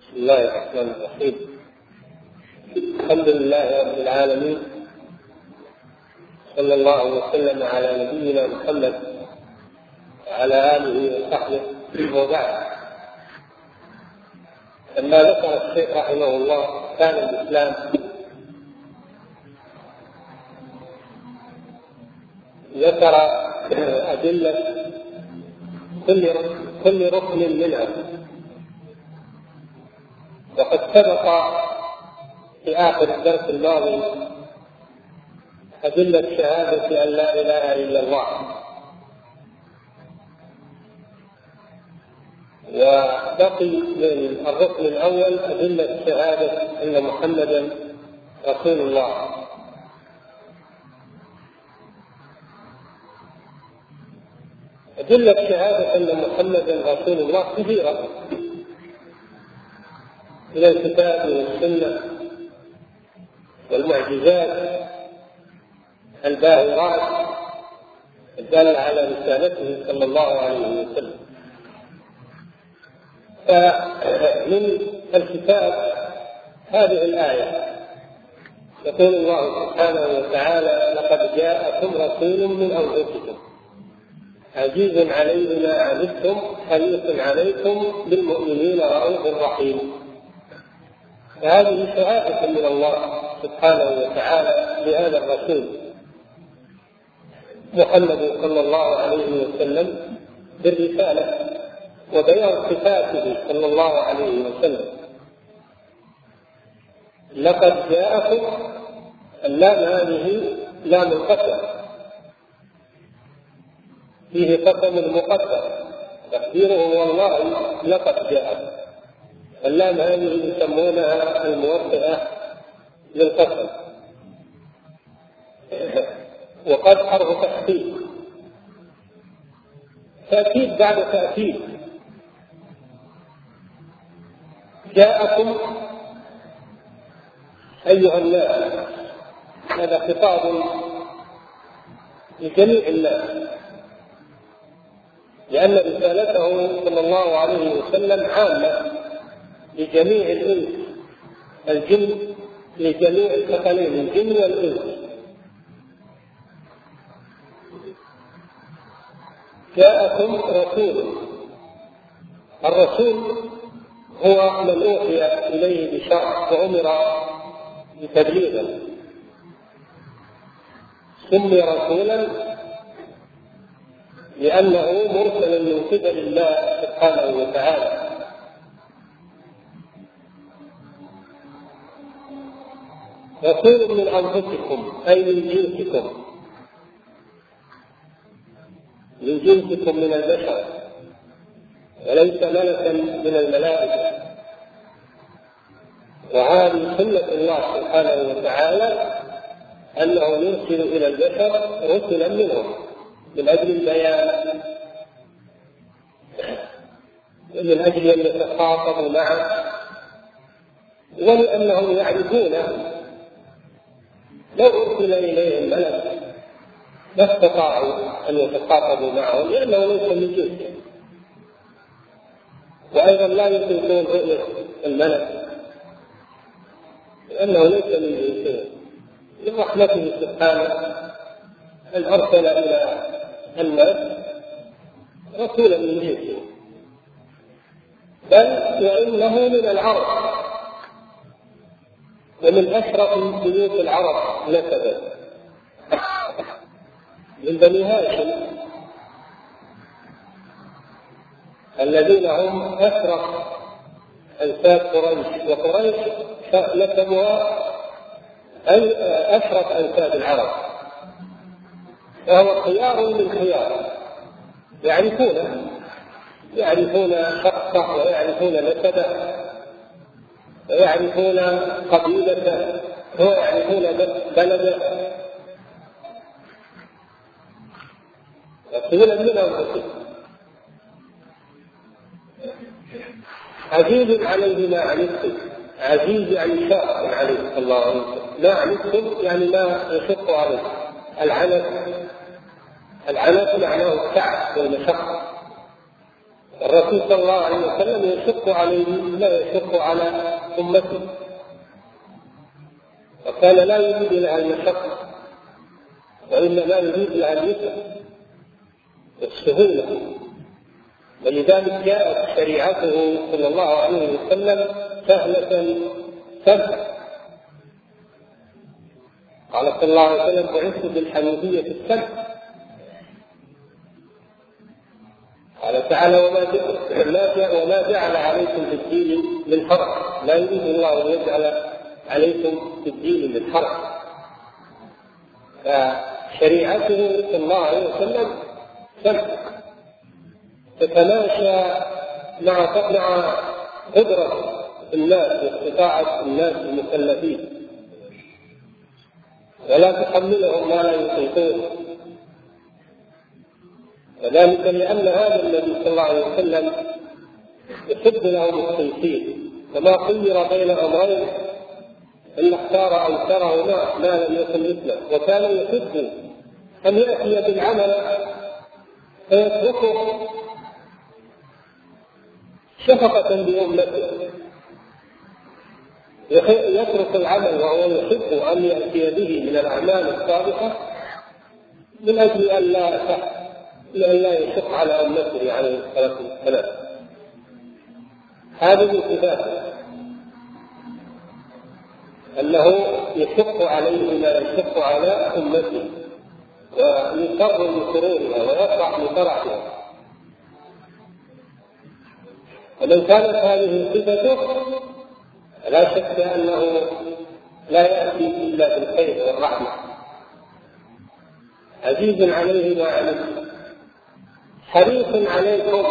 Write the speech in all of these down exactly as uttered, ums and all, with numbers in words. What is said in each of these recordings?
بسم الله الرحمن الرحيم. الحمد لله رب العالمين، صلى الله وسلم على نبينا محمد وعلى آله وصحبه، وبعد. لما ذكر الشيخ رحمه الله كان الإسلام ذكر أدلة كل ركن منها، وقد سبق في آخر الدرس الماضي أدلة شهادة أن لا إله إلا الله، وبقي من الركن الأول أدلة شهادة أن محمدا رسول الله. أدلة شهادة أن محمدا رسول الله كثيرة من الكتاب والسنة والمعجزات الباهرات الدالة على رسالته صلى الله عليه وسلم. فمن الكتاب هذه الآية يقول الله سبحانه وتعالى: لقد جاءكم رسول من أنفسكم عزيز عليه ما عنتم حريص عليكم بالمؤمنين رؤوف رحيم. فهذه شهادة من الله سبحانه وتعالى لهذا الرسول محمد صلى الله عليه وسلم بالرسالة وبيان صفاته صلى الله عليه وسلم. لقد جاءكم، اللام هذه لام القسم، فيه قسم مقدر تقديره والله لقد جاءكم. اللام هذه يسمونها الموطئة للقسم، وقد حرف تأكيد، تأكيد بعد تأكيد. جاءكم أيها الناس، هذا خطاب لجميع الناس، لأن رسالته صلى الله عليه وسلم عامة لجميع الإنس الجن، لجميع الثقلين الجن والإنس. جاءكم رسول، الرسول هو من أوحي إليه بشرع وأمر بتبليغه، سمي رسولا لأنه مرسل من قبل الله سبحانه وتعالى. رسول من أنفسكم أي من جنسكم، من جنسكم من البشر، وليس ملكا من الملائكة. وهذه سنة الله سبحانه وتعالى أنه يرسل إلى البشر رسلا منهم من أجل البيان، من أجل أن يتخاطبوا معه، ولأنهم يعرفون لو أرسل إليهم ملك لا استطاعوا أن يتخاطبوا معه لأنه ليس من جنسه، وأيضا لا يطيقون رؤية الملك لأنه ليس من جنسه. لرحمته سبحانه أن أرسل إلى الناس رسولا من جنسه، بل وإنه من العرب ومن أشرف بيوت العرب نسبا، من بني هاشم الذين هم أشرف أنساب قريش، وقريش نسبها أي أشرف أنساب العرب، فهو خيار من خيار، يعرفونه يعرفون شخصه ويعرفون نسبه ويعرفون قبيلته ويعرفون بلده، رسولا من أنفسهم عزيز عليه ما عنتم. عزيز يعني شاق عليه صلى الله عليه وسلم، ما عنتم يعني ما يشق عليه. العنت العنت معناه التعب والمشقة، الرسول صلى الله عليه وسلم يشق عليه لا يشق على أمته، وكان لا يريد لها المشقة وإنما يريد لها اليسر والسهولة، ولذلك جاءت شريعته صلى الله عليه وسلم سهلة سهلة. قال صلى الله عليه وسلم: بعثت بالحنيفية السمحة. قال تعالى: وما جعل عليكم في الدين من حرج. لا يريد الله أن يجعل عليكم في الدين من حرج. فشريعته صلى الله عليه وسلم سمحة تتماشى مع مع قدرة الناس واستطاعة الناس المكلفين، ولا تحملهم ما لا يطيقون. وذلك لأن هذا النبي صلى الله عليه وسلم يحب لهم التيسير، فما خير بين أمرين إلا اختار أيسره ما لم يكن مثله، وكان يحب أن يأتي بالعمل فيتركه شفقة بأمته، يترك العمل وهو يحب أن يأتي به من الأعمال الصالحة من أجل أن لا لا يشق على أمته عليه الصلاة والسلام. هذا من صفاته أنه يشق عليه ما يشق على أمته، ويسر لسرورها ويفرح لفرحها. ومن كانت هذه صفته لا شك أنه لا يأتي إلا بالخير والرحمة. عزيز عليه ما عنتم حريص عليكم،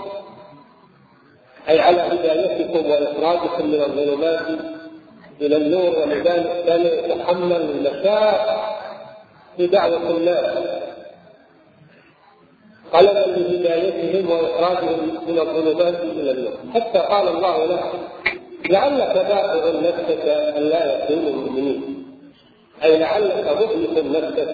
أي على هدايتكم وإخراجكم من الظلمات إلى النور، ولذلك كان يتحمل المشاق في دعوة الناس طلبا لهدايتهم وإخراجهم من الظلمات إلى النور، حتى قال الله له: لعلك باخع نفسك أن لا يكونوا مؤمنين، أي لعلك مخلص نفسك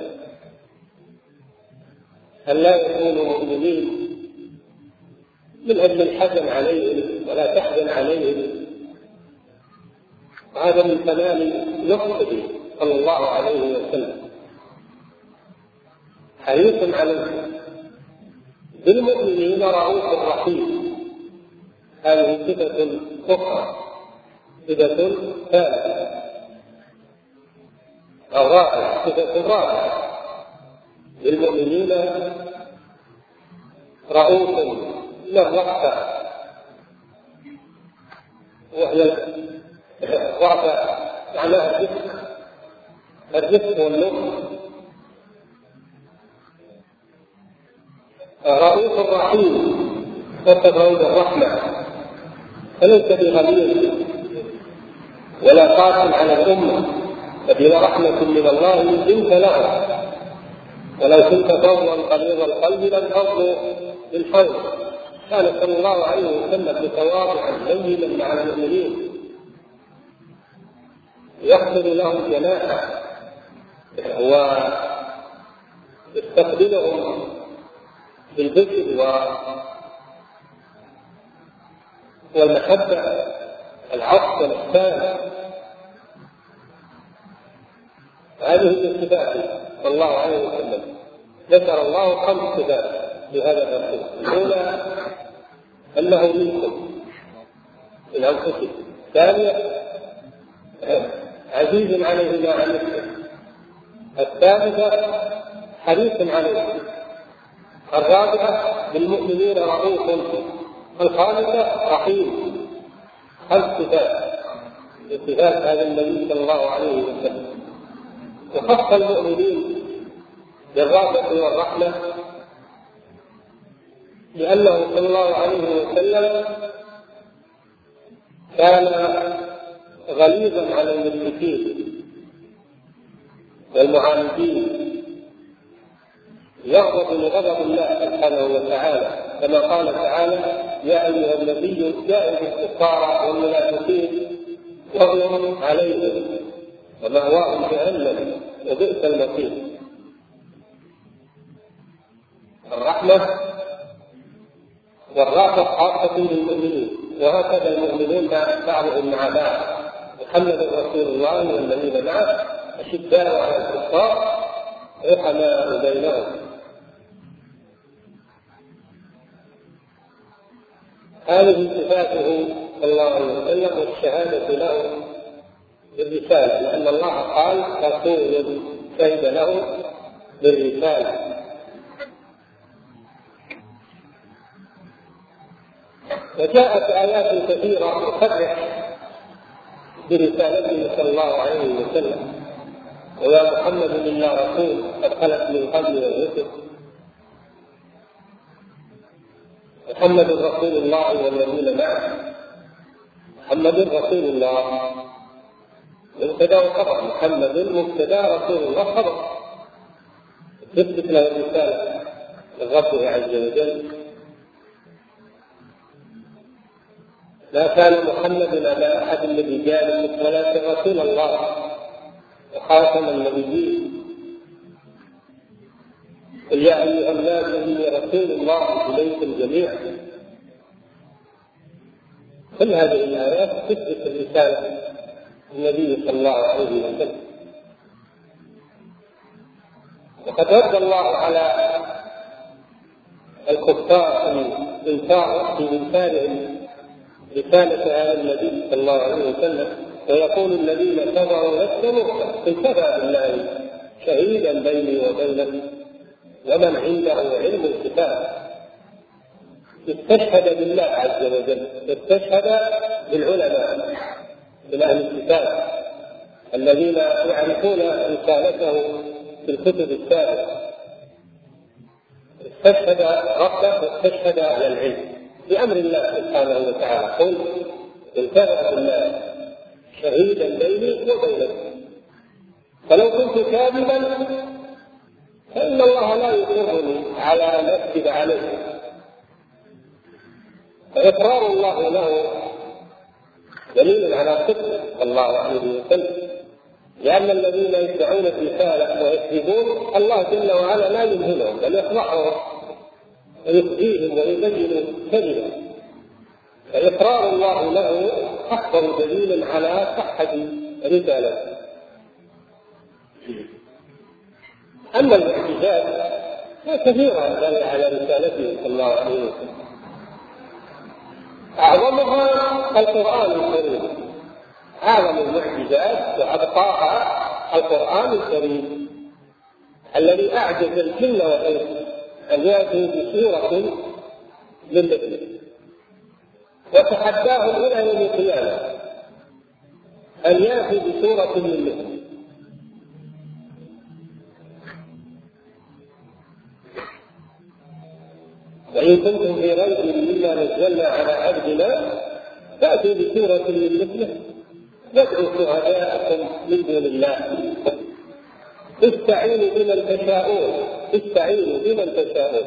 أن لا يكونوا مؤمنين من أجل الحزن عليهم، ولا تحزن عليهم. هذا من تمام لطفه صلى الله عليه وسلم، حريص عليهم بالمؤمنين رؤوف رحيم. هذه صفة أخرى، صفة ثالثة أو رابعة، صفة رابعة للمؤمنين رؤوف له رأفة، وهي رأفة معناها الرفق الرفق واللطف. رؤوف رحيم وتبعود الرحمة، فليس بغليظ ولا قاسم على الأمة، فبما رحمة من الله لنت له، ولو كنت فظا غليظ القلب لانفضوا من حولك. كان صلى الله عليه وسلم متواضعا لينا مع المؤمنين، يغفر لهم جناحه ويستقبلهم بالبشر والمحبة، العطف والإحسان. هذه من صفاته صلى الله عليه وسلم. ذكر الله خمس صفات لهذا الرسول: الأولى أنه منكم من أنفسكم، الثانية عزيز عليه ما عنتم، الثالثة حريص عليه، الرابعة بالمؤمنين رؤوف، الخامسة رحيم. خمس صفات صفات هذا النبي صلى الله عليه وسلم. وخص المؤمنين بالرأفة والرحمة لأنه صلى الله عليه وسلم كان غليظا على المشركين والمعاندين، يغضب لغضب الله سبحانه وتعالى، كما قال تعالى: يا أيها النبي جاهد الكفار والمنافقين واغلظ عليهم ومأواهم جهنم وبئس المصير. الرحمة والرافق خاصة للمؤمنين، وهكذا المؤمنون بعضهم مع بعض. محمد رسول الله والذين معه أشداء على الكفار رحماء بينهم. هذه صفاته صلى الله عليه وسلم والشهادة له بالرسالة، لأن الله قال رسول شهد له بالرسالة. وجاءت آيات كثيرة تصرح برسالته صلى الله عليه وسلم: ويا محمد إلا رسول قد خلت من قبل الرسل، محمد رسول الله والذين معه. محمد رسول الله مبتدا وخبر، محمد مبتدا رسول الله خبر، تثبت له الرسالة من ربه عز وجل. لا كان محمد أبا أحد من رجالكم ولكن رسول الله وخاتم النبيين. قل يا أيها الناس إني رسول الله إليكم جميعا. كل هذه الآيات تثبت الرسالة النبي صلى الله عليه وسلم. وقد رد الله على الكفار في إنكار في إنكارهم رسالة هذا النبي صلى الله عليه وسلم، ويقول الذين كفروا لست مرسلا، قل كفى بالله شهيدا بيني وبينكم ومن عنده علم الكتاب. استشهد بالله عز وجل، استشهد بالعلماء من أهل الكتاب الذين يعرفون رسالته في الكتب السابقة. استشهد ربه واستشهد على العلم بأمر الله سبحانه وتعالى. قل إن كفى بالله شهيدا بيني وبينكم، فلو كنت كاذبا فإن الله لا يقرني على أن أكذب عليه. فإقرار الله له دليل على صدقه صلى الله عليه وسلم، لأن الذين يدعون الرسالة ويكذبون الله جل وعلا لا يمهلهم بل يخضعهم ويخزيهم ويبين كذبا. فإقرار الله له أكبر دليل على صحة رسالته. أما المعجزات فكثيرة دل على رسالته صلى الله عليه وسلم، أعظمها القرآن الكريم. أعظم المعجزات وأبقاها القرآن الكريم الذي أعجز الجن والإنس أن يأتوا بسورة من مثله، وتحداهم إلى يوم القيامة أن يأتوا بسورة من مثله. وإن كنتم في ريب مما نزلنا على عبدنا فأتوا بسورة من مثله وادعوا شهداءكم من دون الله استعينوا بمن تشاءون استعينوا بمن تشاءون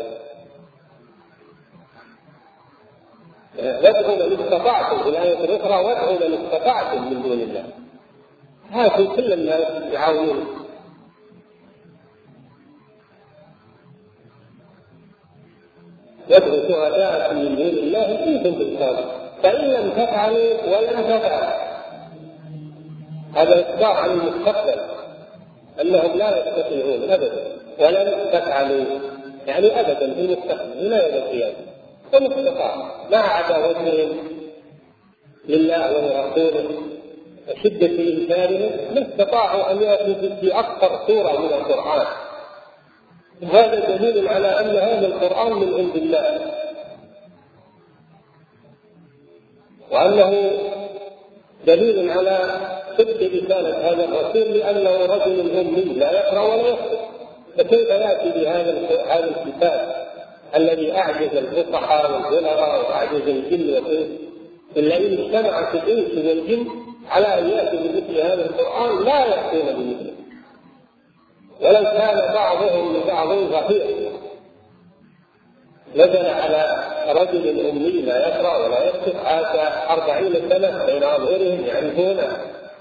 وادعوا من استطعتم. في الآية الأخرى وادعوا من استطعتم من دون الله. هاتوا كل الناس يعاونون. وادعوا شهداءكم من دون الله إن كنتم صادقين، فإن لم تفعلوا ولن تفعلوا. هذا إخبار عن المستقبل أنهم لا يستطيعون أبدا، ولن تفعلوا يعني أبدا في المستقبل لا يوم القيامة. فما استطاع مع عداوتهم لله ولرسوله وشدة إنكارهم ما استطاعوا أن يأتوا في أكثر سورة من القرآن. هذا دليل على أن هذا القرآن من عند الله، وأنه دليل على صدق رسالة هذا الرسول، لأنه رجل أمي لا يقرأ ولا يكتب، فكيف يأتي بهذا هذا الكتاب الذي أعجز الفصحاء والبلغاء وأعجز الجن والإنس؟ الذين اجتمعت الإنس والجن على أن يأتوا بمثل هذا القرآن لا يأتون بمثله، ولو كان بعضهم لبعض ظهير. نزل على رجل أمي لا يقرأ ولا يكتب عاش أربعين سنة بين أظهرهم يعرفونه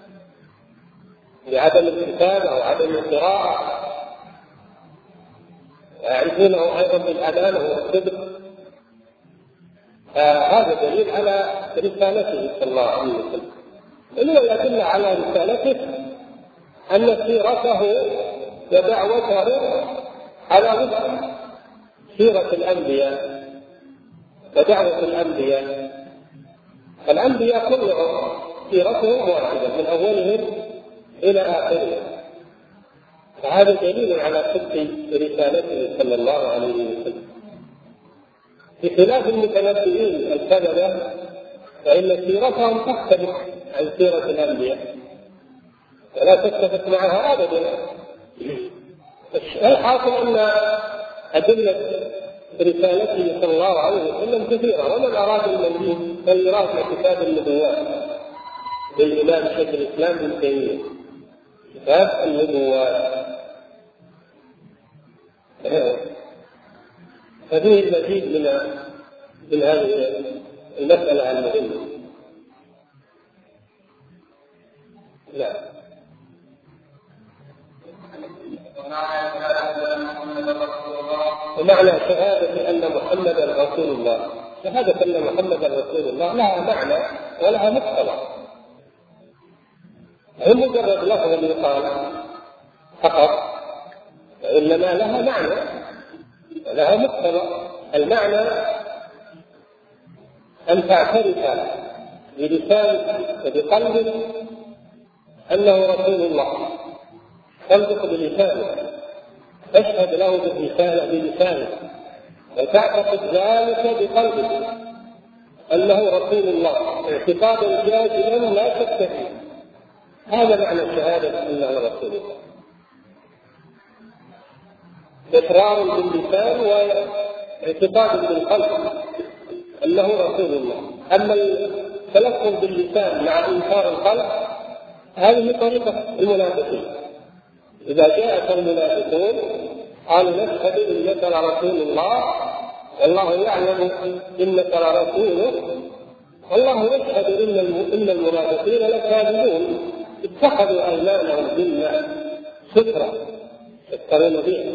بعدم الكتابة وعدم القراءة، ويعرفونه أيضا بالأمانة والصدق. آه هذا دليل على رسالته صلى الله عليه وسلم. إنه يدل على رسالته أن سيرته ودعوته على وفق سيرة الأنبياء ودعوة الأنبياء. الأنبياء كلهم سيرتهم واحدة من أولهم إلى آخرهم، فهذا دليل على صدق رسالته صلى الله عليه وسلم. بخلاف المتنبئين الكذبة فإن سيرتهم تختلف عن سيرة الأنبياء ولا تتفق معها أبدا. الحاصل أن أدلة رسالته صلى الله عليه وسلم كثيرة، ومن أراد المزيد فليراجع كتاب النبوات للإمام شيخ الإسلام ابن تيمية، كتاب النبوات ففيه المزيد من من هذه المسألة المهمة. لا ومعنى شهادة أن محمدا رسول الله، شهادة أن محمدا رسول الله لها معنى ولها مقتضى، هي مجرد لفظ يقال فقط، وإنما لها معنى ولها مقتضى. المعنى أن تعترف بلسان وبقلب أنه رسول الله، تنطق بلسانه، تشهد له بلسانه، وتعتقد ذلك بقلبك أنه رسول الله اعتقادا جازما لا شك فيه. هذا معنى الشهادة أنه رسول الله، إقرار باللسان واعتقاد بالقلب أنه رسول الله. أما التلفظ باللسان مع إنكار القلب هذه طريقة المنافقين. إذا جاءك المنافقون قالوا نشهد إنك لرسول الله والله يعلم إنك لرسوله والله يشهد إن المنافقين لكاذبون اتخذوا أيمانهم جنة سترة يفترون بها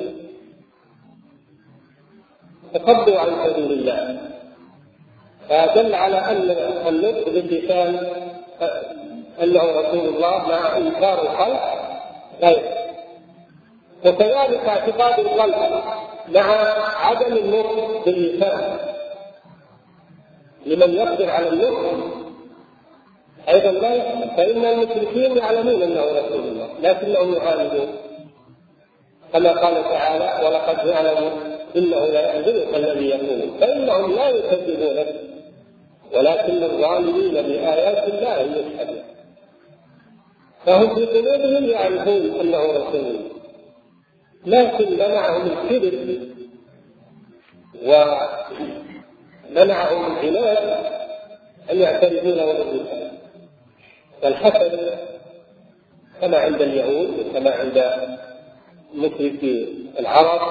تقضوا عن سبيل الله. فدل على أن النطق باللسان أنه رسول الله مع إنكار القلب غير، وكذلك اعتقاد القلب مع عدم النطق باللسان لمن يقدر على النطق أيضا لا يحصل، فإن المشركين يعلمون أنه رسول الله لكنهم يعاندون، كما قال تعالى ولقد يعلم إنه لا يحزنك الذي يقولون، فإنهم لا يكذبونك ولكن الظالمين بآيات الله يجحدون. فهم في قلوبهم يعرفون أنه رسول الله، لكن منعهم الكبر ومنعهم العناد أن يعترفونه بالرسالة. فالحسد كما عند اليهود وكما عند مشركي العرب،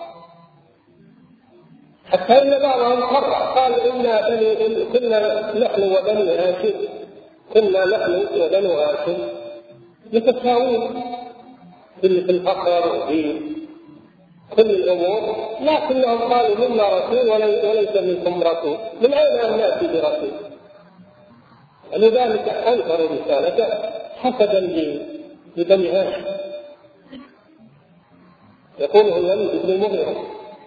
حتى إن بعضهم قرر قال إنا بني كنا نحن وبني هاشم كنا نحن وبنو هاشم يتساوون في الفقر وفي كل الأمور، لكنهم قالوا منا رسول وليس منكم رسول، من أين أن نأتي برسول؟ ولذلك أنكروا رسالته حسدا لبني هاشم. يقول هو الوليد بن المغيرة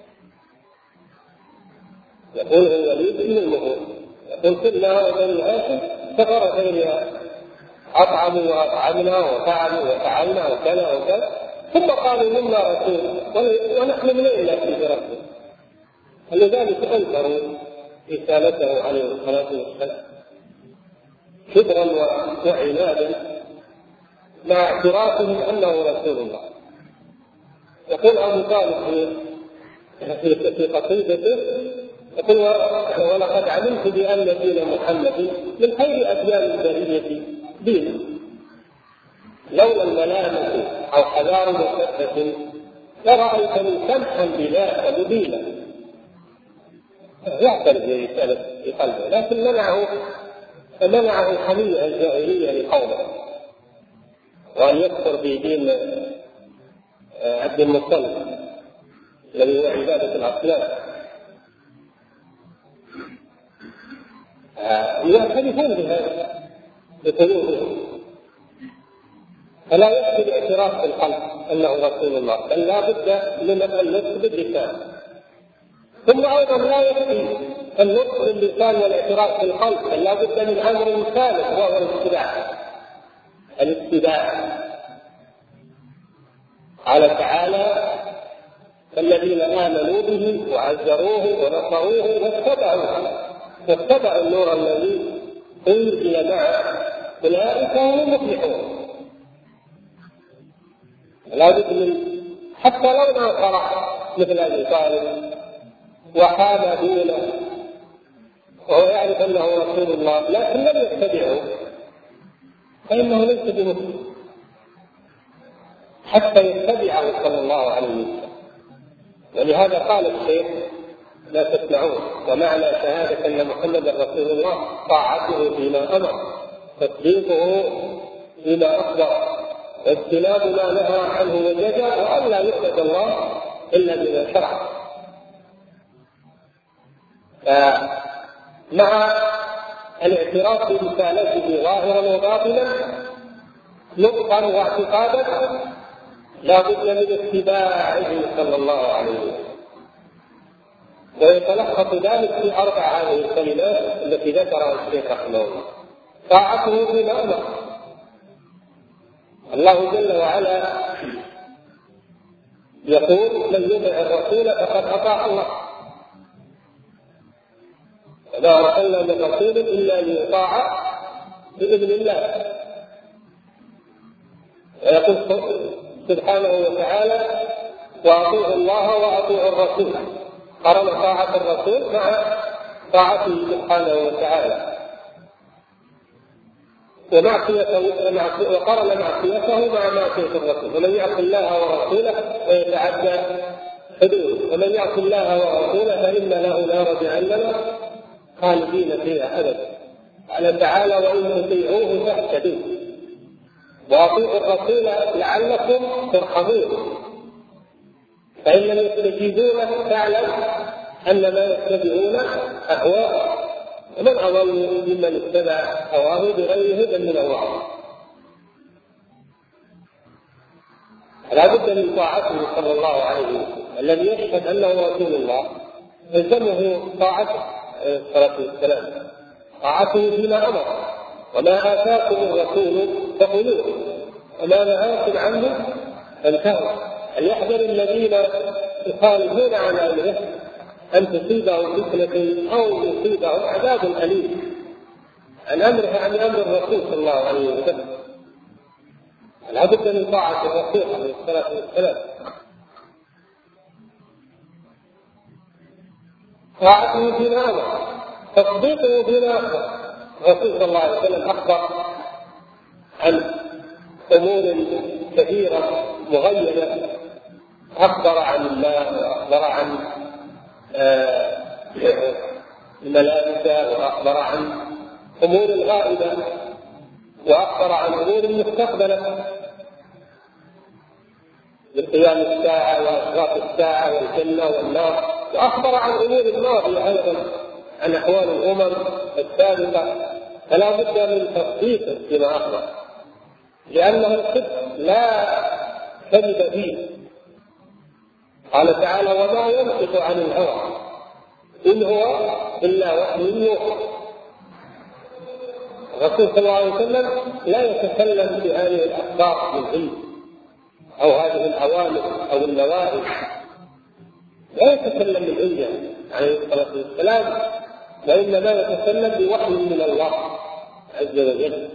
يقول هو الوليد بن المغيرة يقول كنا بني هاشم كفر غيرها، أطعموا وأطعمنا وفعلوا وفعلنا وكذا وكذا، ثم قالوا منا رسول ونحن من أين نأتي برسول؟ ولذلك أنكروا رسالته عليه الصلاة والسلام كبرا وعنادا مع اعترافهم أنه رسول الله. يقول أبو طالب في قصيدته يقول ولقد علمت بأن دين محمد من خير أديان البرية دين، لولا الملامة أو حذار مكتة لرأيتني سمحا بلا مبينا. يعترف برسالة في قلبه، لكن منعه فمنعه الحمية الجاهلية لقومه وأن يكفر بدين عبد المطلب الذي هو عبادة الأصنام. يعترفون بهذا بقلوبهم، فلا يكفي الاعتراف بالقلب انه رسول الله، بل لا بد من النطق باللسان. ثم ايضا لا يكفي النطق باللسان والاعتراف بالقلب، بل لا بد من امر ثالث وهو الاتباع. الاتباع قال تعالى: الذين آمنوا به وعزروه ونصروه واتبعوا واتبعوا النور الذي أنزل معه أولئك هم المفلحون. لا بد من حتى لو ما فرح مثل أبي طالب وحاب دونه وهو يعرف أنه رسول الله لكن لم يتبعه فإنه ليس بمسلم حتى يتبعه صلى الله عليه وسلم. ولهذا قال الشيخ: لا تسمعون، ومعنى شهادة أن محمد رسول الله طاعته فيما أمر، تصديقه فيما أخبر، واجتناب ما نهى عنه وزجر، وأن لا يعبد الله إلا بما شرع. فمع الاعتراف برسالته ظاهرا وباطنا نطقا واعتقادا لا بد من اتباعه صلى الله عليه وسلم. ويتلخص ذلك في أربع هذه الكلمات التي ذكرها الشيخ رحمه الله: طاعته فيما أمر. الله جل وعلا يقول: من يطع الرسول فقد أطاع الله، وما أرسلنا من رسول إلا ليطاع بإذن الله. ويقول سبحانه وتعالى: وأطيعوا الله وأطيعوا الرسول. قرن طاعة الرسول مع طاعته سبحانه وتعالى، ومعصيته وقرن معصيته مع معصية الرسول. ومن يعص الله ورسوله ويتعدى حدوده، ومن يعص الله ورسوله فإن له نار جهنم خالدين فيها أبدا. قال تعالى: وإن تطيعوه تهتدوا وأطيعوا الرسول لعلكم ترحمون. فإن لم يستجيبوا له فاعلم أن ما يتبعون أهواءهم، ومن أضل ممن اتبع هواه بغير هدى من الله. لا بد من طاعته صلى الله عليه وسلم. الذي يشهد أنه رسول الله يلزمه طاعته عليه الصلاة والسلام، طاعته فيما أمر. وما آتاكم الرسول فخذوه وما نهاكم عنه فانتهوا. فليحذر الذين يخالفون عن أمره أن تصيبهم فتنة أو يصيبهم عذاب أليم. عن أمره عن أمر الرسول صلى الله عليه وسلم. لا بد من طاعة الرسول عليه الصلاة والسلام. طاعته فيما أمر، تصديقه فيما أخبر. الرسول صلى الله عليه وسلم أخبر عن أمور كثيرة مغيبة، أخبر عن الله وأخبر عن الملائكة وأخبر عن أمور غائبة وأخبر عن أمور مستقبلة لقيام الساعة وأشراط الساعة والجنة والنار، وأخبر عن أمور ماضية أيضا عن أحوال الأمم السابقة. فلا بد من تصديقه بما أخبر، لأنه الصدق لا كذب فيه. قال تعالى: وما ينطق عن الهوى إن هو إلا وحي يوحى. الرسول صلى الله عليه وسلم لا يتكلم بهذه الأخبار من علم أو هذه الأوامر أو النواهي، لا يتكلم من علم عليه الصلاة والسلام، وإنما يتكلم بوحي من الله عز وجل.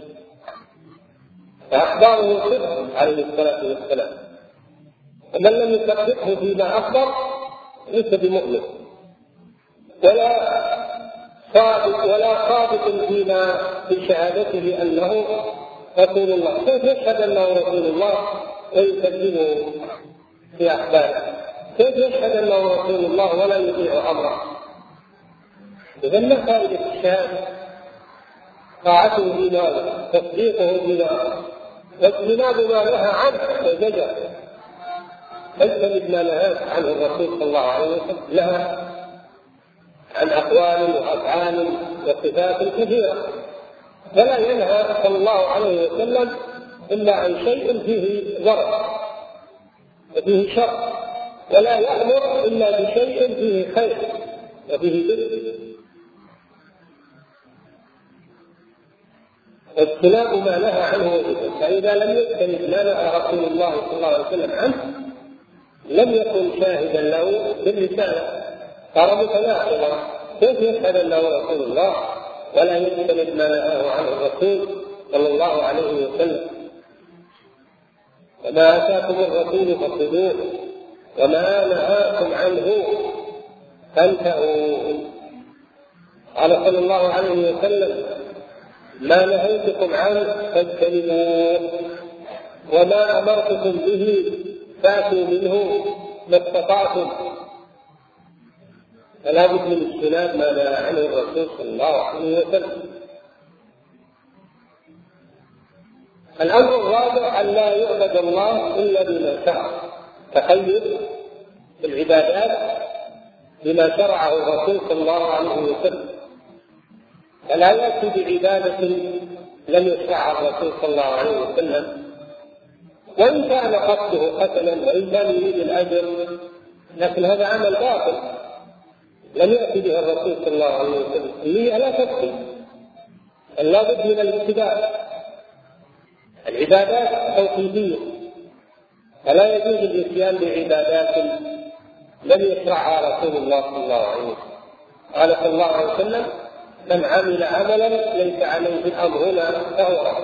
فأخباره صدق عليه الصلاة والسلام، ومن لم يصدقه فيما أخبر ليس بمؤمن ولا صادق ولا صادق فيما في شهادته أنه رسول الله. كيف يشهد أنه رسول الله ويكذبه في أخباره؟ كيف يشهد أنه رسول الله ولا يطيع أمره؟ إذن ما فائدة الشهادة؟ طاعته فيما أمر، تصديقه فيما أمر، واجتناب ما نهى عنه وزجر. اجتنب ما نهى عنه الرسول صلى الله عليه وسلم، نهى عن أقوال وأفعال وصفات كثيرة، فلا ينهى صلى الله عليه وسلم إلا عن شيء فيه ضرر وفيه شر، ولا يأمر إلا بشيء فيه خير وفيه بر. اجتناب ما نهى عنه وجبه، فإذا لم يجتنب ما نهى رسول الله صلى الله عليه وسلم عنه لم يكن شاهدا له بالرسالة، صار متناقضا. كيف يشهد له رسول الله ولا يجتنب ما نهاه عنه الرسول صلى الله عليه وسلم؟ وما آتاكم الرسول فخذوه وما نهاكم عنه فانتهوا. قال صلى الله عليه وسلم: ما نهيتكم عنه فاجتنبوه وما أمرتكم به فاتوا منه ما استطعتم. فلا بد من اجتناب ما نهى عنه الرسول صلى الله عليه وسلم. الأمر الرابع أن لا يعبد الله إلا بما شرع، تقيد العبادات بما شرعه الرسول صلى الله عليه وسلم، فلا يأتي بعبادة لم يشرعها الرسول صلى الله عليه وسلم، وإن كان قصده حسنا وإن كان يريد الأجر، لكن هذا عمل باطل لم يأتي به الرسول صلى الله عليه وسلم. النية لا تكفي، لا بد من الاتباع. العبادات توقيفية، فلا يجوز الاتيان بعبادات لم يشرعها رسول الله صلى الله عليه وسلم. قال صلى الله عليه وسلم: من عمل عملا ليس عليه أمرنا فهو رد.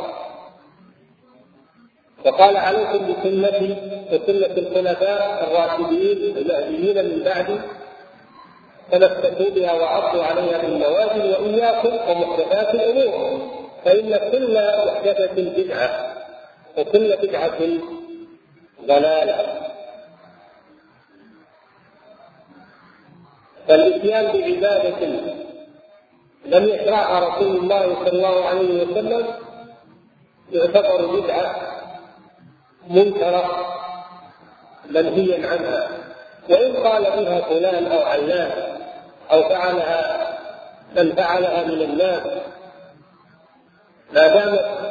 وقال: عليكم بسنتي وسنة الخلفاء الراشدين المهديين من بعدي تمسكوا بها وعضوا عليها بالنواجذ وإياكم ومحدثات الأمور فإن كل محدثة بدعة وكل بدعة ضلالة. فالاتيان بعبادة لم يشرعها رسول الله صلى الله عليه وسلم يعتبر بدعة منكرة منهيا عنها، وإن قال بها فلان أو علان أو فعلها من فعلها من الناس ما دامت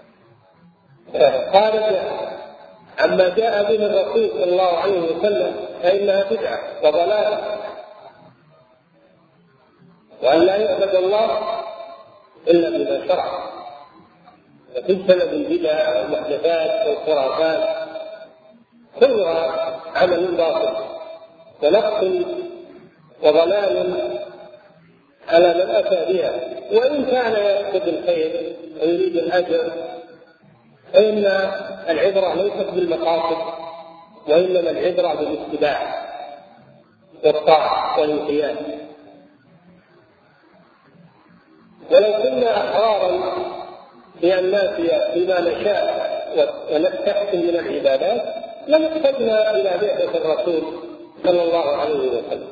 خارجة عما جاء به الرسول صلى الله عليه وسلم فإنها بدعة وضلالة. وأن لا يعبد الله إلا بما شرع، وتجتنب البدع والمحدثات والخرافات كلها عمل باطل ونقص وضلال على من أتى بها، وإن كان يقصد الخير ويريد الأجر فإن العبرة ليست بالمقاصد وإنما العبرة بالاتباع والطاعة والانقياد. ولو كنا أحرارا بأن نأتي بما نشاء ونستحسن من العبادات لم احتجنا إلى بعثة الرسول صلى الله عليه وسلم،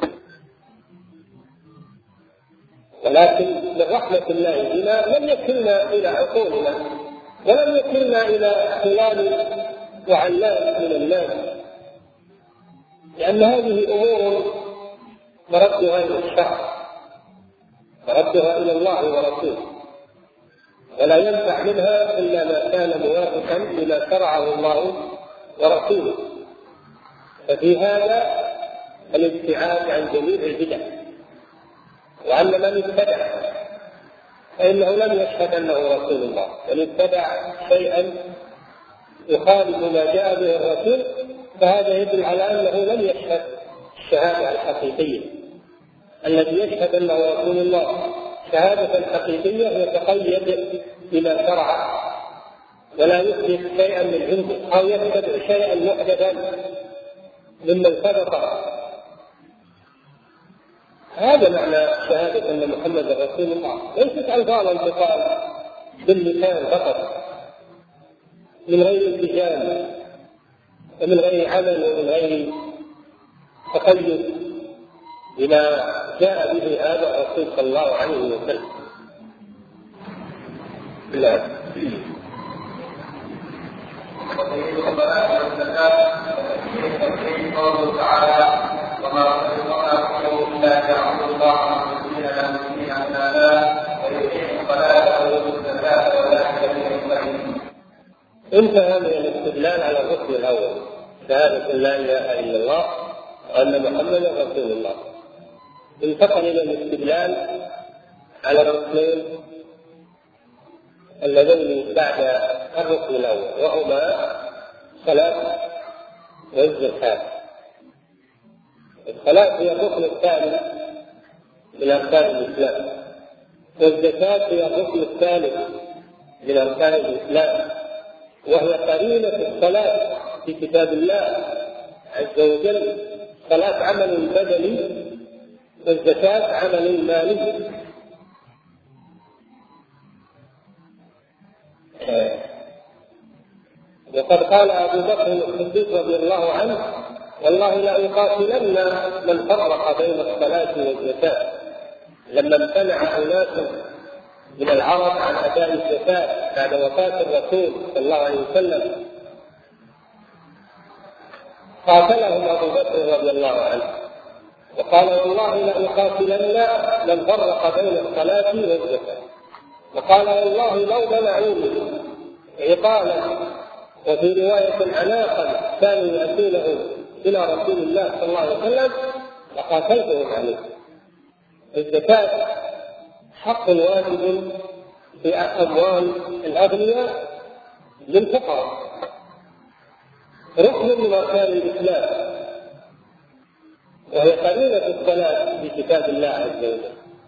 ولكن من رحمة الله بنا لم يكلنا إلى عقولنا ولم يكلنا إلى خلال وعلان من الناس، لأن هذه أمور مردها إلى الشرع وردها إلى الله ورسوله، ولا ينفع منها إلا ما كان موافقا لما شرعه الله ورسوله. ففي هذا الابتعاد عن جميع البدع، وأن من ابتدع فإنه لم يشهد أنه رسول الله، بل ابتدع شيئا يخالف ما جاء به الرسول، فهذا يدل على أنه لم يشهد الشهادة الحقيقية. الذي يشهد أنه رسول الله شهادة حقيقية يتقيد بما شرع ولا يحدث شيئا من عنده أو يتبع شيئا محدثا ممن سبقه. هذا معنى شهادة أن محمد رسول الله، ليست ألفاظا تقال باللسان فقط من غير التزام ومن غير عمل ومن غير تقيد بما جاء به هذا الرسول صلى الله عليه وسلم. لا قوله تعالى: وما رزقناكم إلا تعبدوا الله مخلصين له الدين حنفاء الصلاة والزكاة ولا يحتمل. انتهى من الاستدلال على الركن الأول شهادة لا إله إلا الله وأن محمدا رسول الله. انتقل إلى الاستدلال على الركنين اللذين بعد الركن الأول وهما الصلاة والزكاة. الصلاة هي الركن الثاني من أركان الإسلام، والزكاة هي الركن الثالث من أركان الإسلام، وهي قرينة الصلاة في كتاب الله عز وجل. الصلاة عمل بدني والزكاة عمل مالي. وقد قال أبو بكر الصديق رضي الله عنه: والله لأقاتلن من فرق بين الصلاة والزكاة. لما امتنع أناس من العرب عن أداء الزكاة بعد وفاة الرسول صلى الله عليه وسلم قاتلهم أبو بكر رضي الله عنه وقال: والله لأقاتلن من فرق بين الصلاة والزكاة. وقال: والله لو منعوني عقالا وفي رواية عناقا كانوا يأتونه إلى رسول الله صلى الله عليه وسلم لقاتلتهم عليه. الزكاة حق واجب في أموال الأغنياء للفقراء، ركن من أركان الإسلام، وهي قرينة الصلاة في كتاب الله عز وجل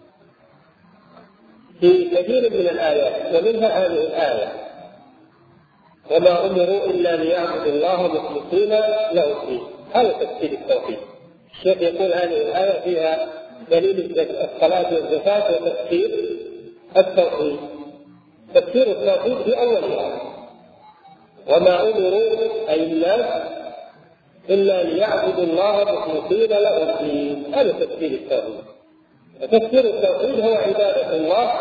في كثير من الآيات، ومنها هذه الآية: وما أمروا إلا ليعبدوا الله مخلصين له الدين. هذا تفسير التوحيد. الشيخ يقول هذه الآية فيها دليل الصلاة والزكاة وتفسير التوحيد. تفسير التوحيد في أولها: وما أمروا أي الناس إلا ليعبدوا الله مخلصين له الدين. هذا تفسير التوحيد. تفسير التوحيد هو عبادة الله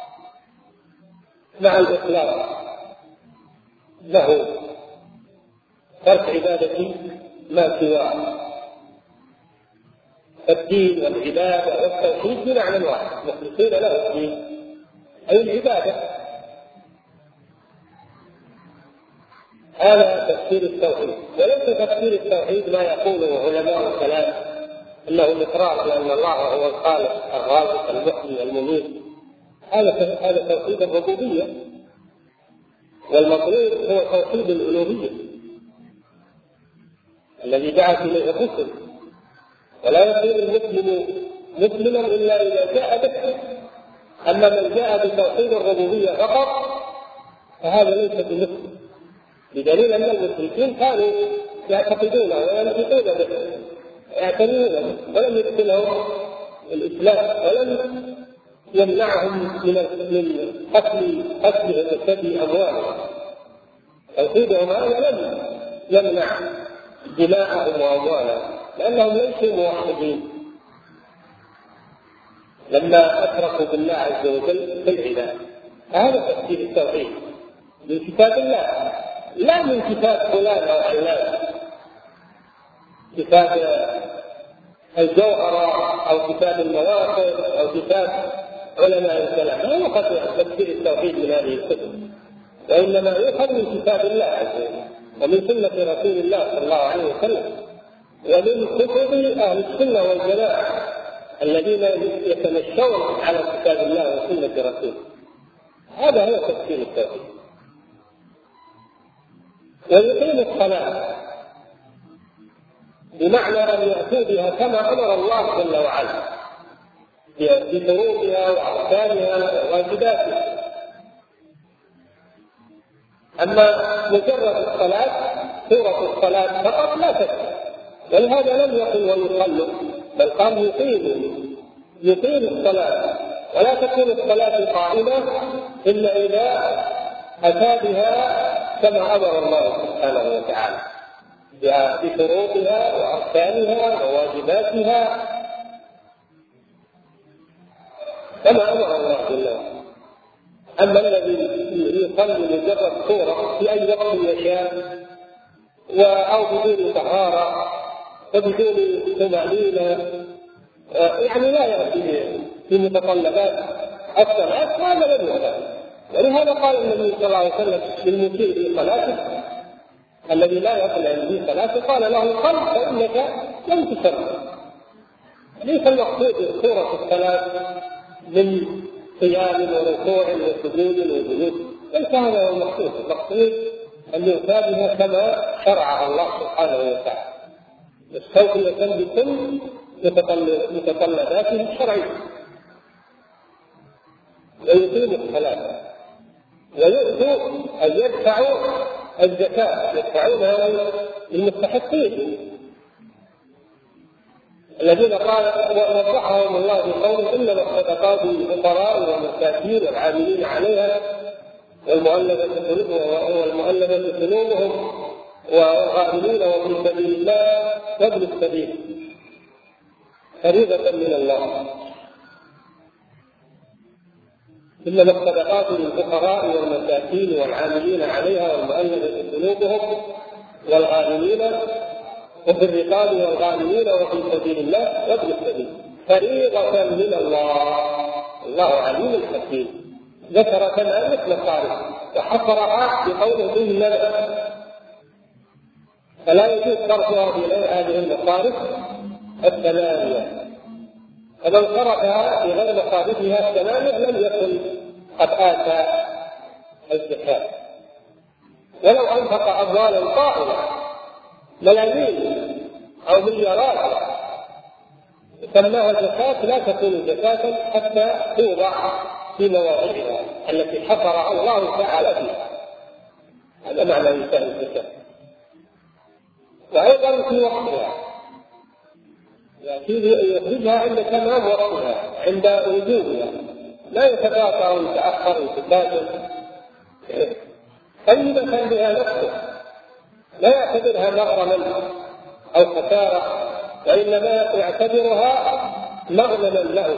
مع الإخلاص له، ترك عبادة ما سواه. الدين والعبادة والتوحيد بمعنى واحد، مخلصين له الدين أي العبادة. هذا تفسير التوحيد. وليس تفسير التوحيد ما يقوله علماء الكلام انه الاقرار بان الله هو الخالق الرازق المحيي المميت. هذا هذا توحيد الربوبيه، والمطلوب هو توحيد الالوهيه الذي دعت اليه الرسل. ولا يصير المسلم مسلما الا اذا جاء به. اما من جاء بتوحيد الربوبيه فقط فهذا ليس بمسلم، بدليل ان المشركين كانوا يعتقدونه وينطقون به يعتنون به، ولم يدخلهم الاسلام ولم يمنعهم من قتل قتلهم وسبي اموالهم. توحيدهم هذا لم يمنع دماءهم واموالهم لانهم ليسوا موحدين لما اشركوا بالله عز وجل في العباده. هذا تفسير التوحيد من كتاب الله، لا من كتاب فلان او علان، كتاب الجوهرة او كتاب المواقف او كتاب علماء الكلام. لا يؤخذ تفسير التوحيد من هذه الكتب، وانما يؤخذ من كتاب الله عز وجل ومن سنة رسول الله صلى الله عليه وسلم ومن كتب اهل السنة والجماعة الذين يتمشون على كتاب الله وسنة رسوله. هذا هو تفسير التوحيد. ويقيم الصلاة بمعنى أن يأتوا بها كما أمر الله جل وعلا بشروطها وأركانها وواجباتها. أما مجرد الصلاة سورة الصلاة فقط لا تكفي، ولهذا لم يقل ويصلوا، بل قال يقيم يقيم الصلاة. ولا تكون الصلاة قائمة إلا إذا أتى بها كما أمر الله سبحانه وتعالى بشروطها وأركانها وواجباتها كما أمر الله بالله. أما الذي يصلي مجرد صورة في أي وقت يشاء أو بدون طهارة وبدون طمأنينة، يعني لا يأتي بمتطلبات الصلاة هذا لم يفعل. ولهذا قال النبي صلى الله عليه وسلم للمسيء في صلاته الذي لا يصل في صلاته قال له قل فإنك لم تصل. ليس المقصود صورة الصلاة من قيام وركوع وسجود وجلوس، ليس هذا هو المقصود. المقصود أن يؤتى كما شرعها الله سبحانه وتعالى، التوفية بكل متطلباته الشرعية، ويقيم الصلاة ويؤتوا أن يدفعوا الزكاة، يدفعونها للمستحقين الذين قال ووضحهم الله بقوله إنما الصدقات للفقراء والمساكين والعاملين عليها والمؤلفة قلوبهم والغائبين وفي سبيل الله وابن السبيل فريضة من الله. إنما الصدقات للفقراء والمساكين والعاملين عليها والمؤلفة قلوبهم والغائبين وفي الرقاب والغالمين وفي سبيل الله وابن السبيل فريضة من الله، الله عليم حكيم. ذكر كما مثل صارف وحصرها بقوله إنما، فلا يجوز صرفها في هذه المصارف الثمانية، فمن صرفها في غير مصارفها الثمانية لم يكن قد آتى الزكاة، ولو أنفق أموالا طائلة ملايين أو مليارات سماها زكاة لا تكون زكاة حتى توضع في مواضعها التي حصرها الله تعالى فيها. هذا معنى إنشاء الزكاة. وأيضا في وقتها يخرجها عند تمام وقتها عند وجودها، لا يتقاطع ويتأخر ويتبادل، طيبة بها نفسه لا يعتبرها مغرما أو خسارة، وإنما يعتبرها مغنما له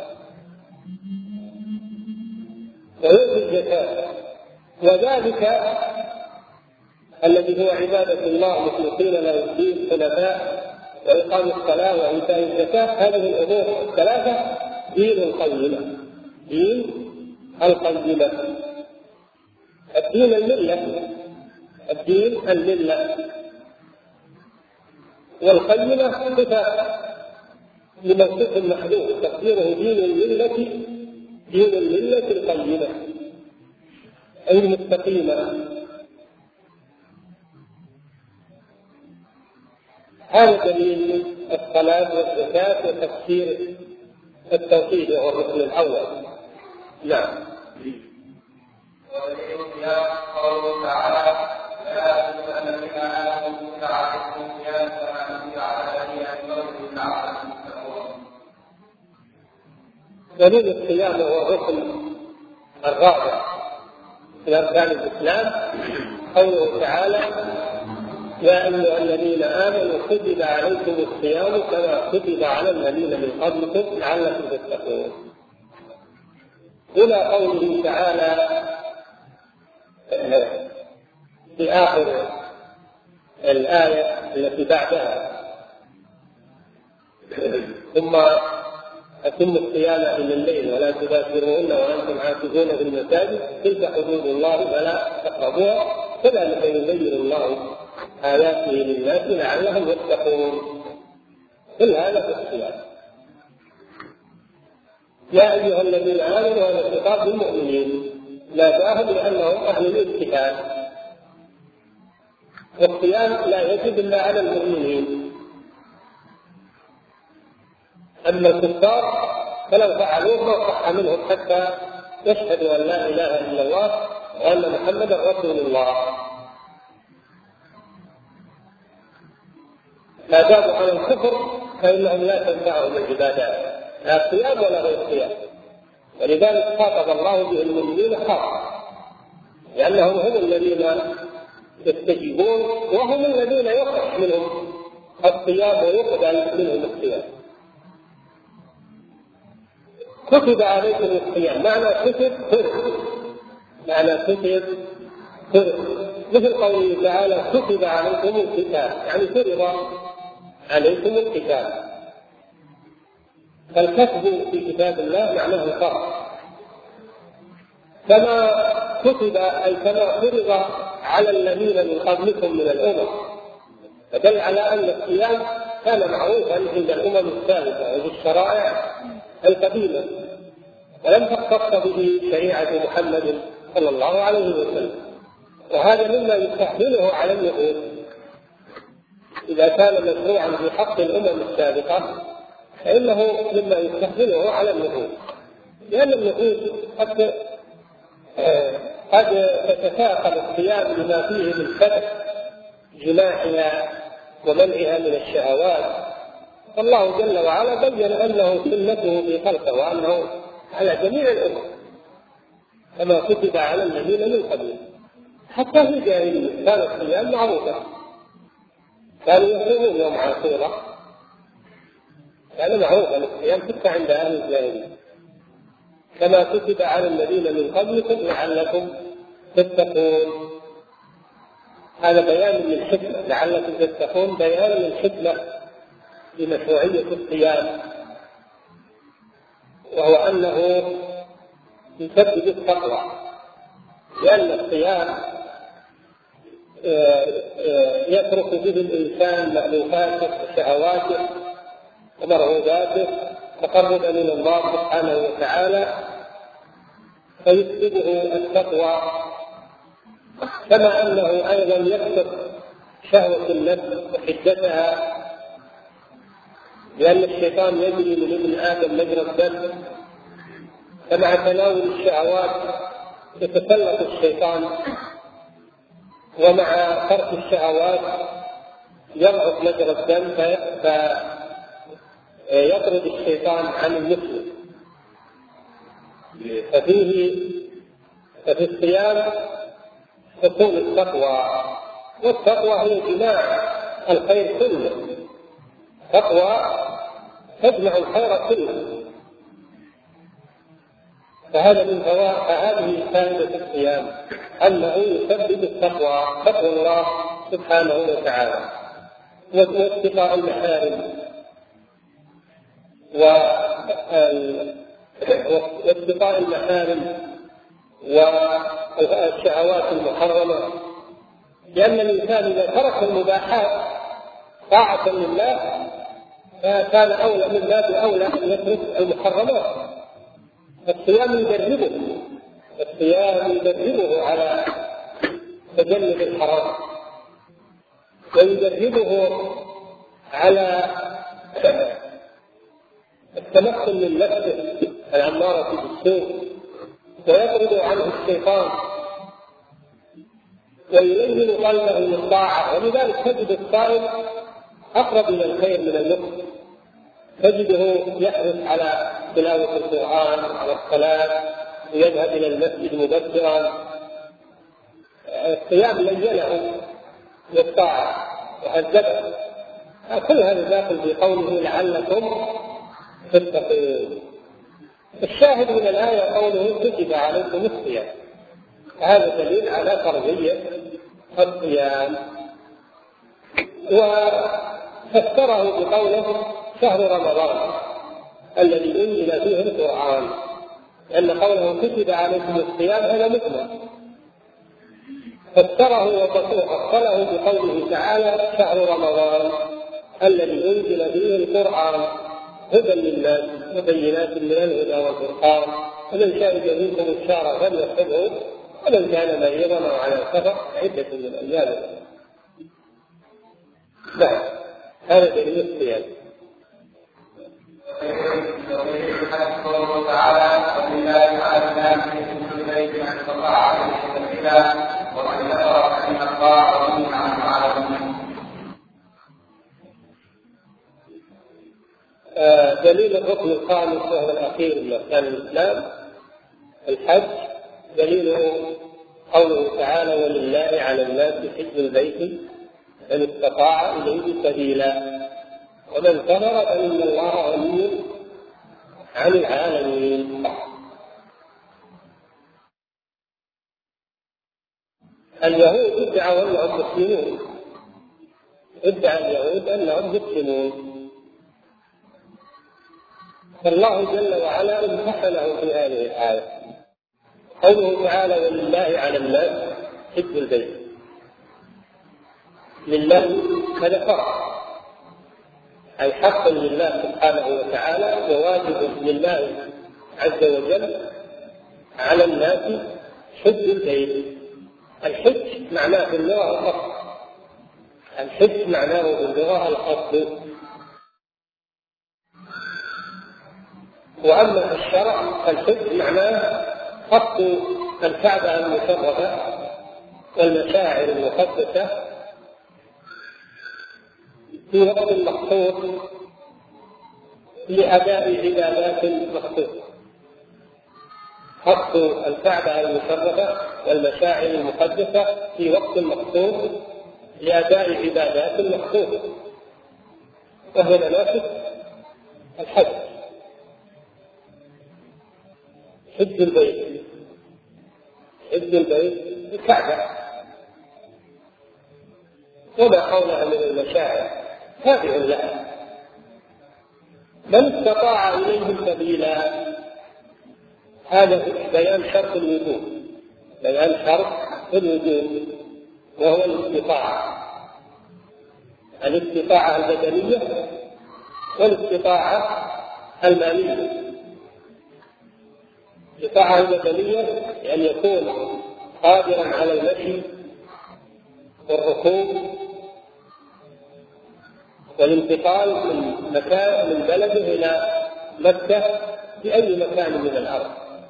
ويؤتي الزكاة. وذلك الذي هو عبادة الله مخلصين له الدين حنفاء وإقام الصلاة وإيتاء الزكاة، هذه الأمور الثلاثة دين القيمة، دين القيمة، الدين الملة، الدين الملة. والقيمة صفة لموصوف محدود تقديره دين الملة، دين الملة القيمة أي المستقيمة. هذا دليل الصلاة والزكاة وتفسير التوحيد وهو الركن الأول. نعم. ودليل القيام قوله تعالى لا أيها الذين آمنوا كتب عليكم الصيام كما كتب على الذين من قبلكم لعلكم تتقون. دليل الصيام هو الركن الرابع من أركان الإسلام، قوله تعالى يا أيها الذين آمنوا كتب عليكم الصيام كما كتب على الذين من قبلكم لعلكم تتقون. إلى قوله تعالى في آخر الآية التي بعدها ثم أتموا الصيام إلى الليل ولا تباشروهن وأنتم عاكفون في المساجد تلك حدود الله فلا تقربوها كذلك يبين الله آياته للناس لعلهم يتقون. كل هذا في الصيام. يا أيها الذين آمنوا هذا خطاب للمؤمنين لا باهم لأنهم أهل الامتثال، والصيام لا يجب إلا على المؤمنين، أما الكفار فلو فعلوه ما صح منهم حتى يشهدوا أن لا إله إلا الله وأن محمدا رسول الله. ما داموا على الكفر فإنهم لا تنفعهم العبادات لا صيام ولا غير صيام، ولذلك خاطب الله به المؤمنين خاصة لأنهم هم الذين يستجيبون وهم الذين يصح منهم الصيام ويقبل منهم الصيام. كتب عليكم الصيام معنى كتب فرض، معنى كتب فرض مثل قوله تعالى كتب عليكم القتال يعني فرض عليكم القتال. فالكتب في كتاب الله معناه الفرض كما كتب أي كما فرض على الذين من قبلكم من الأمم، فدل على أن الصيام كان معروفا عند الأمم السابقة وبالشرائع القديمة، ولم تختص به شريعة محمد صلى الله عليه وسلم. وهذا مما يستحمله على النفوذ إذا كان مشروعا في حق الأمم السابقة، فإنه مما يستحمله على النفوذ، لأن النفوذ قد قد تتثاقل الصيام بما فيه من فتح جماعها ومنعها من الشهوات. فالله جل وعلا بين أنه سنته في خلقه وأنه على جميع الأمم كما كتب على الذين من قبله. حتى في الجاهلية كان الصيام معروفا، كانوا يصومون يوم عاشوراء، كان معروفا الصيام حتى عند أهل الجاهلية، كما كتب على الذين من قبلكم لعلكم تتقون. هذا بيان للحكمة، لعلكم تتقون بيان للحكمة بمشروعية الصيام، وهو أنه يسبب التقوى، لأن الصيام يترك به الإنسان مألوفاته وشهواته ومرغوباته تقربا إلى الله سبحانه وتعالى، فيسببه التقوى، كما أنه أيضا يكسر شهوة النفس وحدتها، لأن الشيطان يجري من ابن آدم مجرى الدم، فمع تناول الشهوات يتسلط الشيطان، ومع ترك الشهوات يضعف مجرى الدم فيطرد الشيطان عن المسلم. ففيه ففي الصيام تكون التقوى، والتقوى هي جماع الخير كله، تقوى تجمع الخير كله. فهذا من فهذه فائدة الصيام، أنه يسبب التقوى، تقوى الله سبحانه وتعالى، واتقاء المحارم واتقاء المحارم والشهوات المحرمة، لأن الإنسان إذا ترك المباحات طاعة لله فكان أولى من باب أولى أن يترك المحرمات. الصيام يدربه الصيام يدربه على تجنب الحرام، ويدربه على التمكن من نفسه الأمارة بالسوء، ويطرد عنه الشيطان، ويلين قلبه للطاعة. ولذلك تجد الصائم أقرب إلى الخير من المسلم، تجده يحرص على تلاوة القرآن والصلاة، ويذهب إلى المسجد مبكرا. الصيام لينه للطاعة وهذبه. كل هذا داخل في قوله لعلكم تتقون. الشاهد من الآية قوله كتب عليكم الصيام، هذا دليل على فرضية الصيام، وفسره بقوله شهر رمضان الذي أنزل فيه القرآن، لأن قوله كتب عليكم الصيام هذا مطلق، فسره وفصله بقوله تعالى شهر رمضان الذي أنزل فيه القرآن هدى للناس وبينات من الهدى والفرقان، فمن شهد منكم الشهر فليصمه ومن كان مريضا أو على سفر عدة من أيام. نعم، هذا دليل الصيام. قوله تعالى ولله على الناس حج البيت من استطاع اليه سبيلا ومن كفر فإن الله غني عن العالمين. دليل الركن الخامس وهو الأخير من أركان الإسلام الحج، دليله قوله تعالى ولله على الناس حج البيت من استطاع إليه سبيلا ومن كفر فإن الله غني عن العالمين. اليهود ادعوا أنهم مسلمون، ادعى اليهود أنهم مسلمون، فالله جل وعلا امتحنه في هذه الآية، قوله تعالى ولله على الناس حج البيت، لله هذا فرع أي حق لله سبحانه وتعالى وواجب لله عز وجل على الناس حج البيت. الحج معناه في اللغة القصد، الحج معناه في اللغة القصد، وأما في الشرع فالحج معناه قصد الكعبة المشرفة والمشاعر المقدسة في وقت مخصوص لأداء عبادات مخصوصة. قصد الكعبة المشرفة والمشاعر المقدسة في وقت مخصوص لأداء عبادات مخصوصة، وهو مناسك الحج. حج البيت، حج البيت الكعبة وما حولها من المشاعر تابع لها. من استطاع إليه سبيلا، هذا بيان شرط الوجوب، بيان شرط الوجوب وهو الاستطاعة، الاستطاعة البدنية والاستطاعة المالية. الاستطاعة البدنية أن يكون قادرا على المشي والركوب والانتقال من مكان من بلده إلى مكة في أي مكان من الأرض،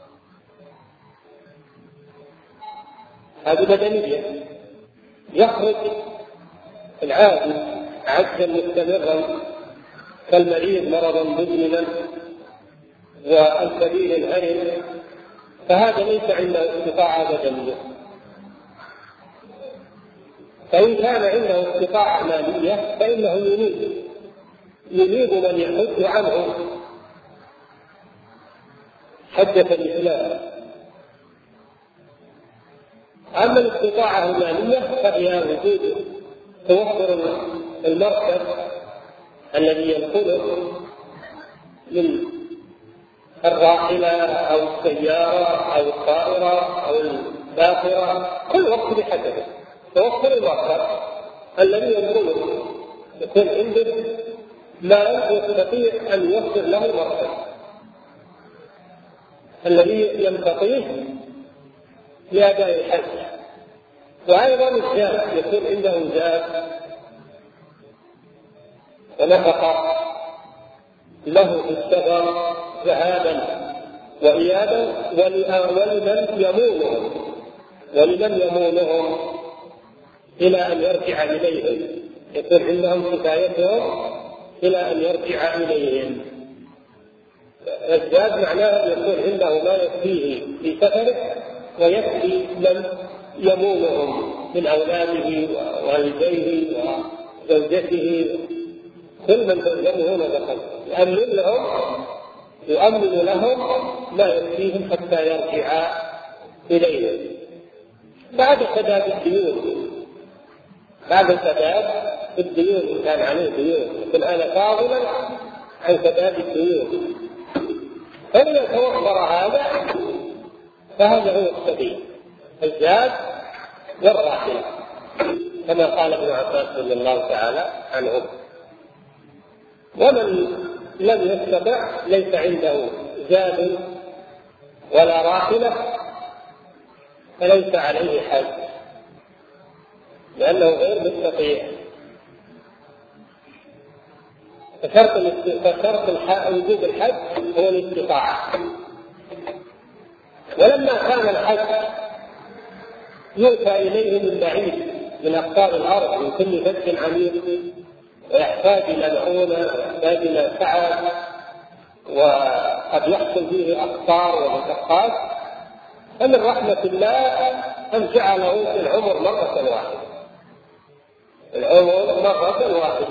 هذه بدنية. يخرج العاجز عجزا مستمرا كالمريض مرضا مزمنا والكبير الهرم، فهذا ليس عنده استطاعة بدنية. فإن كان عنده استطاعة مالية فإنه ينيب ينيب من يحج عنه حجة الإسلام. أما الاستطاعة المالية فهي وجود توفر المركب الذي ينقله من الراحلة أو السيارة أو الطائرة أو الباخرة، كل وقت بحسبه. توفر المركب الذي ينقله، يكون عنده ما يستطيع أن يوفر له المركب الذي ينتقيه لأداء الحج. وأيضا الزاد، يكون عنده زاد ونفقة له في السفر ذهابا وإيابا ولمن يمونهم ولمن يمونهم إلى أن يرجع إليهم، يكون عندهم كفايتهم إلى أن يرجع إليهم. الزاد معناه يكون عنده ما يكفيه في سفره ويكفي من يمونهم من أولاده ووالديه وزوجته، كل من يمون دخل يؤمن لهم يؤمن لهم ما يكفيهم حتى يرجع إليهم. بعد سداد الديون، بعد سداد الديون كان عليه ديون يكون أنا فاضلا عن سداد الديون، فإن يتوفر هذا فهذا هو السبيل، الزاد والراحلة، كما قال ابن عباس رضي الله تعالى عنهم. ومن لم يستطع ليس عنده زاد ولا راحلة فليس عليه حج، لأنه غير مستطيع. فشرط وجوب الحج هو الاستطاعة. ولما كان الحج يؤتى إليه من بعيد من أقطار الأرض من كل فج عميق ويحتاج إلى معونة ويحتاج إلى تعب وقد يحصل فيه أخطار ومشقات، فمن رحمة الله أن جعله في العمر مرة واحدة، العمر مرة واحدة،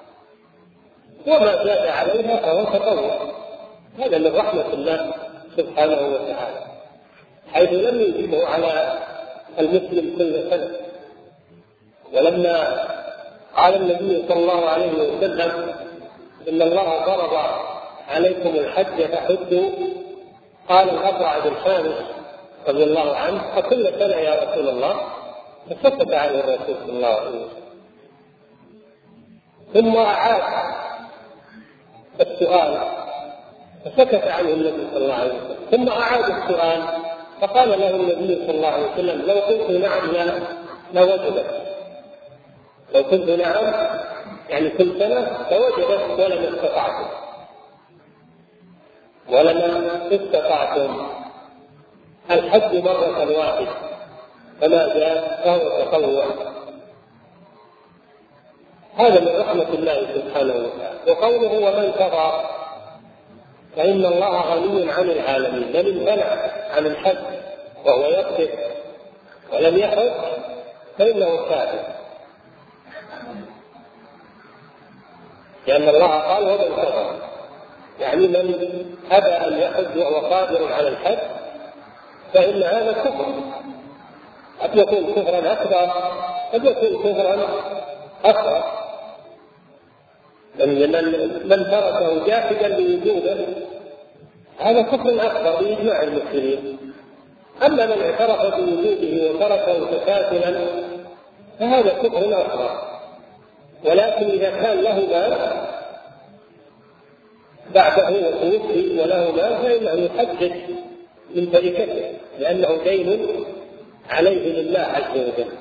وما زاد عليها فهو تطوع. هذا من رحمة الله سبحانه وتعالى، حيث لم يجبه على المسلم كل سنة. ولما قال النبي صلى الله عليه وسلم إن الله فرض عليكم الحج فحجوا، قال الأبرع بن حارث رضي الله عنه: أكل سنة يا رسول الله؟ فسكت عنه الرسول صلى الله عليه وسلم، ثم أعاد السؤال فسكت عنه النبي صلى الله عليه وسلم، ثم أعاد السؤال فقال له النبي صلى الله عليه وسلم: لو قلت نعم لوجدت، لو قلت نعم يعني كل سنة لوجدت ولما استطعتم ولما استطعتم الحج مرة واحدة، فما جاء فهو تطوع. هذا من رحمة الله سبحانه وتعالى. وقوله: ومن كفر فإن الله غني عن العالمين، من امتنع عن الحج وهو يكفر ولم يحج فإنه كافر، لأن الله قال: ومن كفر، يعني من أبى أن يحج وهو قادر على الحج فإن هذا كفر، قد يكون كفرا أكبر قد يكون كفرا أصغر. من تركه جاحدا لوجوده هذا كفر أكبر بإجماع المسلمين، أما من اعترف بوجوده وتركه تكاسلا فهذا كفر أصغر. ولكن إذا كان له مال بعده وتوفي وله مال فإنه يحدث من تركته، لأنه دين عليه لله عز وجل.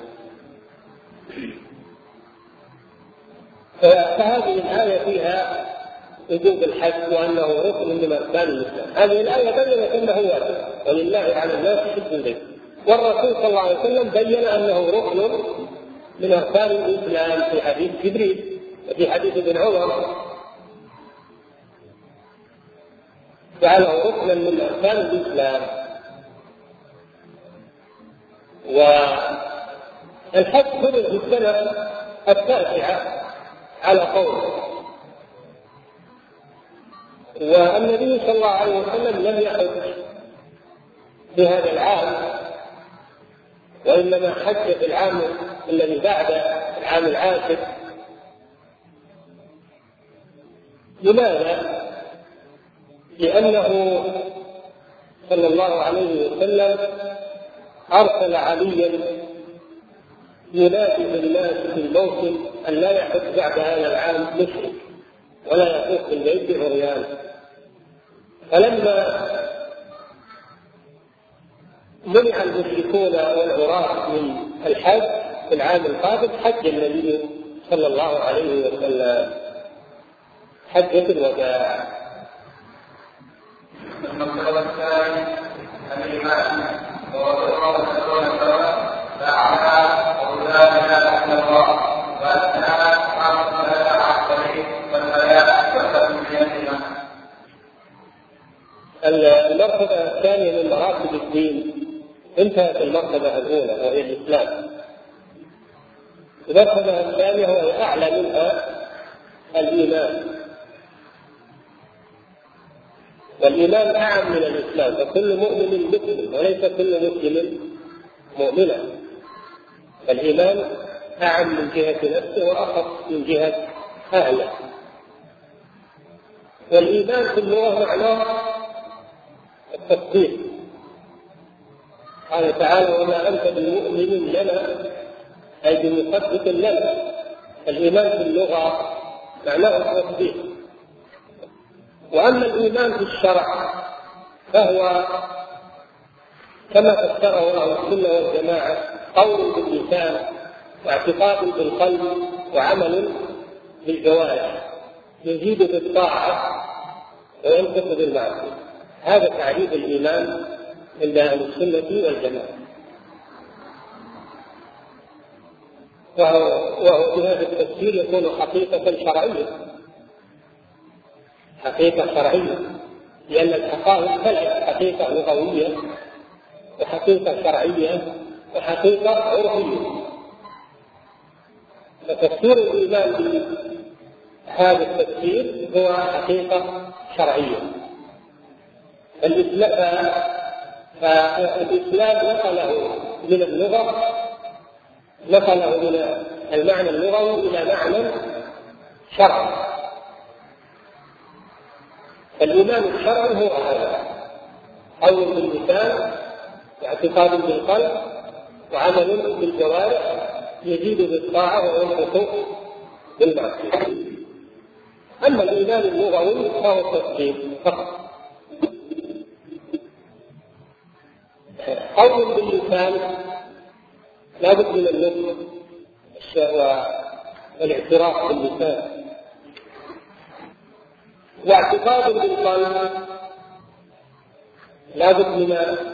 فهذه الآية فيها وجوب الحج وأنه ركن من أركان الإسلام. هذه الآية بيّنت أنه واجب ولله على الناس حج البيت، والرسول صلى الله عليه وسلم بين أنه ركن من أركان الإسلام في حديث جبريل وفي حديث ابن عمر، جعله ركنا من أركان الإسلام. والحج فرض في السنة التاسعة على قول، والنبي صلى الله عليه وسلم لم يحج في هذا العام، وإنما حج في العام الذي بعد العام العاشر. لماذا؟ لأنه صلى الله عليه وسلم أرسل عليا ينادي بالناس في الموسم أن لا يحج بعد هذا العام مشرك ولا يطوف بالبيت عريان. فلما منع المشركون والعراة من الحج في العام القادم حج النبي صلى الله عليه وسلم حجة الوداع. المرتبة الثانية الإيمان، وهو تكون سواء فأعلى أو لا إله إلا الله، وأثناء عرض لا عقبه والحياة والتنمية. المرتبة الثانية من مراتب الدين انتهت المرتبة الأولى وهي الإسلام. المرتبة الثانية وهي أعلى منها الإيمان، والإيمان أعم من الإسلام، فكل مؤمن مسلم وليس كل مسلم مؤمنا. فالإيمان أعم من جهة نفسه وأخف من جهة أهله. والإيمان في اللغة معناه التصديق. قال تعالى: وما أنت بمؤمن لنا، أي بمصدق لنا. الإيمان في اللغة معناه التصديق. وأما الإيمان في الشرع فهو كما فسره أهل السنة والجماعة: قول باللسان واعتقاد بالقلب وعمل بالجوارح، يزيد بالطاعة وينقص بالمعصية. هذا تعريف الإيمان عند أهل السنة والجماعة. وهو في هذا التفسير يكون حقيقة شرعية، حقيقة شرعية، لأن الحقائق ثلاث: حقيقة لغوية وحقيقة شرعية وحقيقة عرفية. فتفسير الإيمان بهذا التفسير هو حقيقة شرعية. الإسلام فالإسلام نقله من اللغة نقله من المعنى اللغوي إلى معنى شرعي. الإيمان الشرعي هو هذا: قول باللسان اعتقاد بالقلب وعمل بالجوارح يزيد بالطاعة وينقص بالمعصية. أما الإيمان اللغوي فهو التصديق فقط، قول باللسان لا بد من النطق والاعتراف باللسان، واعتقاد بالقلب لا بد من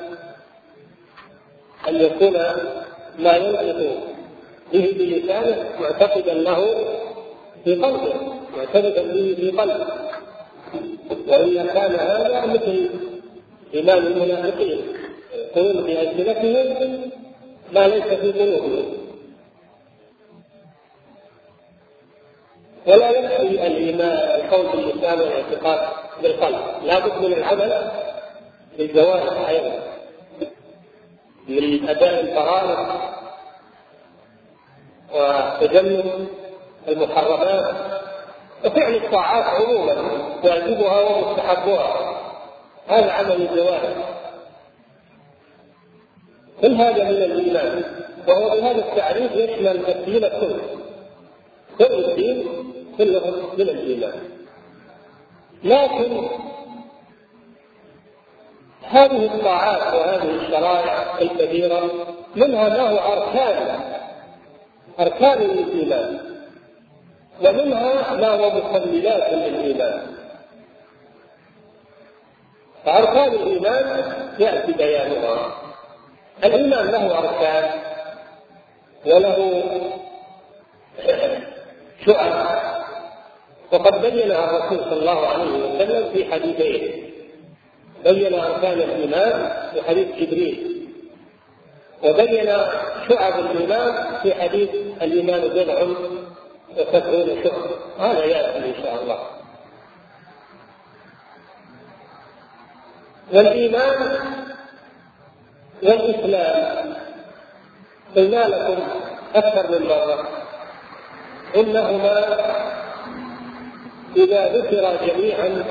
أن يكون ما ينطق به بلسانه معتقدا له في قلبه، معتقدا به في قلبه، وإلا كان هذا مثل إيمان المنافقين يقولون بألسنتهم ما ليس في قلوبهم. ولا يكفي الإيمان القول باللسان والاعتقاد بالقلب، لا بد من العمل بالجوارح أيضا، من أداء الفرائض وتجنب المحرمات وفعل الطاعات عموما واجبها ومستحبها، هذا عمل الجوارح. كل هذا من الإيمان، وهو بهذا التعريف يشمل الدين كله، كل الدين كله من الإيمان. لكن هذه الطاعات وهذه الشرائع الكبيرة منها ما هو أركان أركان الإيمان، ومنها ما هو مكملات للإيمان. فأركان الإيمان يأتي بيانها. الإيمان له أركان وله شعب، وقد بينها الرسول صلى الله عليه وسلم في حديثين، بين أركان الإيمان في حديث جبريل، وبين شعب الإيمان في حديث الإيمان بضع وسبعون شعبة. هذا يأتي إن شاء الله. والإيمان والإسلام قلنا لكم أكثر من مرة إنهما إذا ذكر جميعا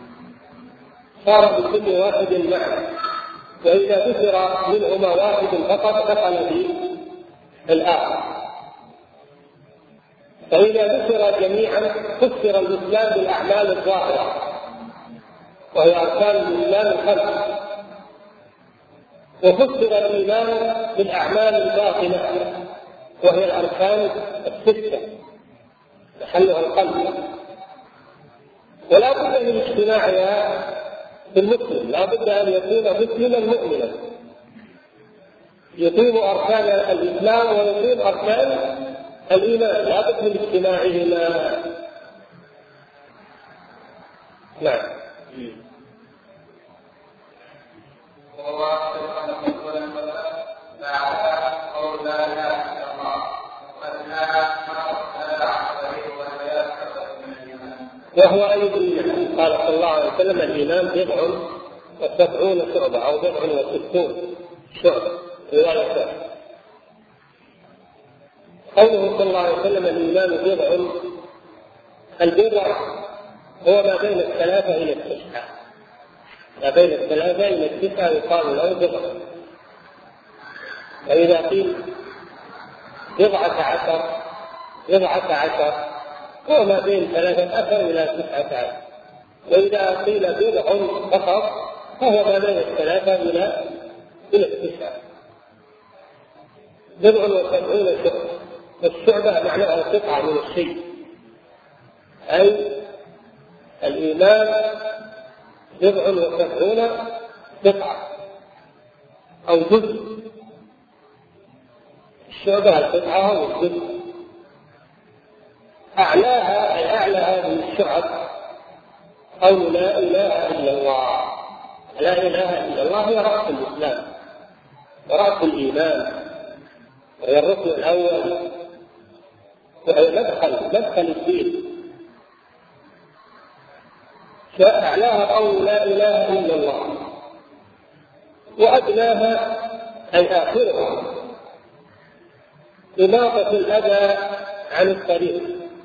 صار بكل واحد معنى، وإذا ذكر منهما واحد فقط دخل في الآخر. فإذا ذكر جميعا فسر الإسلام بالأعمال الظاهرة وهي أركان الإسلام الخمس، وفسر الإيمان بالأعمال الباطنة وهي الأركان الستة محلها القلب. ولا بد من اجتماعها في المسلم، لا بد أن يكون مسلما مؤمنا يقيم أركان الإسلام ويقيم أركان الإيمان، لا بد من اجتماعهما. نعم. وهو أيضا قال صلى الله عليه وسلم الإيمان بضع وسبعون شعبة أو بضع وستون شعبة رواية. قوله صلى الله عليه وسلم الإيمان بضع، البضع هو ما بين الثلاثة إلى التسعة، ما بين الثلاثة إلى التسعة يقال له بضع. فإذا قيل بضعة عشر بضعة عشر هو ما بين ثلاثة عشر إلى تسعة عشر، وإذا قيل بضع فقط فهو ما بين الثلاثة إلى إلى التسعة. بضع وسبعون شعبة، والشعبة معناها قطعة من الشيء، أي الإيمان بضع وسبعون قطعة أو جزء. الشعبة القطعة والجزء. أعلاها أي أعلى هذه الشعب قول لا إله إلا الله. لا إله إلا الله هي رأس الإسلام ورأس الإيمان، وهي الركن الأول، وهي مدخل مدخل الدين. فأعلاها قول لا إله إلا الله، وأدناها أي آخرها إماطة الأذى عن الطريق.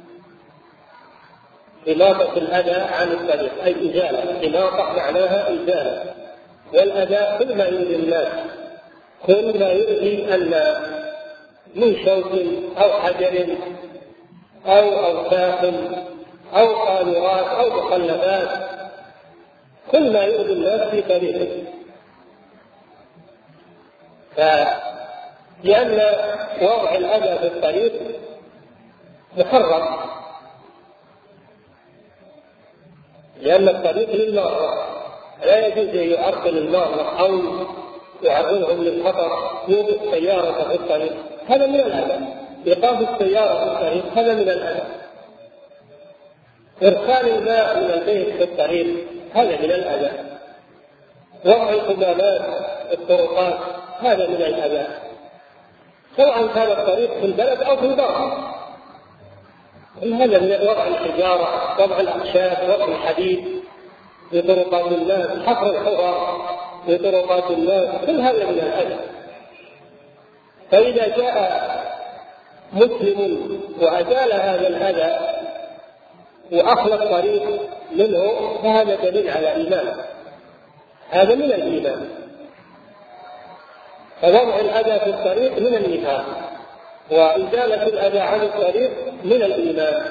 إماطة الأذى عن الطريق أي إزالة. إماطة معناها إزالة، والأذى كل ما يؤذي الناس كل ما يؤذي أن من شوك أو حجر أو أوساخ أو قاذورات أو مخلفات، كل ما يؤذي الناس في طريقه. لأن وضع الأذى في الطريق محرم، لأن الطريق للمرة لا يجوز أن يعرض المرة أو يعرضهم للخطر، يوقف سيارة في الطريق، هذا من الأذى. إيقاف السيارة في الطريق هذا من الأذى. إرسال الماء من البيت في الطريق هذا من الأذى. وضع القمامات في الطرقات هذا من الأذى، سواء كان الطريق في البلد أو في البر. هذا من وضع الحجارة، وضع الأخشاب، وضع الحديد في طرقات الناس، حفر الحفر في طرقات الناس، كل هذا من الأذى. فإذا جاء مسلم وأزال هذا الأذى وأخلى الطريق منه فهذا دليل على إيمان، هذا من الإيمان. فوضع الأذى في الطريق من النفاق، وإزالة الأذى عن الطريق من الإيمان.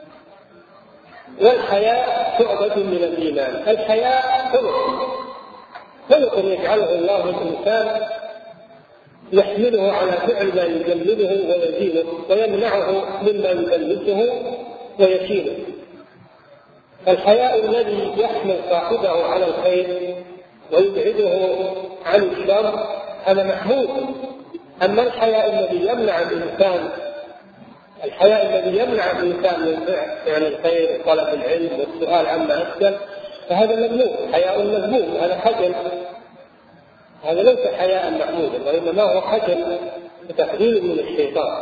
والحياء شعبة من الإيمان. الحياء خلق خلق يجعله الله الإنسان يحمله على فعل ما يجلده ويزينه ويمنعه مما يدلسه ويشيله. الحياء الذي يحمل صاحبه على الخير ويبعده عن الشر هذا محمود. أما الحياء الذي يمنع الإنسان الحياء الذي يمنع الإنسان من فعل الخير وطلب العلم والسؤال عما أسأل فهذا مذموم، حياء مذموم، هذا خجل، هذا ليس حياء محمودا، وإنما هو خجل وتحذير من الشيطان.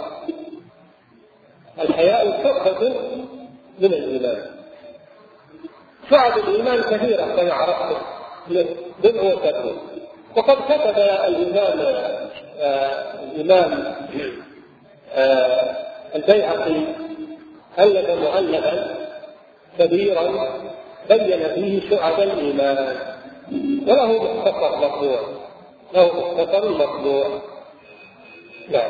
الحياء شعبة من الإيمان. شعب الإيمان كثيرة كما عرفتم، بدء وتكمل. وقد كتب الإمام آه الإمام آه البيهقي ألف مؤلفا كبيرا بين فيه شعب الإيمان، وله مختصر مطبوع له مختصر مطبوع. نعم.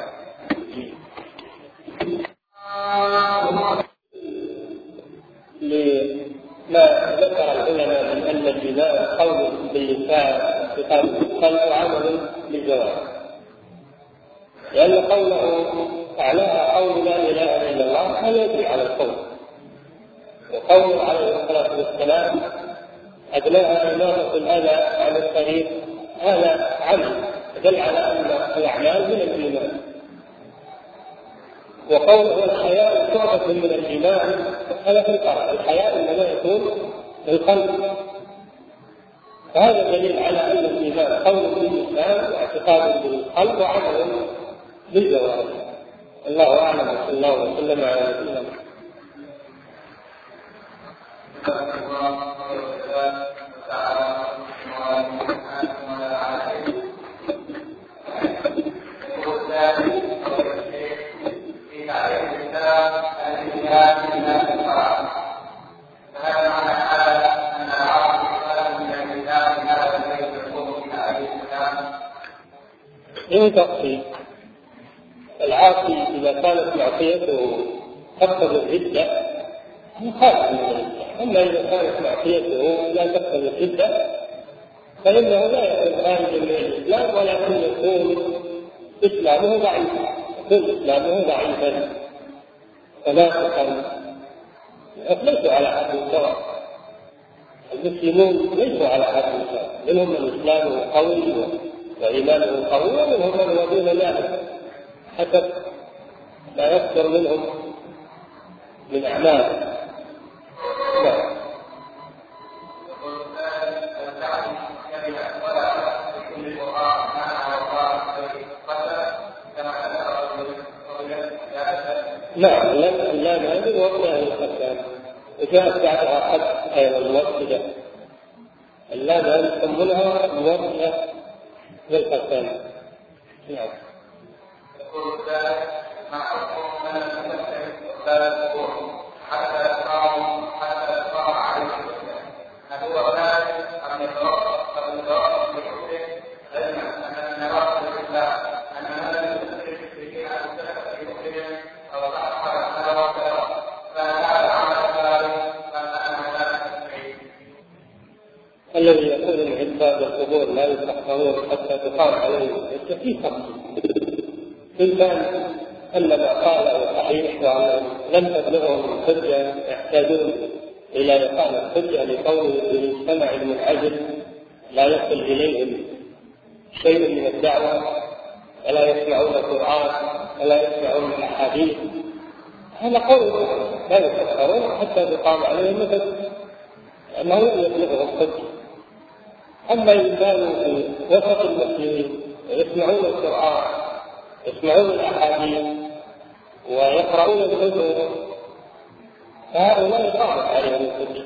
لما ذكر العلماء من أن الإيمان قول باللسان قال وعمل بالجوارح، لأن قوله أعلاها قول لا إله إلا الله هذا يجري على القول، وقوله عليه الصلاة والسلام أدناها إماطة الأذى عن الطريق هذا عمل دل على أن الأعمال من الإيمان. وقوله الحياء شعبة من الإيمان هذا في القلب، الحياء إنما يكون في القلب، فهذا دليل على أن الإيمان قول باللسان واعتقاد بالقلب وعمل بالجوارح. الله أعلم، وصلى الله وسلم على نبينا إن تقصي العاصي إذا كانت معصيته تقتضي الردة مخالف من الردة، أما إذا كانت معصيته لا تقتضي الردة فإنه لا يكون خارجا من الإسلام، ولكن يكون إسلامه ضعيفا، يكون إسلامه ضعيفا فناقصا، ليسوا على حد سواء. المسلمون ليسوا على حد سواء، منهم من إسلامه قوي وإيمانه قوي، ومنهم من هو دون ذلك حسب ما يصدر منهم من أعمال. نعم. نعم، اللام هذه موجهة للختان، وجاءت بعدها قد أيضا موجهة. اللام هذه يسمونها موجهة للختان. نعم. يقول ذلك مع حكم من المسلم ثلاث قرون حتى يقام حتى يقام عليه الإسلام، هل هو ذلك أم يتوقف أم يتوقف بحكمه علما أن الميراث لله الذي يقول ان عباد القبور لا يستحقرون حتى تقام عليهم في تفصيل. إن كان ان ما قاله صحيح وانهم لم تبلغهم الحجه يحتاجون الى اقامه الحجه لقوله المجتمع المنعزل لا يصل اليهم شيء من الدعوه ولا يسمعون القران ولا يسمعون الاحاديث، هذا قول لا يستحقرون حتى تقام عليهم مثل انه لم يبلغهم الحجه. أما إن كانوا في وسط المسلمين يسمعون القرآن يسمعون الأحاديث ويقرؤون الكتب فهؤلاء قامت عليهم الحجة،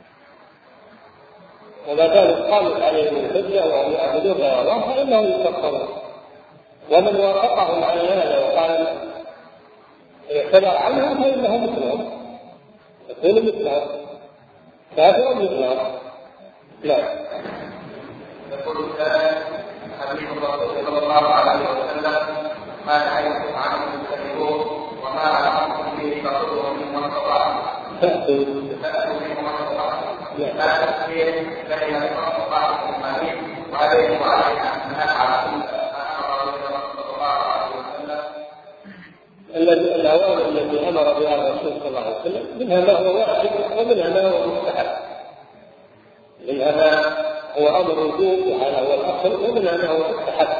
وما دامت قامت عليهم الحجة وهم يعبدون غير الله فإنهم يكفرون. ومن وافقهم على هذا وقال اعتذر عنهم فإنهم مثلهم، يكونوا مثلهم كافر مثلهم. لا. يقول الثاني حديث الرسول صلى الله عليه وسلم ما نهيتم عنه فاجتنبوه وما امرتم به فخذوه ممن استطعتم فاتوا ممن استطعتم لا تكفير بين من استطعتم المريض وعليه وعلينا ان نفعل ما امر به صلى الله عليه وسلم. الاوامر التي امر بها الرسول صلى الله عليه وسلم منها ما هو واجب ومنها ما هو مستحب، منها ما هو أمر وجوب وهذا هو الأصل ومن أنه هو مستحب.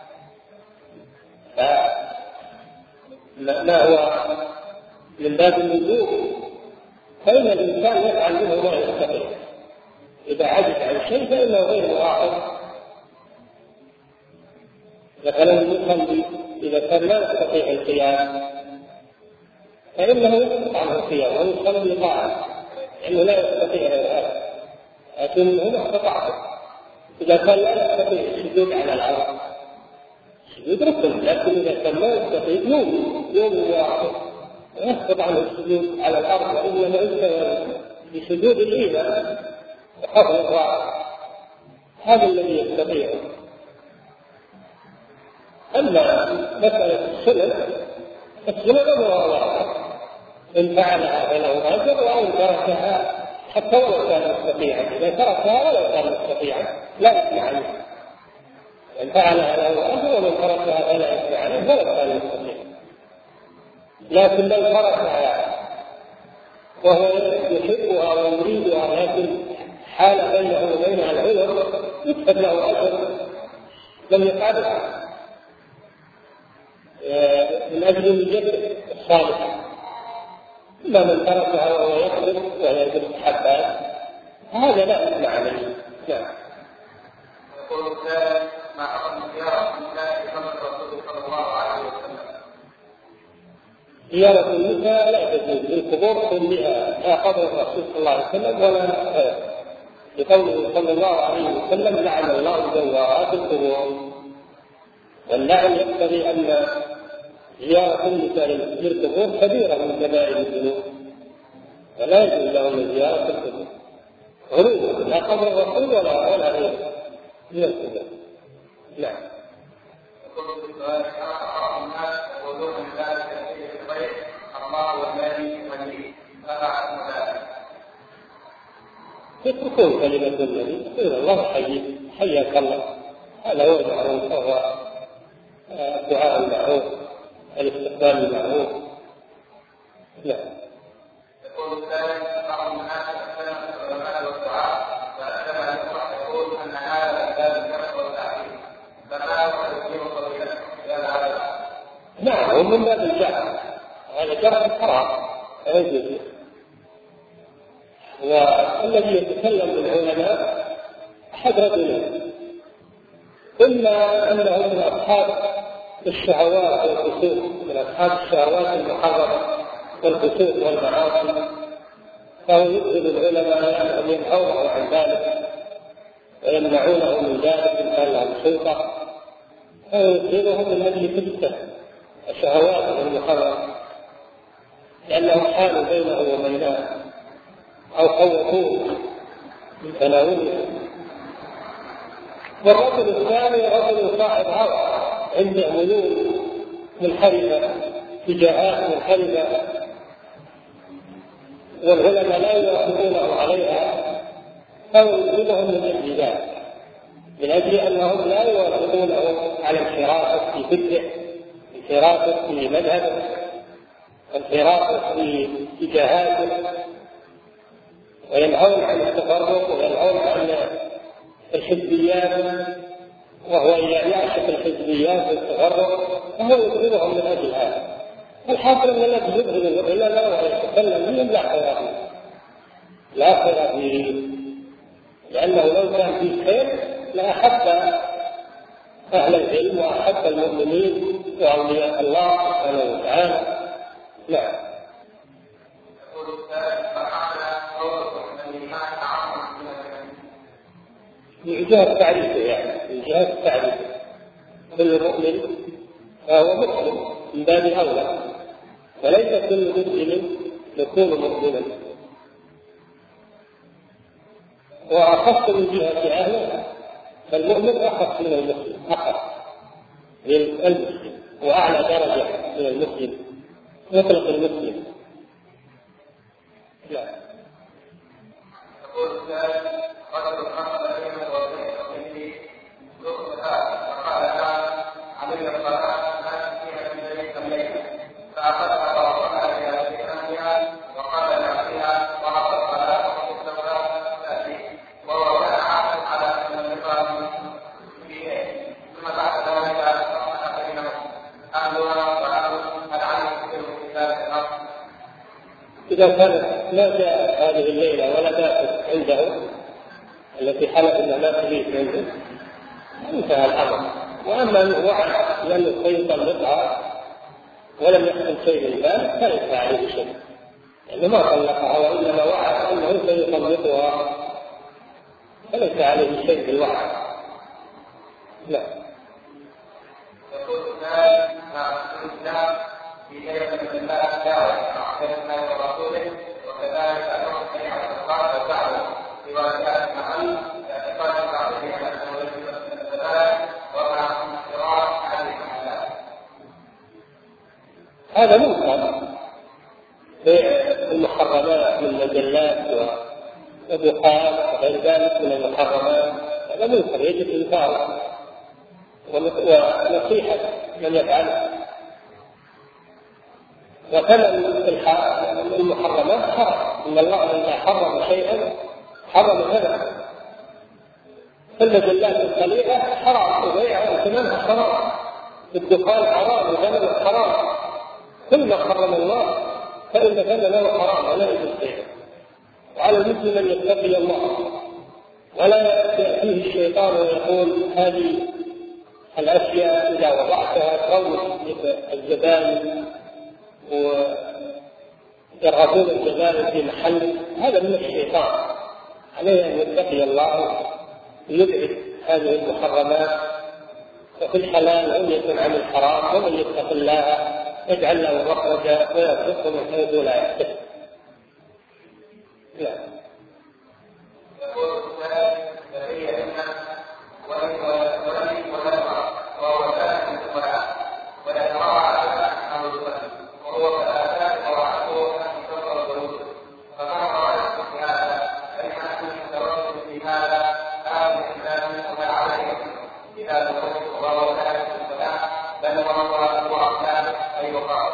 ما هو من باب الوجوب فإن الإنسان يفعل منه ما يستطيع، إذا عجز عن شيء فإنه غير مؤاخذ. مثلا المصلي إذا كان لا يستطيع القيام فإنه يسقط عنه القيام ويصلي طاعة لأنه لا يستطيع هذا، لكن هنا استطاعته. إذا كان لا يستطيع السجود على الأرض السجود ركن، لكن إذا كان لا يستطيع يوم يوم واحد يسقط عنه السجود على الأرض، وإنما يستوى بسجود الإيمان وحفظ الراحة، هذا الذي يستطيع. أما مسألة السنن السنن أمرها واحد، إن فعلها فله أجر وإن تركها حتى ولو كان مستطيعا، إذا تركها ولو كان مستطيعا لا إثم عليه. إن فعلها له أجر ومن تركها فلا إثم عليه ولو كان مستطيعا. لكن لو تركها وهو يحبها ويريدها لكن حال بينه وبينها العذر يكتب له أجر لم يفعلها من أجل الجبر الصالح. إلا من تركها وهو يقدر ويجب حبات هذا لا إثم عليه. نعم. يقول الثالث ما أخذ زيارة النساء في زمن الرسول صلى الله عليه وسلم. زيارة النساء لا تجوز للقبور كلها لا قبر الرسول صلى الله عليه وسلم ولا غيره، لقوله صلى الله عليه وسلم لعن الله زوارات القبور. واللعن يقتضي أن زيارة النساء للقبور كبيرة من كبائر الذنوب ولا يجوز لهم زيارة القبور غلو لا قبر الرسول ولا ولا غيره من القبور. نعم. يقول السؤال أخطأ الناس يقولون ذلك في الخير الله والذي ولي فما ذلك؟ يتركون كلمة النبي يقول الله حي حياك الله، هذا هو المعروف وهو الدعاء المعروف الاستقبال المعروف. لا. يقول الثالث بعض الناس اختلف العلماء والدعاء فكما يقول ان هذا باب الكفر والتعظيم فما هو تسليم فضيلته الى هذا؟ نعم، ومن باب الجهل هذا جهل حرام لا يجوز. والذي يتكلم بالعلماء احد رجلين، اما انه من اصحاب الشهوات والفسوق، من أصحاب الشهوات المحرمة والفسوق والمعاصي، فهو يؤذن العلماء أن ينهونه عن ذلك ويمنعونه من ذلك إن كان لهم سلطة، فهو يؤذنهم من أجل تلك الشهوات المحرمة لأنه حال بينه وبينها أو خوفوه من تناوله. والرجل الثاني رجل صاحب هوى عنده ميول منحرفة اتجاهات منحرفة والعلماء لا يوافقونه عليها أو يجيبهم من أجل ذلك، من أجل أنهم لا يوافقونه على انحرافه في فكره، انحرافه في مذهبه، انحرافه في اتجاهاته، وينهون عن التفرق وينهون عن الحزبيات، وهو يعشق الحزبيات والتفرق، فهو يبغضهم من أجل هذا. الحاصل أن الذي يبغض العلماء ويتكلم بهم لا خير فيه، لا خير فيه، لأنه لو كان فيه خير لأحب أهل العلم وأحب المؤمنين وأولياء الله سبحانه وتعالى. نعم. من جهة تعريفه، يعني من جهة تعريفه كل مؤمن فهو مسلم من باب أولى، وليس كل مسلم يكون مؤمنا، وأخص من جهة أهله فالمؤمن أخص من المسلم، أخص من المسلم وأعلى درجة من المسلم، مطلق المسلم. لا. يقول السائل: قدر الحق بين وبين تقليد لطفها فقال علي الصلاة ما فيها من ذلك الليل، فأخذها ورفعها إلى ذكرها وقال لها وعطى الصلاة وقصدها تأتي، وهو كان عاقل على أن النظام فيه. ثم بعد ذلك أصبح بينهم أهلها وأهل العلم في الكتاب. إذا كانت ما جاءت هذه الليلة ولا باتت عنده التي حلف أن لا تبيت عنده انتهى الأمر. وأما أنه وعد لأنه سيطلقها ولم يحصل شيء من ذلك فليس عليه شيء، لأنه ما طلقها وإنما وعد أنه سيطلقها، فليس عليه شيء بالوعد. لا. يقول الناس مع الإسلام في كلمة الله دعوة كلمة ورسوله، وكذلك أمر الشريعة الأخرى والدعوة في ولايات المحل اعتقاد بعضهم أنه يجب أن الثبات ومع انحراف عن المحلات. هذا منكر في المحرمات من مجلات ودخان وغير ذلك من المحرمات، هذا منكر يجب إنكاره ونصيحة من يفعله. وكما المحرمات حرام، إن الله إذا حرم شيئا حرم هذا، فالمجلات الخليعة حرام وبيعها وثمنها حرام، الدخان حرام وثمنه حرام، كل ما حرم الله فإن ثمنه حرام ولا يجوز بيعه. وعلى المسلم أن يتقي الله ولا يأتيه الشيطان ويقول هذه الأشياء إذا وضعتها تروج الزبائن ويرغبون الزبائن في محل، هذا من الشيطان. عليه أن يتقي الله ويبعد هذه المحرمات، وفي الحلال غنية عن الحرام، ومن يتق الله يجعل له مخرجا ويرزقه من حيث لا يحتسب. لا. يقول السائل: فهي إنما ولي ولي ولدها وهو ثالث الصلاة ويتراعى عن الصلاة وهو كآثار وراءته أن يكفر الذنوب، فما رأيت في هذا؟ فإن التوسل في هذا هذا الإسلام وما عليه إذا تقول وهو ثالث الصلاة بل وهو وأقلام أي وقال.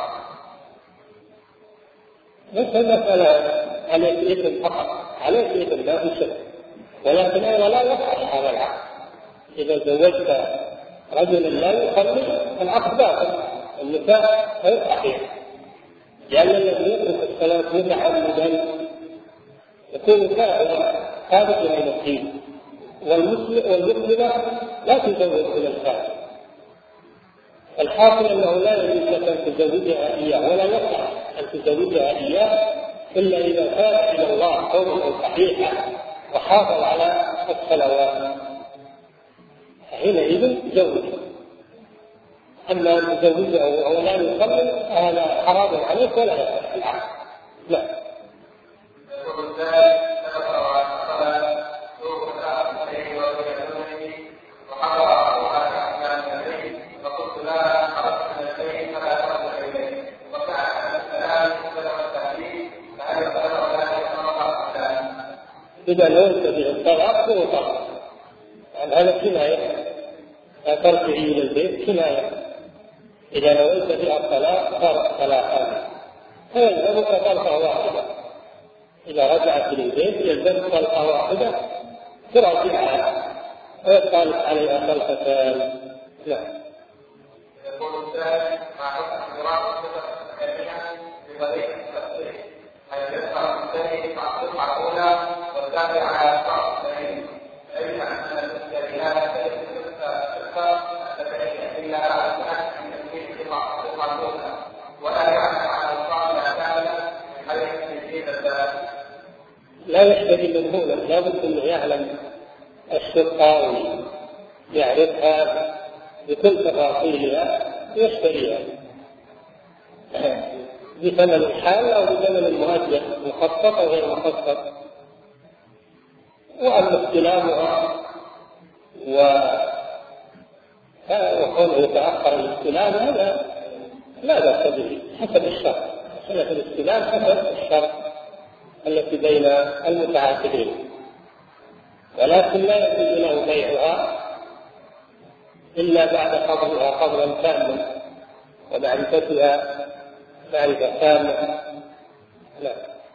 نفس المسألة عليه إثم فقط، عليه إثم لا في شك، ولكن أيضا لا يصح هذا العقد. إذا زوجت رجلا لا يصلي العقد باطل، النكاح غير صحيح، لأن الذي يترك الصلاة متعمدا يكون كافرا خارجا من الدين، والمسلمة لا تزوج إلى الكافر. الحاصل أنه لا يجوز لك أن تزوجها إياه ولا يصح أن تزوجها إياه إلا إذا تاب إلى الله توبة صحيحة وحافظ على الصلوات، حينئذ زوج. أما أن تزوجه وهو لا يصلي هذا حرام عليك ولا يصح العقد. لا. إذا نويت به الطلاق فهو طلاق، يعني هذا كناية، لا ترجعي إلى البيت كناية. إذا نويت بها الطلاق صار طلاقا، فيلزمك طلقة واحدة. إذا رجعت للبيت يلزمك طلقة واحدة تراجعها ويطلق عليها طلقتان. لا. يقول الثاني مع حكم دراسة صفة الكلمة بطريقة التفسير، أن يذكر الثاني مع الصفة الأولى والثاني على الصفة الثانية، فإن أن الكلمات تذكر التبعية إلا بعد أن تكون الصفة الأولى، ولا يعلم على الصفة كاملة حيث تزيد الثلاث. لا يشتري منه، لا بد أن يعلم الشقة ويعرفها بكل تفاصيلها يشتريها بثمن الحال أو بثمن المؤجل، مخصص أو غير مخصص. وأما استلامها وكونه يتأخر الاستلام هذا لا بأس به حسب الشرط، مسألة الاستلام حسب الشرط التي بين المتعاقدين، ولكن لا يجوز له بيعها إلا بعد قبضها قبضا تاما ومعرفتها معرفة تامة. لا.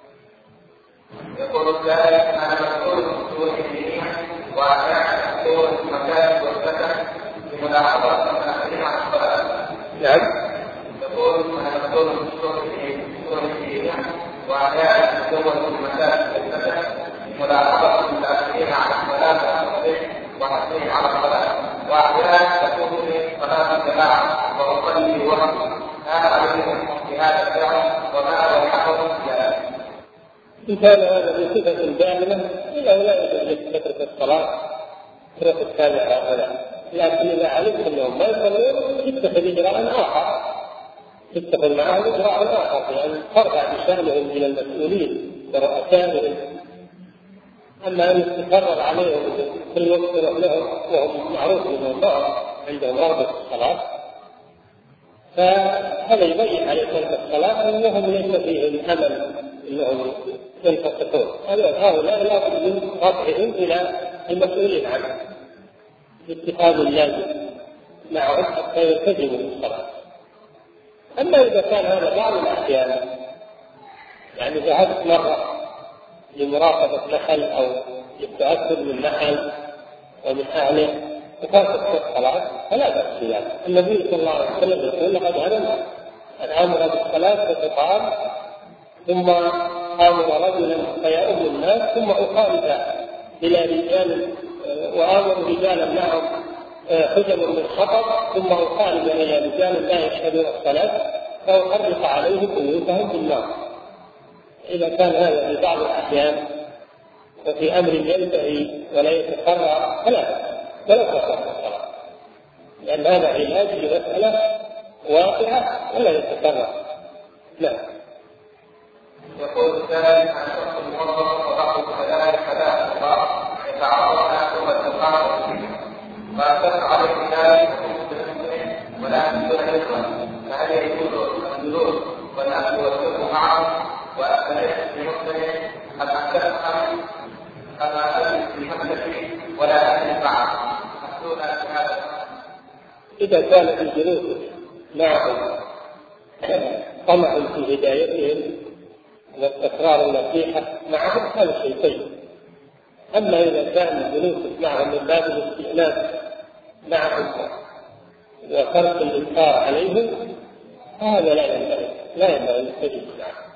يقول الثالث أنا مسؤول مسؤول الدين وأنا مسؤول المكان والسكن بملاحظة المناخير عن الصلاة. نعم. يقول أنا مسؤول مسؤول الدين وأنا مسؤول المكان والسكن بملاحظة المناخير عن الصلاة وحسين على الصلاة، وأحيانا تكون لي صلاة الجماعة وأصلي وحدي. أنا أعلم بهذا الفعل وما هو الحكم في ذلك. إن كان هذا بصفة دائمة إلا لا يجوز تترك الصلاة تترك التابع هؤلاء، لكن إذا علمت أنهم ما يصلون يتخذ إجراء آخر، يتخذ معهم إجراء آخر، يعني ترفع بشأنهم إلى المسؤولين ورؤسائهم. أما أن يتكرر عليهم كل وقت لهم وهم معروف أنهم عندهم رغبة في الصلاة، فهذا يضيع على تلك الصلاة أنهم ليس فيهم أمل أنهم ينفقون. هؤلاء لا بد من رفعهم إلى المسؤولين عنه باتخاذ اللازم معهم حتى يلتزموا بالصلاة. أما إذا كان هذا بعض الأحيان، يعني ذهبت مرة لمراقبة نحل أو للتأكد من نحل ومن أهله وكانت الصلاة فلا بأس بذلك. النبي صلى الله عليه وسلم يقول لقد علمت أن أمر بالصلاة فتقام ثم آمر رجلا فيؤم الناس ثم أخالف إلى رجال وآمر رجالا معهم حجم من خطر ثم أخالف إلى رجال لا يشهدون الصلاة فأحرق عليهم بيوتهم بالنار. إذا كان هذا في بعض الأحيان وفي أمر ينتهي ولا يتكرر فلا ولا تقرأ الصلاة، لأن هذا علاج لمسألة واقعة ولا يتكرر. لا. يقول الثالث عن شخص الموظف وبعض الحلال حلال الله يتعرضها ثم تقام فأثر عليه ذلك ولكن دون إثم، فهل يجوز الجلوس والأكل والشرب معه وأكلت بمسلم أم أكلتهم كما أكلت في مسلم ولا أكل معه مسؤول عن هذا؟ إذا كان الجلوس معهم طمع في هدايتهم وتكرار النصيحة معهم هذا شيء طيب. أما إذا كان الجلوس معهم من باب الاستئناس معهم وترك الإنكار عليهم هذا لا ينبغي لا ينبغي أن تجلس معهم،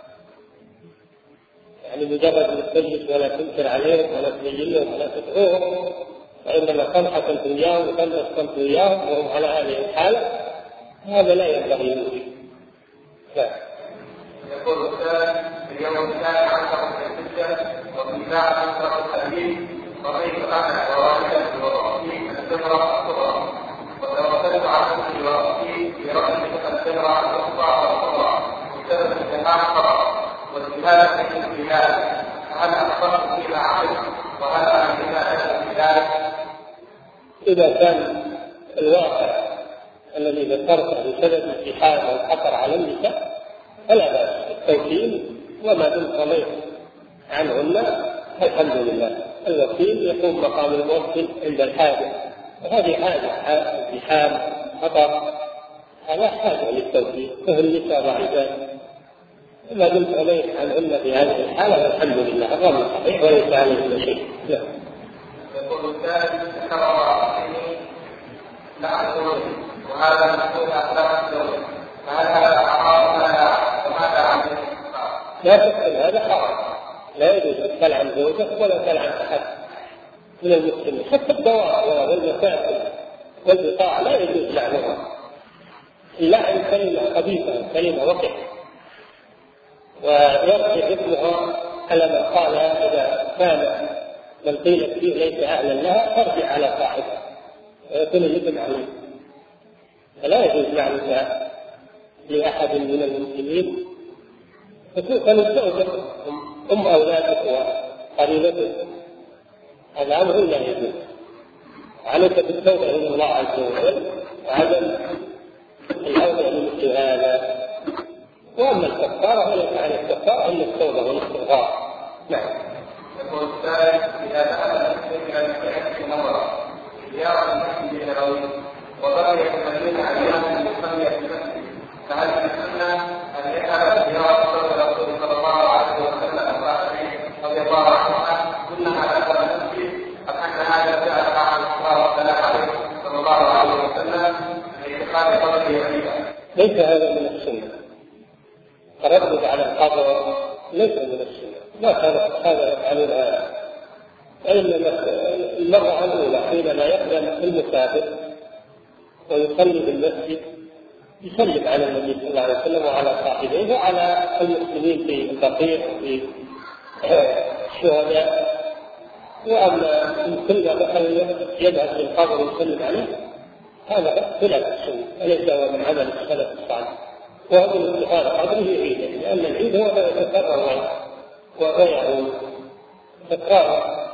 يعني مجرد أن تجلس ولا تنكر عليهم ولا تبين لهم ولا تدعوهم، وإنما تنحكم إياهم وتنحكم إياهم وهم على هذه الحالة، هذا لا ينبغي له. لا. يقول الثاني اليوم الثاني عنده من الستة وفي ساعة عنده الحديث رأيت أنا ووالدتي ورأسي السمرة الصغرى وتوكلت على أمي ورأسي في رأسي السمرة الأخرى والصغرى بسبب التهاب قرار والتهاب من البلاد، فهل أخطأت فيما عملت وهل أنا بما أشهد بذلك؟ إذا كان الواقع الذي ذكرته بسبب الاتحاد أو الخطر على النساء فلا بأس التوكيل، وما دمت رضيت عنهن الحمد لله. الوكيل يقوم مقام الموكل عند الحاجة، وهذه حاجة زحام خطر، هذا حاجة للتوكيل، مثل النساء ضعيفات ما دمت عليه عنهن في هذه الحالة الحمد لله الرمي صحيح وليس عليه شيء. لا. يقول الثالث كرر فيه لعنه وهذا مسؤول أخلاق الزوج، فهل هذا حرام ولا وماذا عنه؟ لا تفعل هذا حرام، لا يجوز أن تلعن زوجك ولا تلعن أحد من المسلمين، حتى الدواء والمساكن والبقاع لا يجوز لعنها. اللعن كلمة خبيثة، كلمة وقحة، ويرجع ابنها على ما قال إذا كان من قيل فيه ليس أهلا لها ترجع على صاحبها ويكون الابن عليه. فلا يجوز لعنها لأحد من المسلمين، خصوصا الزوجة أم أولادك وقريبتك، هذا أمر لا يجوز. عليك بالتوبة إلى الله عز وجل وعدم العودة لمثل هذا. وأما الكفارة وليس على الكفارة إلا التوبة والاستغفار. نعم. يقول الثالث إذا دخل المسلم إلى المسجد نظرا زيارة المسجد النبوي وبقي ثمانين أياما يصلي في المسجد، فهل في السنة أن يذهب زيارة الرسول صلى الله عليه وسلم رضي الله عنها كلها على هذا المسجد، أم أن هذا فعل الله تعالى عليه صلى الله عليه وسلم لاتخاذ قدره غريبا؟ ليس هذا من السنة، تردد على القبر ليس من السنة، لا كان هذا يفعلونها. إنما المرة الأولى حينما يقدم المسافر ويصلي بالمسجد يسلم على النبي صلى الله عليه وسلم وعلى صاحبيه وعلى المسلمين في البقيع وفي الشهداء. وأما من كل يذهب للقبر ويسلم عليه هذا خلاف السنة وليس هو من عمل السلف الصالح. وهذا الاتخاذ قدره عيدا، لأن العيد هو ما يتكرر ويعود تكرار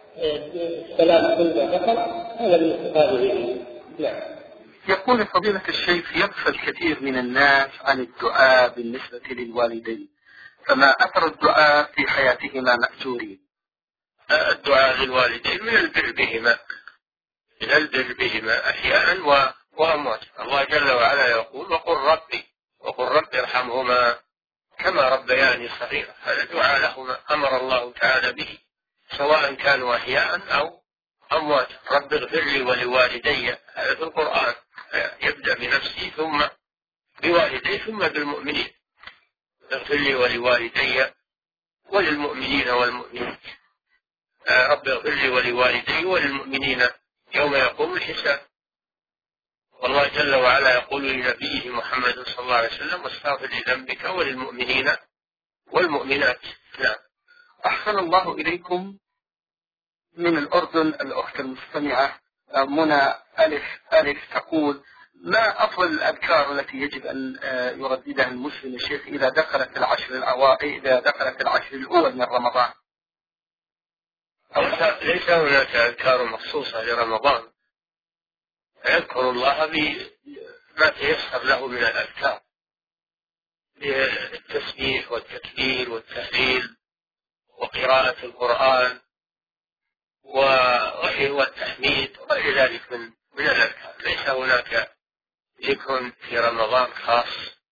السلام كل ما دخل، هذا من اتخاذه عيدا. نعم. يقول فضيلة الشيخ يغفل الكثير من الناس عن الدعاء بالنسبة للوالدين، فما أثر الدعاء في حياتهما مأجورين؟ الدعاء للوالدين من البر بهما، من البر بهما أحيانا وأموات. الله جل وعلا يقول وقل ربي وقل رب ارحمهما كما ربياني صغيرا، هذا دعاء لهما أمر الله تعالى به سواء كانوا أحياء أو أموات. رب اغفر لي ولوالدي، هذا في القرآن يبدأ بنفسه ثم بوالديه ثم بالمؤمنين. اغفر لي ولوالدي وللمؤمنين والمؤمنات. رب اغفر لي ولوالدي وللمؤمنين يوم يقوم الحساب. والله جل وعلا يقول لنبيه محمد صلى الله عليه وسلم واستغفر لذنبك وللمؤمنين والمؤمنات. نعم. أحسن الله إليكم. من الأردن الأخت المستمعة منى ألف ألف تقول: ما أفضل الأذكار التي يجب أن يرددها المسلم الشيخ إذا دخلت العشر الأوائل إذا دخلت العشر الأول من رمضان؟ ليس هناك أذكار مخصوصة لرمضان، يذكر الله بما تيسر له من الأذكار، بالتسبيح والتكبير والتهليل وقراءة القرآن والتحميد وغير ذلك من من الأذكار. ليس هناك ذكر في رمضان خاص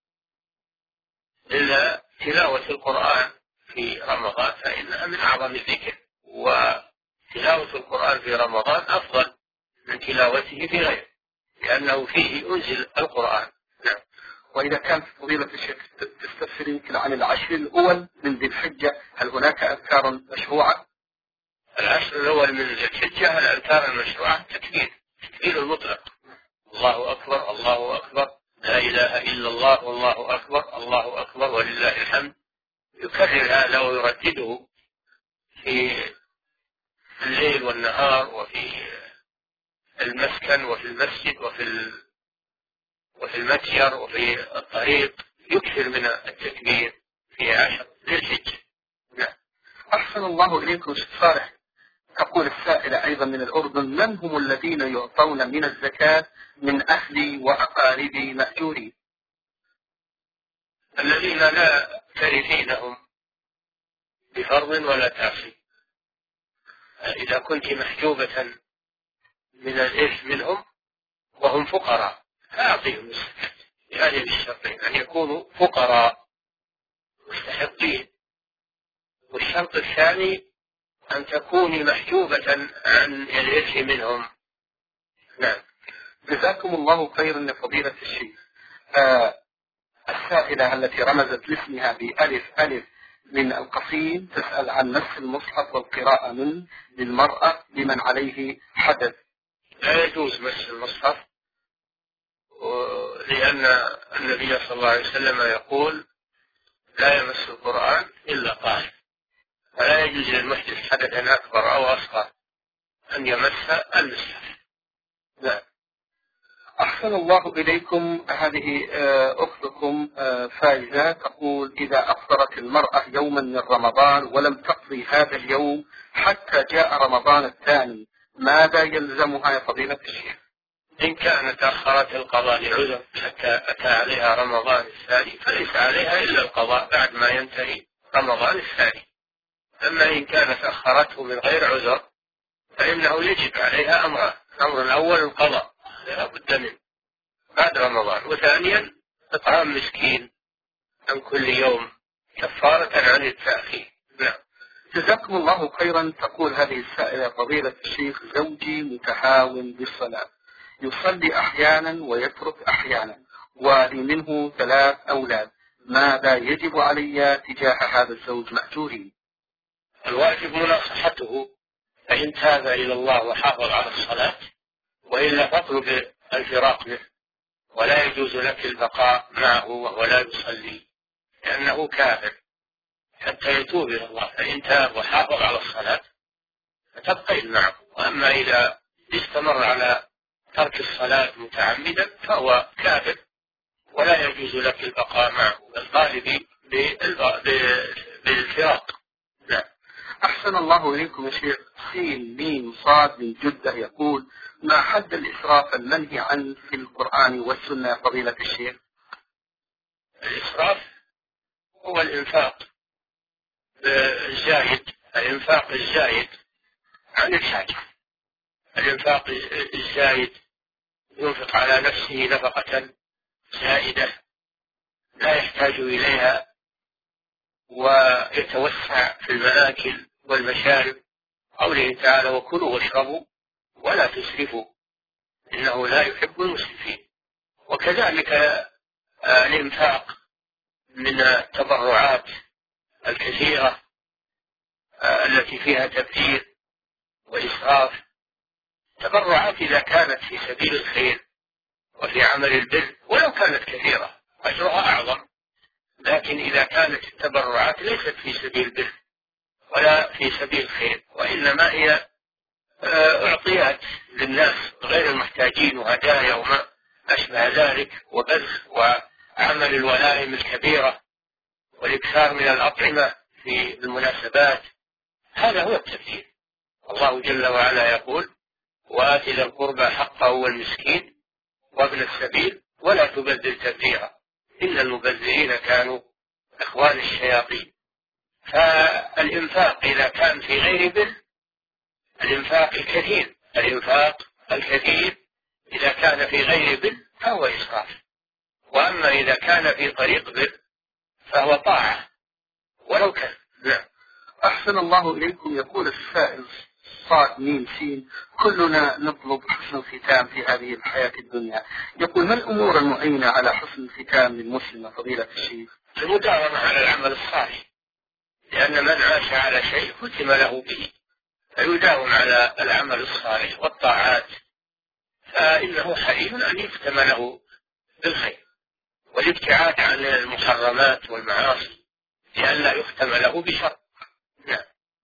إلا تلاوة القرآن في رمضان، فإنها من أعظم الذكر، وتلاوة القرآن في رمضان أفضل من تلاوته في غيره لأنه فيه أنزل القرآن. نعم. وإذا كان فضيلة الشيخ تستفسر يمكن عن العشر الأول من ذي الحجة، هل هناك أذكار مشروعة؟ العشر الأول من ذي الحجة الأذكار المشروعة تكبير تكبير المطلق، الله أكبر الله أكبر لا إله إلا الله والله أكبر الله أكبر ولله الحمد، يكرر هذا ويردده في الليل والنهار وفي المسكن وفي المسجد وفي وفي المتجر وفي الطريق، يكثر من التكبير في عشر ذي الحجة. نعم. أحسن الله إليكم شيخ صالح. تقول السائلة أيضا من الأردن: من هم الذين يعطون من الزكاة من أهلي وأقاربي مأجورين؟ الذين لا ترثينهم بفرض ولا تعصي، إذا كنت محجوبة من الإرث منهم وهم فقراء فأعطيهم الزكاة بهذه الشرطين، أن يكونوا فقراء مستحقين، والشرط الثاني أن تكوني محجوبة عن الإرث منهم. نعم. جزاكم الله خيرا يا فضيلة الشيخ. آه السائلة التي رمزت لاسمها بألف ألف من القصيم تسأل عن مس المصحف والقراءة منه للمرأة لمن عليه حدث. لا يجوز مس المصحف، لأن النبي صلى الله عليه وسلم يقول لا يمس القرآن إلا طاهر، فلا يجوز للمحدث حدثا أكبر أو أصغر أن يمس المصحف. لا. أحسن الله إليكم. هذه أختكم فايزة تقول إذا أفطرت المرأة يوما من رمضان ولم تقضي هذا اليوم حتى جاء رمضان الثاني ماذا يلزمها يا فضيلة الشيخ؟ إن كانت أخرت القضاء لعذر حتى أتى عليها رمضان الثاني فليس عليها إلا القضاء بعد ما ينتهي رمضان الثاني. أما إن كانت أخرته من غير عذر فإنه يجب عليها أمران: الأمر الأول القضاء لا بد منه بعد رمضان، وثانيا إطعام مسكين عن كل يوم كفارة عن التأخير. نعم. جزاكم الله خيرا. تقول هذه السائلة فضيلة الشيخ زوجي متهاون بالصلاة، يصلي أحيانا ويترك أحيانا، ولي منه ثلاث أولاد، ماذا يجب علي تجاه هذا الزوج مأجورين؟ الواجب مناصحته، فإن تاب إلى الله وحافظ على الصلاة وإلا فاطلب الفراق منه، ولا يجوز لك البقاء معه ولا يصلي لأنه كافر حتى يتوب إلى الله. فإن تاب وحافظ على الصلاة فتبقين معه، وأما إذا استمر على ترك الصلاة متعمدا فهو كافر ولا يجوز لك البقاء معه، بل طالب بالفراق. نعم. أحسن الله إليكم يا شيخ. سين ميم صاد من جدة يقول ما حد الإسراف المنهي عنه في القرآن والسنة يا فضيلة الشيخ؟ الإسراف هو الإنفاق الزايد، الإنفاق الزايد عن الحاجة. الإنفاق الزايد ينفق على نفسه نفقة زائدة لا يحتاج إليها، ويتوسع في المآكل والمشارب، قوله تعالى وكلوا واشربوا ولا تسرفوا إنه لا يحب المسرفين. وكذلك الإنفاق من التبرعات الكثيرة التي فيها تبذير وإسراف، تبرعات إذا كانت في سبيل الخير وفي عمل البر ولو كانت كثيرة أجرها أعظم، لكن إذا كانت التبرعات ليست في سبيل البر ولا في سبيل الخير وإنما هي أعطيات للناس غير المحتاجين وهدايا وما أشبه ذلك وبذل وعمل الولائم الكبيرة والإكثار من الأطعمة في المناسبات، هذا هو التبذير. الله جل وعلا يقول وآت ذا القربى حقه والمسكين وابن السبيل ولا تبذر تبذيرا إن المبذرين كانوا إخوان الشياطين. فالإنفاق إذا كان في غير بر، الإنفاق الكثير الإنفاق الكثير إذا كان في غير بر فهو إسراف، وأما إذا كان في طريق بر فهو طاعة ولو كان. نعم. أحسن الله إليكم. يقول السائل صاد ميم سين كلنا نطلب حسن الختام في هذه الحياة الدنيا، يقول ما الأمور المعينة على حسن الختام للمسلم فضيلة الشيخ؟ المداومة على العمل الصالح، لأن من عاش على شيء ختم له به، فيداوم على العمل الصالح والطاعات، فإنه حري أن يختم له بالخير، والابتعاد عن المحرمات والمعاصي لئلا يختم له بشر. نعم.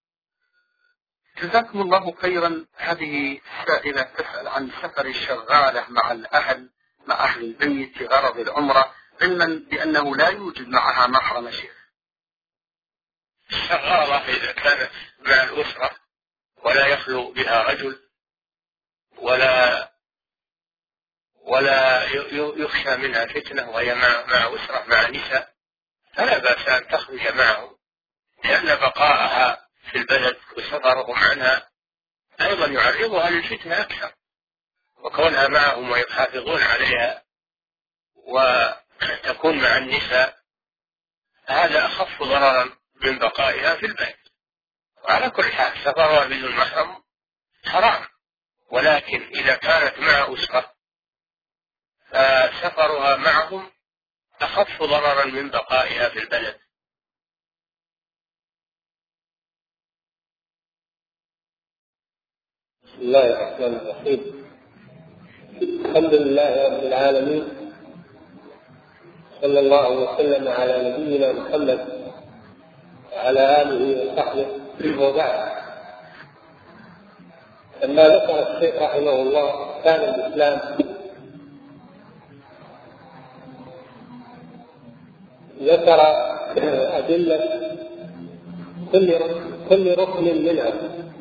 جزاكم الله خيرا. هذه سائلة تسأل عن سفر الشغالة مع الأهل مع أهل البيت في غرض العمرة، علما بأنه لا يوجد معها محرم شيخ. الشغالة إذا كانت مع الأسرة ولا يخلو بها رجل ولا ولا يخشى منها فتنة وهي مع, مع أسرة مع نساء فلا بأس أن تخرج معه، لأن بقاءها في البلد وسفرهم عنها أيضا يعرضها للفتنة أكثر، وكونها معهم ويحافظون عليها وتكون مع النساء هذا أخف ضررا من بقائها في البيت. وعلى كل حال سفرها بدون محرم حرام، ولكن إذا كانت مع أسرة فسفرها معهم أخف ضررا من بقائها في البلد. بسم الله الرحمن الرحيم. الحمد لله رب العالمين، صلى الله وسلم على نبينا محمد وعلى آله وصحبه، وبعد. لما ذكر الشيخ رحمه الله كان الإسلام ذكر أدلة كل كل ركن منها،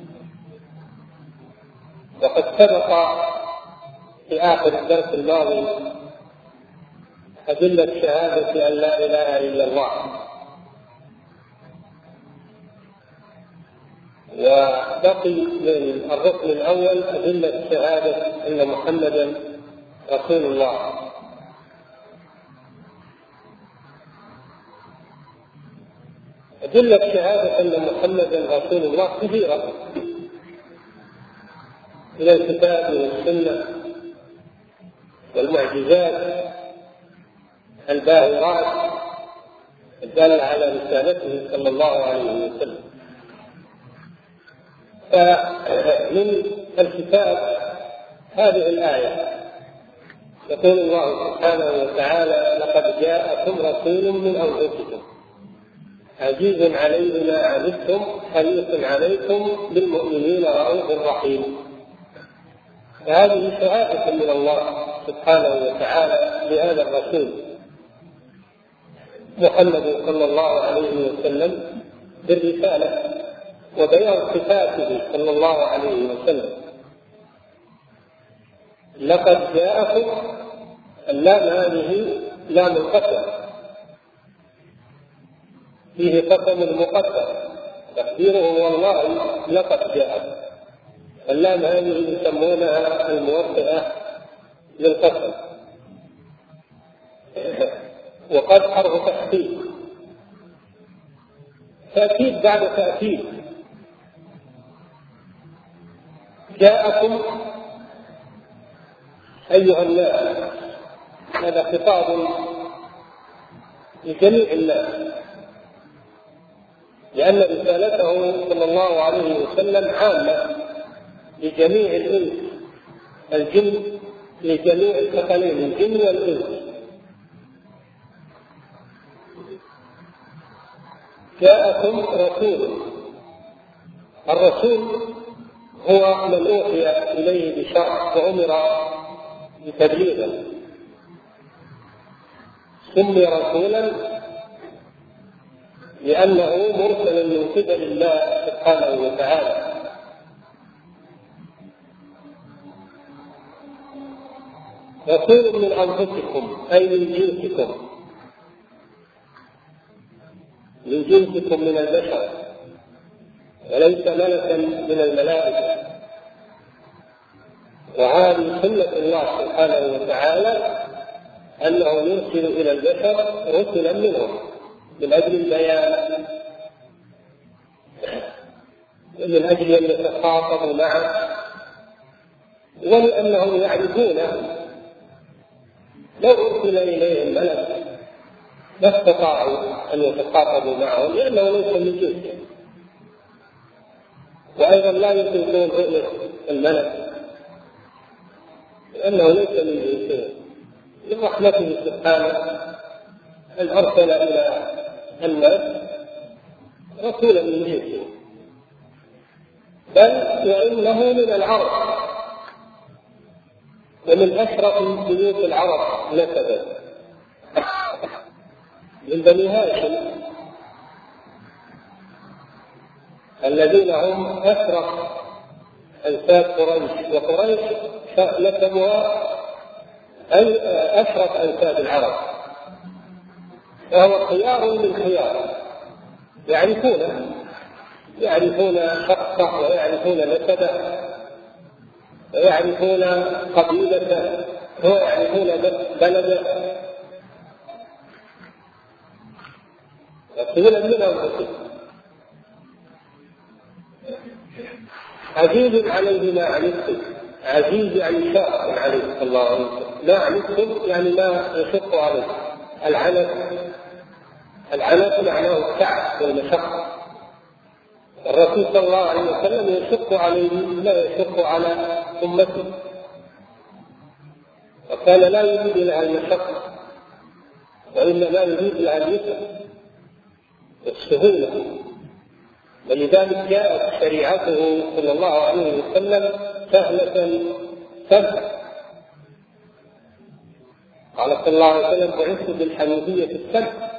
وقد سبق في آخر الدرس الماضي أدلة شهادة أن لا إله إلا الله، وبقي من الركن الأول أدلة شهادة أن محمدا رسول الله. أدلة شهادة أن محمدا رسول الله كثيرة من الكتاب والسنة والمعجزات الباهرات الدالة على رسالته صلى الله عليه وسلم. فمن الكتاب هذه الآية يقول الله سبحانه وتعالى: لقد جاءكم رسول من أنفسكم عزيز عليه ما عنتم حريص عليكم بالمؤمنين رؤوف رحيم. فهذه شهادة من الله سبحانه وتعالى لهذا الرسول محمد صلى الله عليه وسلم بالرسالة وبيان صفاته صلى الله عليه وسلم. لقد جاءكم، اللام هذه لام القسم، فيه قسم مقدر تقديره والله لقد جاءكم. اللام هذه يسمونها الموطئة للقسم، وقد حرف تأكيد، تأكيد بعد تأكيد. جاءكم أيها الناس، هذا خطاب لجميع الناس، لأن رسالته صلى الله عليه وسلم عامة لجميع الإنس الجن، لجميع الثقلين الجن والإنس. جاءكم رسول، الرسول هو من أوحي إليه بشرع وأمر بتبليغه، سمي رسولا لأنه مرسل من قبل الله سبحانه وتعالى. رسول من أنفسكم أي من جنسكم، من جنسكم من البشر، وليس ملكا من الملائكة. وهذه سنة الله سبحانه وتعالى أنه يرسل إلى البشر رسلا منهم من أجل البيان، من أجل أن يتخاطبوا معه، ولأنهم يعرفون لو أرسل إليهم ملك ما استطاعوا أن يتخاطبوا معه لأنه ليس من جنسهم، وأيضا لا يطيقون رؤية الملك لأنه ليس من جنسهم. لرحمته سبحانه أن أرسل إلى الناس رسولا من جنسه، بل وإنه من العرب، ومن أشرف بيوت العرب نسبا، من بني هاشم الذين هم أشرف أنساب قريش، وقريش نسبها أشرف أنساب العرب، فهو خيار من خيار، يعرفونه يعرفون شخصه ويعرفون نسبه ويعرفون قبيلته ويعرفون بلده، يقتلون من أنفسهم. عزيز عليه ما عنتم، عزيز يعني شاق عليه صلى الله عليه وسلم، ما عنتم يعني ما يشق عليه. العنت العنت معناه التعب والمشقة. الرسول صلى الله عليه وسلم يشق عليه لا يشق على أمته، وكان لا يريد لها المشقة وإنما يريد لها اليسر والسهولة. ولذلك جاءت شريعته صلى الله عليه وسلم سهلة سهلة. قال صلى الله عليه وسلم: بعثت بالحنيفية السهلة.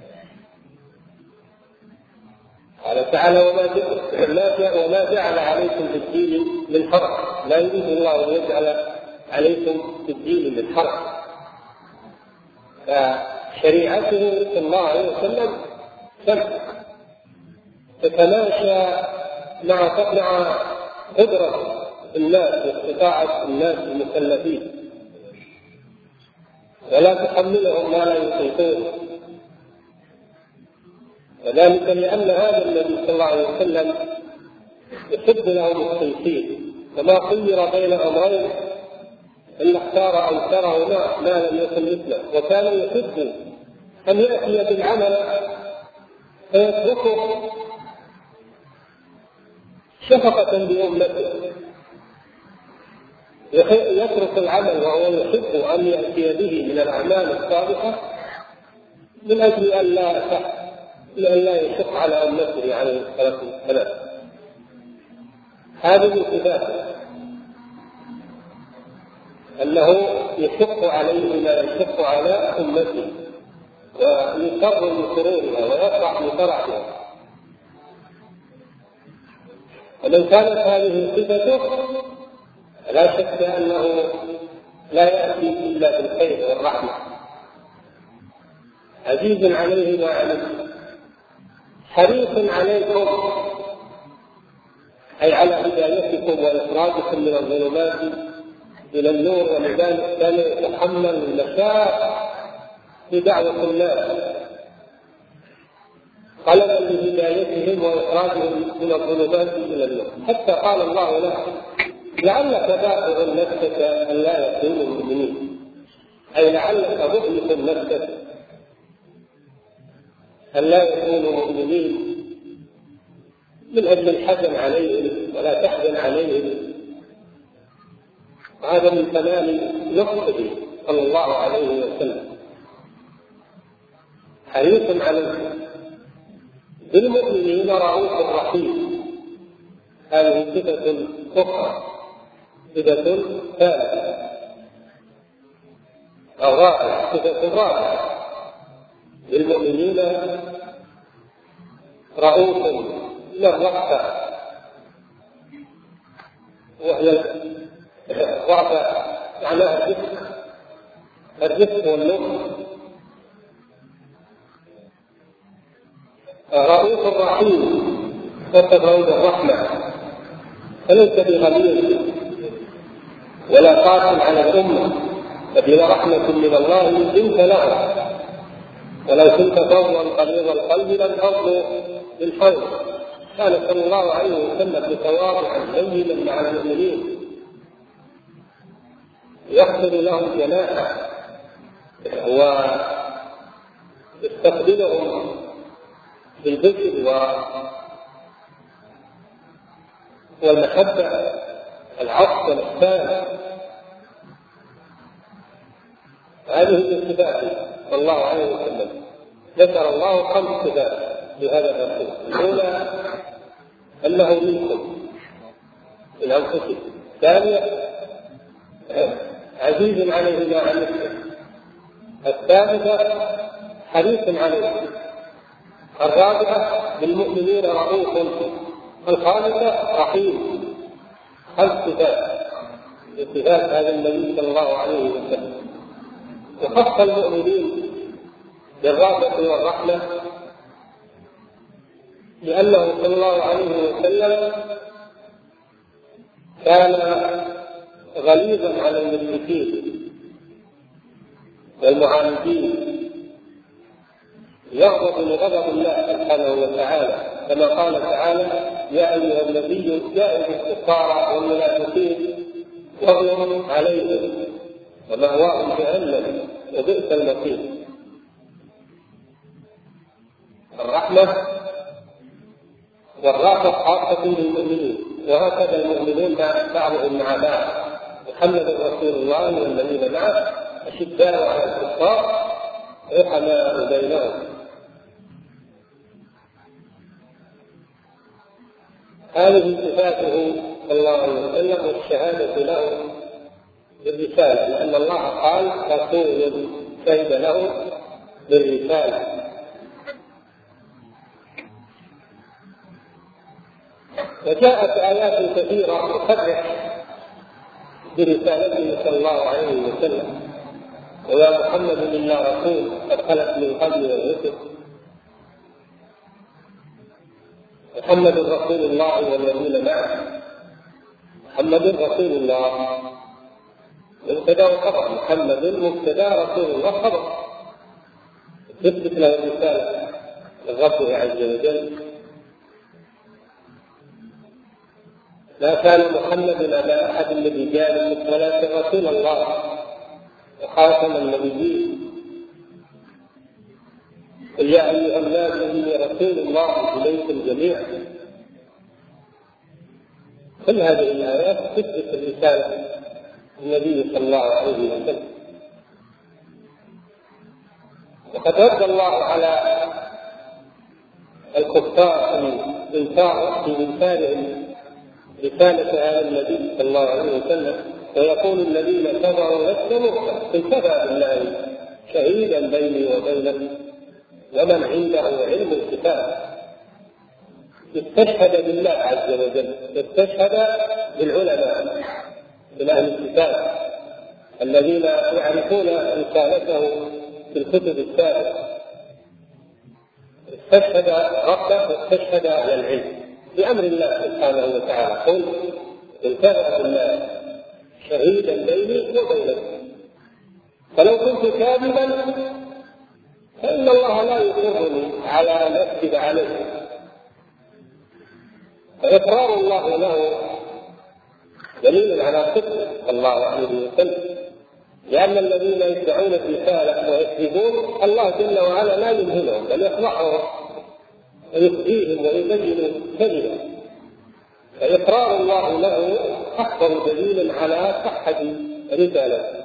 قال تعالى: وما جعل عليكم في الدين من حرج. لا يريد الله أن يجعل عليكم في الدين من حرج. فشريعته صلى الله عليه وسلم سهلة تتماشى مع مع قدرة الناس واستطاعة الناس المكلفين، ولا تحملهم ما لا يطيقون. وذلك لأن هذا النبي صلى الله عليه وسلم يحب لهم التيسير، فما خير بين أمرين إلا اختار أيسره ما, ما لم يكن مثله. وكان يحب أن يأتي بالعمل فيتركه شفقة بأمته، يترك العمل وهو يحب أن يأتي به من الأعمال الصالحة من أجل أن لا لا يشق على أمته عليه الصلاة والسلام. هذا من صفاته أنه يشق عليه ما يشق على أمته، ويسر لسرورها ويفرح لفرحها. ومن كانت هذه صفته لا شك أنه لا يأتي إلا بالخير والرحمة. عزيز عليه ما عنتم حريص عليكم، أي على هدايتكم وإخراجكم من الظلمات إلى النور. ولذلك كان يتحمل المشاق في دعوة الناس طلبا لهدايتهم وإخراجهم من الظلمات إلى النور، حتى قال الله له: لعلك باخع نفسك أن لا يكونوا مؤمنين، أي لعلك مؤلف نفسك أن لا يكونوا مؤمنين من أجل الحزن عليهم، ولا تحزن عليهم. هذا من كمال لطفه صلى الله عليه وسلم. حريص عليكم بالمؤمنين رؤوف رحيم. هذه صفة أخرى، صفة ثالثة أو رابعة، صفة رابعة. بالمؤمنين رؤوف للرأفة، وهي الرأفة معناها الرفق الرفق واللطف. رؤوف رحيم وتفرد الرحمة، فليس بغليظ ولا قاسٍ على الأمة، فبلا رحمة من الله لنت له، ولو كنت فظا غليظ القلب لانفضوا من حولك. كان صلى الله عليه وسلم متواضعا لينا مع المؤمنين، يخفض لهم جناحه ويستقبلهم بالبشر والمحبة العطف والإحسان. هذه من صفاته صلى الله عليه وسلم. ذكر الله خمس صفات لهذا الرسول: الأولى أنه منكم من أنفسكم، الثانية عزيز عليه ما عنتم، الثالثة حريص عليه، الرابعة بالمؤمنين رؤوف، الخامسة رحيم. خمس صفات صفات هذا النبي صلى الله عليه وسلم. وخص المؤمنين بالرأفة والرحمة لأنه صلى الله عليه وسلم كان غليظا على المشركين والمعاندين، يغضب من غضب الله سبحانه وتعالى، كما قال تعالى: يا أيها النبي جاهد الكفار والمنافقين واغلظ عليهم ومأواهم جهنم وبئس المصير. الرحمة والرأفة خاصة للمؤمنين، وهكذا المؤمنون بعضهم مع بعض. محمد رسول الله والذين معه أشداء على الكفار رحماء بينهم. هذه صفاته صلى الله عليه وسلم والشهادة له بالرسالة، لأن الله قال: رسول شهد له بالرسالة. وجاءت آيات كثيرة تصرح برسالته صلى الله عليه وسلم: ويا محمد إلا رسول قد خلت من قبل الرسل. محمد رسول الله والذين معه. محمد رسول الله مبتدا وخبر، محمد مبتدا رسول الله خبر، تثبت له الرسالة لربه عز وجل. لا كان محمد أبا أحد من رجالكم ولكن رسول الله وخاتم النبيين. قل يا أيها الناس إني رسول الله إليكم جميعا. كل هذه الآيات تثبت الرسالة النبي صلى الله عليه وسلم. وقد رد الله على الكفار في إنكارهم رسالة هذا النبي صلى الله عليه وسلم، ويقول الذين كفروا لست مرسلا، قل كفى بالله شهيدا بيني وبينكم ومن عنده علم الكتاب. استشهد بالله عز وجل، استشهد بالعلماء من أهل الكتاب الذين يعرفون رسالته في الكتب السابقة. استشهد ربه واستشهد على العلم بأمر الله سبحانه وتعالى. قل كفى بالله شهيدا بيني وبينكم. فلو كنت كاذبا فإن الله لا يقرني على ما أكذب عليه. فإقرار الله له دليل على صدقه صلى الله عليه وسلم، لأن الذين يدعون الرسالة ويكذبون الله جل وعلا لا يمهلهم بل يفضحهم ويخزيهم ويبين كذبا. فإقرار الله له أكبر دليل على صحة رسالته.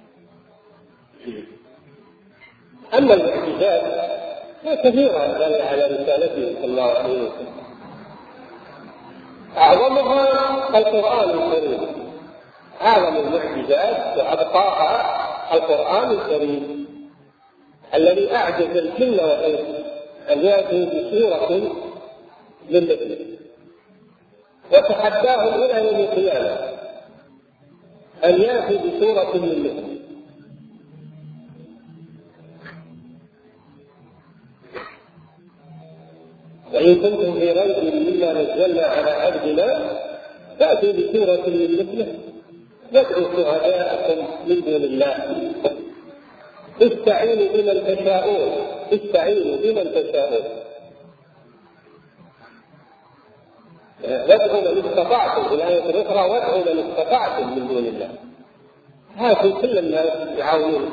أما المعجزات فكثيرة دل على رسالته صلى الله عليه وسلم، أعظمها القرآن الكريم. أعظم المعجزات وأبقاها القرآن الكريم الذي أعجز الجن والإنس أن يأتوا بسورة من مثله، وتحداهم إلى يوم القيامة أن يأتوا بسورة من مثله. وإن كنتم في ريب مما نزلنا على عبدنا فأتوا بسورة من مثله يدعو شهداءكم من دون الله استعينوا بمن تشاءون استعينوا بمن تشاءون وادعوا من استطعتم. الآية الأخرى: وادعوا من استطعتم من دون الله. هاتوا كل الناس يعاونون.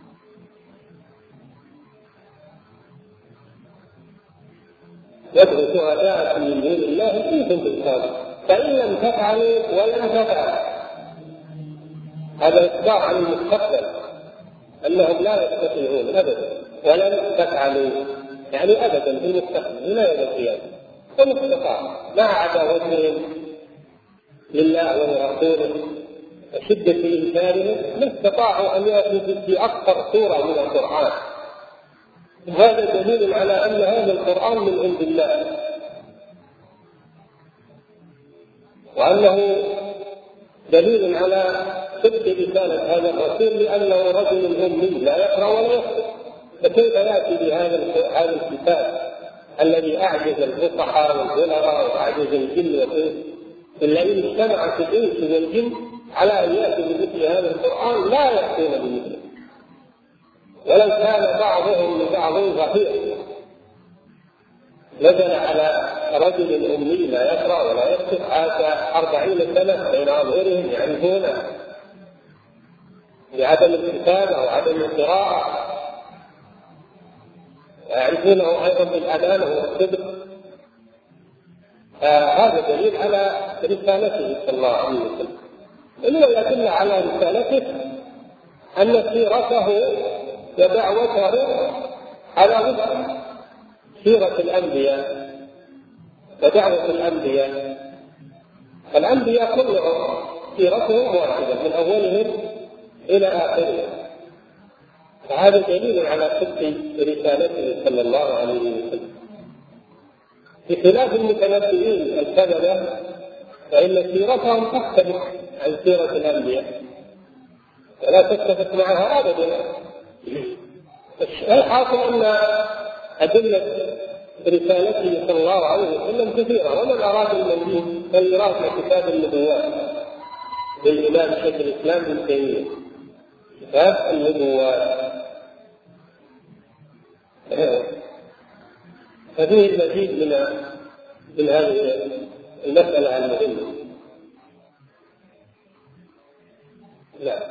يدعو شهداءكم من دون الله إن كنتم صادقين، فإن لم تفعلوا ولن تفعلوا. هذا إخبار عن المستقبل أنهم لا يستطيعون أبدا، ولن تفعلوا يعني أبدا في المستقبل لا يوم القيامة. وما استطاعوا مع عداوتهم لله ولرسوله وشدة إنكارهم ما استطاعوا أن يأتوا في أكثر سورة من القرآن. هذا دليل على أن هذا القرآن من عند الله، وأنه دليل على صدق رسالة هذا الرسول، لأنه رجل أمي لا يقرأ ولا يكتب، فكيف يأتي بهذا هذا الكتاب الذي أعجز الفصحاء والبلغاء وأعجز الجن والإنس؟ إلا إن اجتمعت الإنس والجن على أن يأتي بمثل هذا القرآن لا يأتون بمثله، ولو كان بعضهم لبعض ظهير. نزل على رجل أمي لا يقرأ ولا يكتب عاش أربعين سنة بين أظهرهم يعرفونه بعدم الكتابة وعدم القراءة، يعرفونه أيضا بالأمانة والصدق. آه هذا دليل على رسالته صلى الله عليه وسلم. إنه يدل على رسالته أن سيرته ودعوته على وفق سيرة الأنبياء ودعوة الأنبياء. الأنبياء كلهم سيرتهم واحدة من أولهم إلى آخرهم، فهذا دليل على صدق رسالته صلى الله عليه وسلم. بخلاف المتنبئين الكذبة فإن سيرتهم تختلف عن سيرة الأنبياء ولا تتفق معها أبدا. الحاصل أن أدلة رسالته صلى الله عليه وسلم كثيرة، ومن أراد المزيد فليراجع كتاب النبوات للإمام شيخ الإسلام ابن تيمية، كتاب النبوات ففيه المزيد من من هذه المسألة المهمة. لا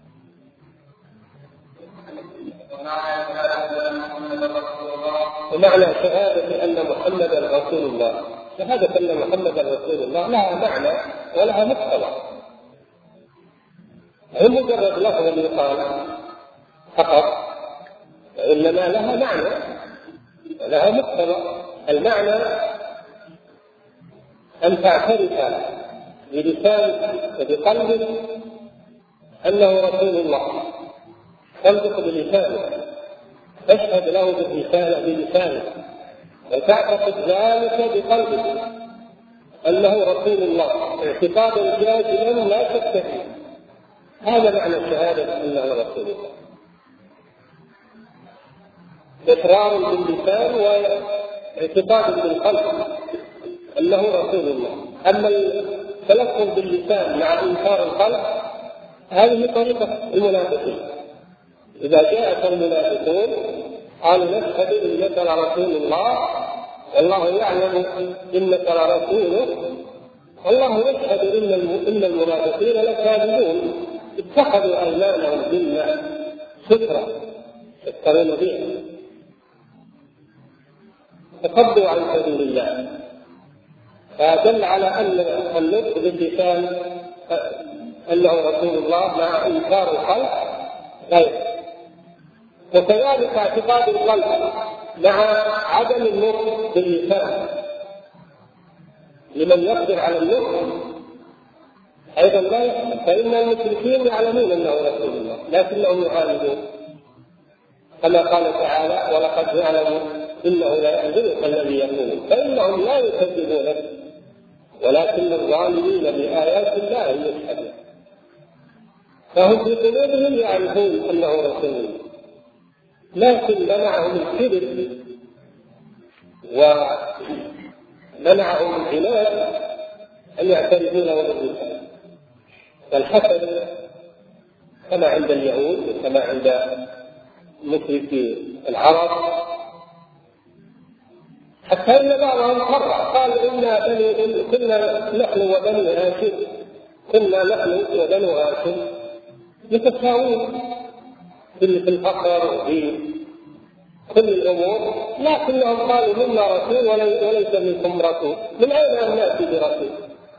ومعنى شهادة أن محمدا رسول الله، شهادة أن محمدا رسول الله لها معنى ولها مقتضى، هي مجرد لفظ يقال فقط، وإنما لها معنى ولها مقتضى. المعنى أن تعترف بلسان وبقلب أنه رسول الله، تنطق بلسانك، تشهد له بلسانك، وتعتقد ذلك بقلبك أنه رسول الله اعتقادا جازما لا شك فيه. هذا معنى الشهادة أنه رسول الله، إقرار باللسان واعتقاد بالقلب أنه رسول الله. أما التلفظ باللسان مع إنكار القلب هذه طريقة المنافقين. إذا جاءك المنافقون قالوا نشهد إنك لرسول الله والله يعلم إنك لرسوله والله يشهد إن المنافقين لكاذبون اتخذوا أيمانهم جنة سترة يسترون بها فصدوا عن سبيل الله. فدل على أن النطق باللسان أنه رسول الله مع إنكار القلب غير، وكذلك اعتقاد القلب مع عدم النطق باللسان لمن يقدر على النطق أيضا لا يحصل، فإن المشركين يعلمون أنه رسول الله لكنهم يعاندون، كما قال تعالى ولقد يعلموا إنه لا يحزنك الذي يقولون، فإنهم لا يكذبونك ولكن الظالمين بآيات الله يجحدون. فهم في قلوبهم يعرفون أنه رسول الله لكن منعهم الكبر ومنعهم العناد أن يعترفون بالرسالة. فالحسد كما عند اليهود وكما عند مشركي العرب، حتى إن بعضهم قرر قال إنا بني كنا نحن وبنو هاشم كنا نحن وبنو هاشم متساوون في الفقر وفي كل الأمور، لكنهم قالوا منا رسول وليس منكم رسول، من أين أن نأتي برسول؟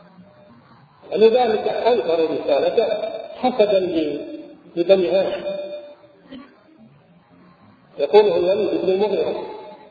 لذلك أنكروا رسالته حسدا لبني هاشم. يقوله الوليد بن المغيرة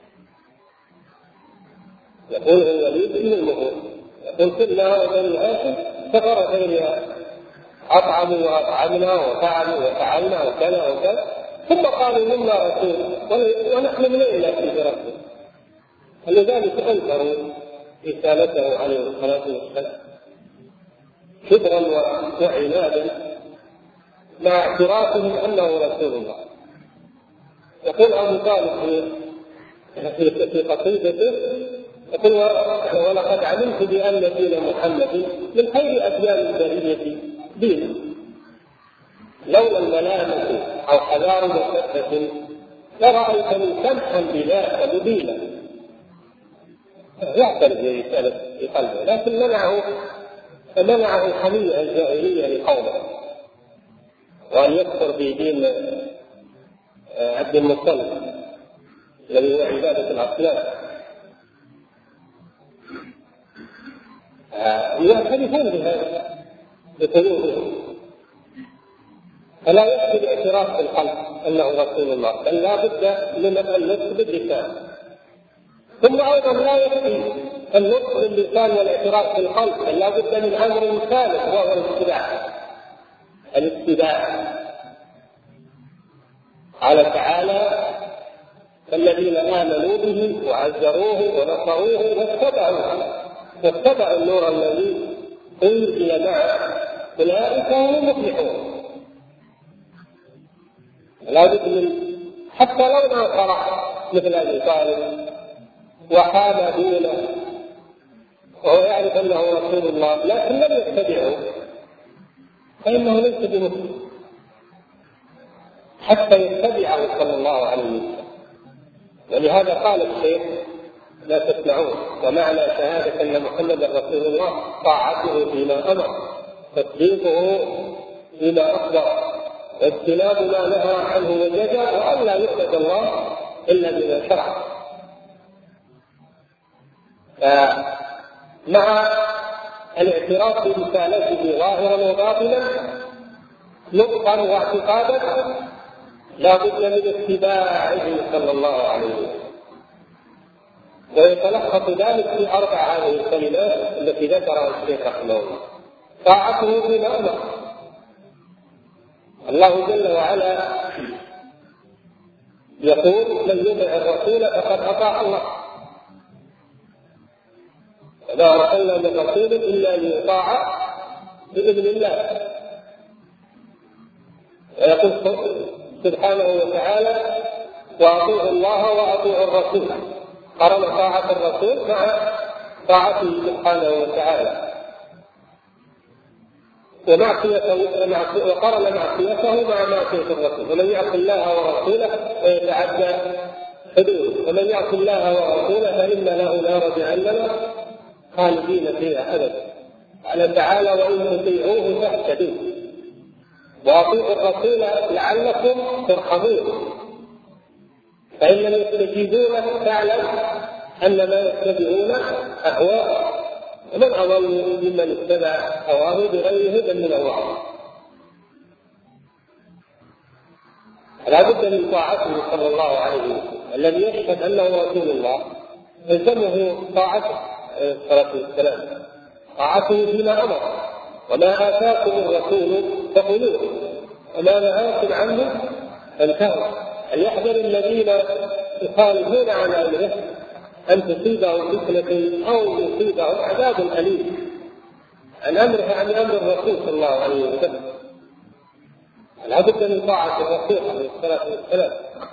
يقوله الوليد بن المغيرة يقول كنا وبني هاشم كفرتين أطعموا وأطعمنا وفعلوا وفعلنا وكذا وكذا، ثم قالوا منا رسول ونحن من أين نأتي برسول؟ فلذلك أنكروا رسالته عليه الصلاة والسلام كبرا وعنادا مع اعترافهم أنه رسول الله. يقول أبو طالب في قصيدته يقول ولقد علمت بأن دين محمد من خير أديان البرية دينا. لولا الملامة أو حذار مسدس لرأيتني سمحا بذاك مبينا، يعترف برسالة في قلبه، لكن منعه فمنعه الحمية الجاهلية لقومه، وأن يكفر في دين عبد المطلب الذي هو عبادة الأصنام. يعترفون بهذا بقلوبهم، فلا يكفي الاعتراف بالقلب أنه رسول الله، بل لا بد من النطق باللسان. ثم أيضا لا يكفي النطق باللسان والاعتراف بالقلب، بل لا بد من أمر ثالث وهو الاتباع. الاتباع قال تعالى: الذين آمنوا به وعزروه ونصروه واتبعوه واتبعوا النور الذي أنزل معه أولئك هم المفلحون. لا بد من حتى لو ما فرح مثل أبي طالب وحام دونه وهو يعرف أنه رسول الله لكن لم يتبعه فإنه ليس بمسلم حتى يتبعه صلى الله عليه وسلم. ولهذا قال الشيخ: لا تسمعون، ومعنى شهادة أن محمدا رسول الله طاعته فيما أمر، تصديقه فيما أخبر، واجتناب ما نهى عنه وزجر، وأن لا يعبد الله إلا بما شرع. مع الاعتراف برسالته ظاهرا وباطنا نطقا واعتقادا لا بد من اتباعه صلى الله عليه وسلم. ويتلخص ذلك في أربع هذه الكلمات التي ذكرها الشيخ رحمه الله: طاعته فيما أمر. الله جل وعلا يقول: من يطع الرسول فقد أطاع الله، وما أرسلنا من رسول إلا ليطاع بإذن الله. ويقول سبحانه وتعالى: وأطيعوا الله وأطيعوا الرسول، قرن طاعة الرسول مع طاعته سبحانه وتعالى، ومعصيته وقرن معصيته مع معصية الرسول. ومن يعص الله ورسوله ويتعدى حدوده، ومن يعص الله ورسوله فإن له نار جهنم خالدين فيها أبدا. قال تعالى: وإن تطيعوه تهتدوا، وأطيعوا الرسول لعلكم ترحمون. فإن لم يستجيبوا له فاعلم أن ما يتبعون أهواءهم، ومن أضل ممن اتبع هواه بغير هدى من الله. لا بد من طاعته صلى الله عليه وسلم. الذي يشهد أنه رسول الله يلزمه طاعته عليه الصلاة والسلام، طاعته فيما أمر. وما آتاكم الرسول فخذوه وما نهاكم عنه فانتهوا. فليحذر الذين يخالفون عن أمره أن تصيبهم فتنة أو يصيبهم عذاب أليم. عن أمره عن أمر الرسول صلى الله عليه وسلم. لا بد من طاعة الرسول عليه الصلاة والسلام.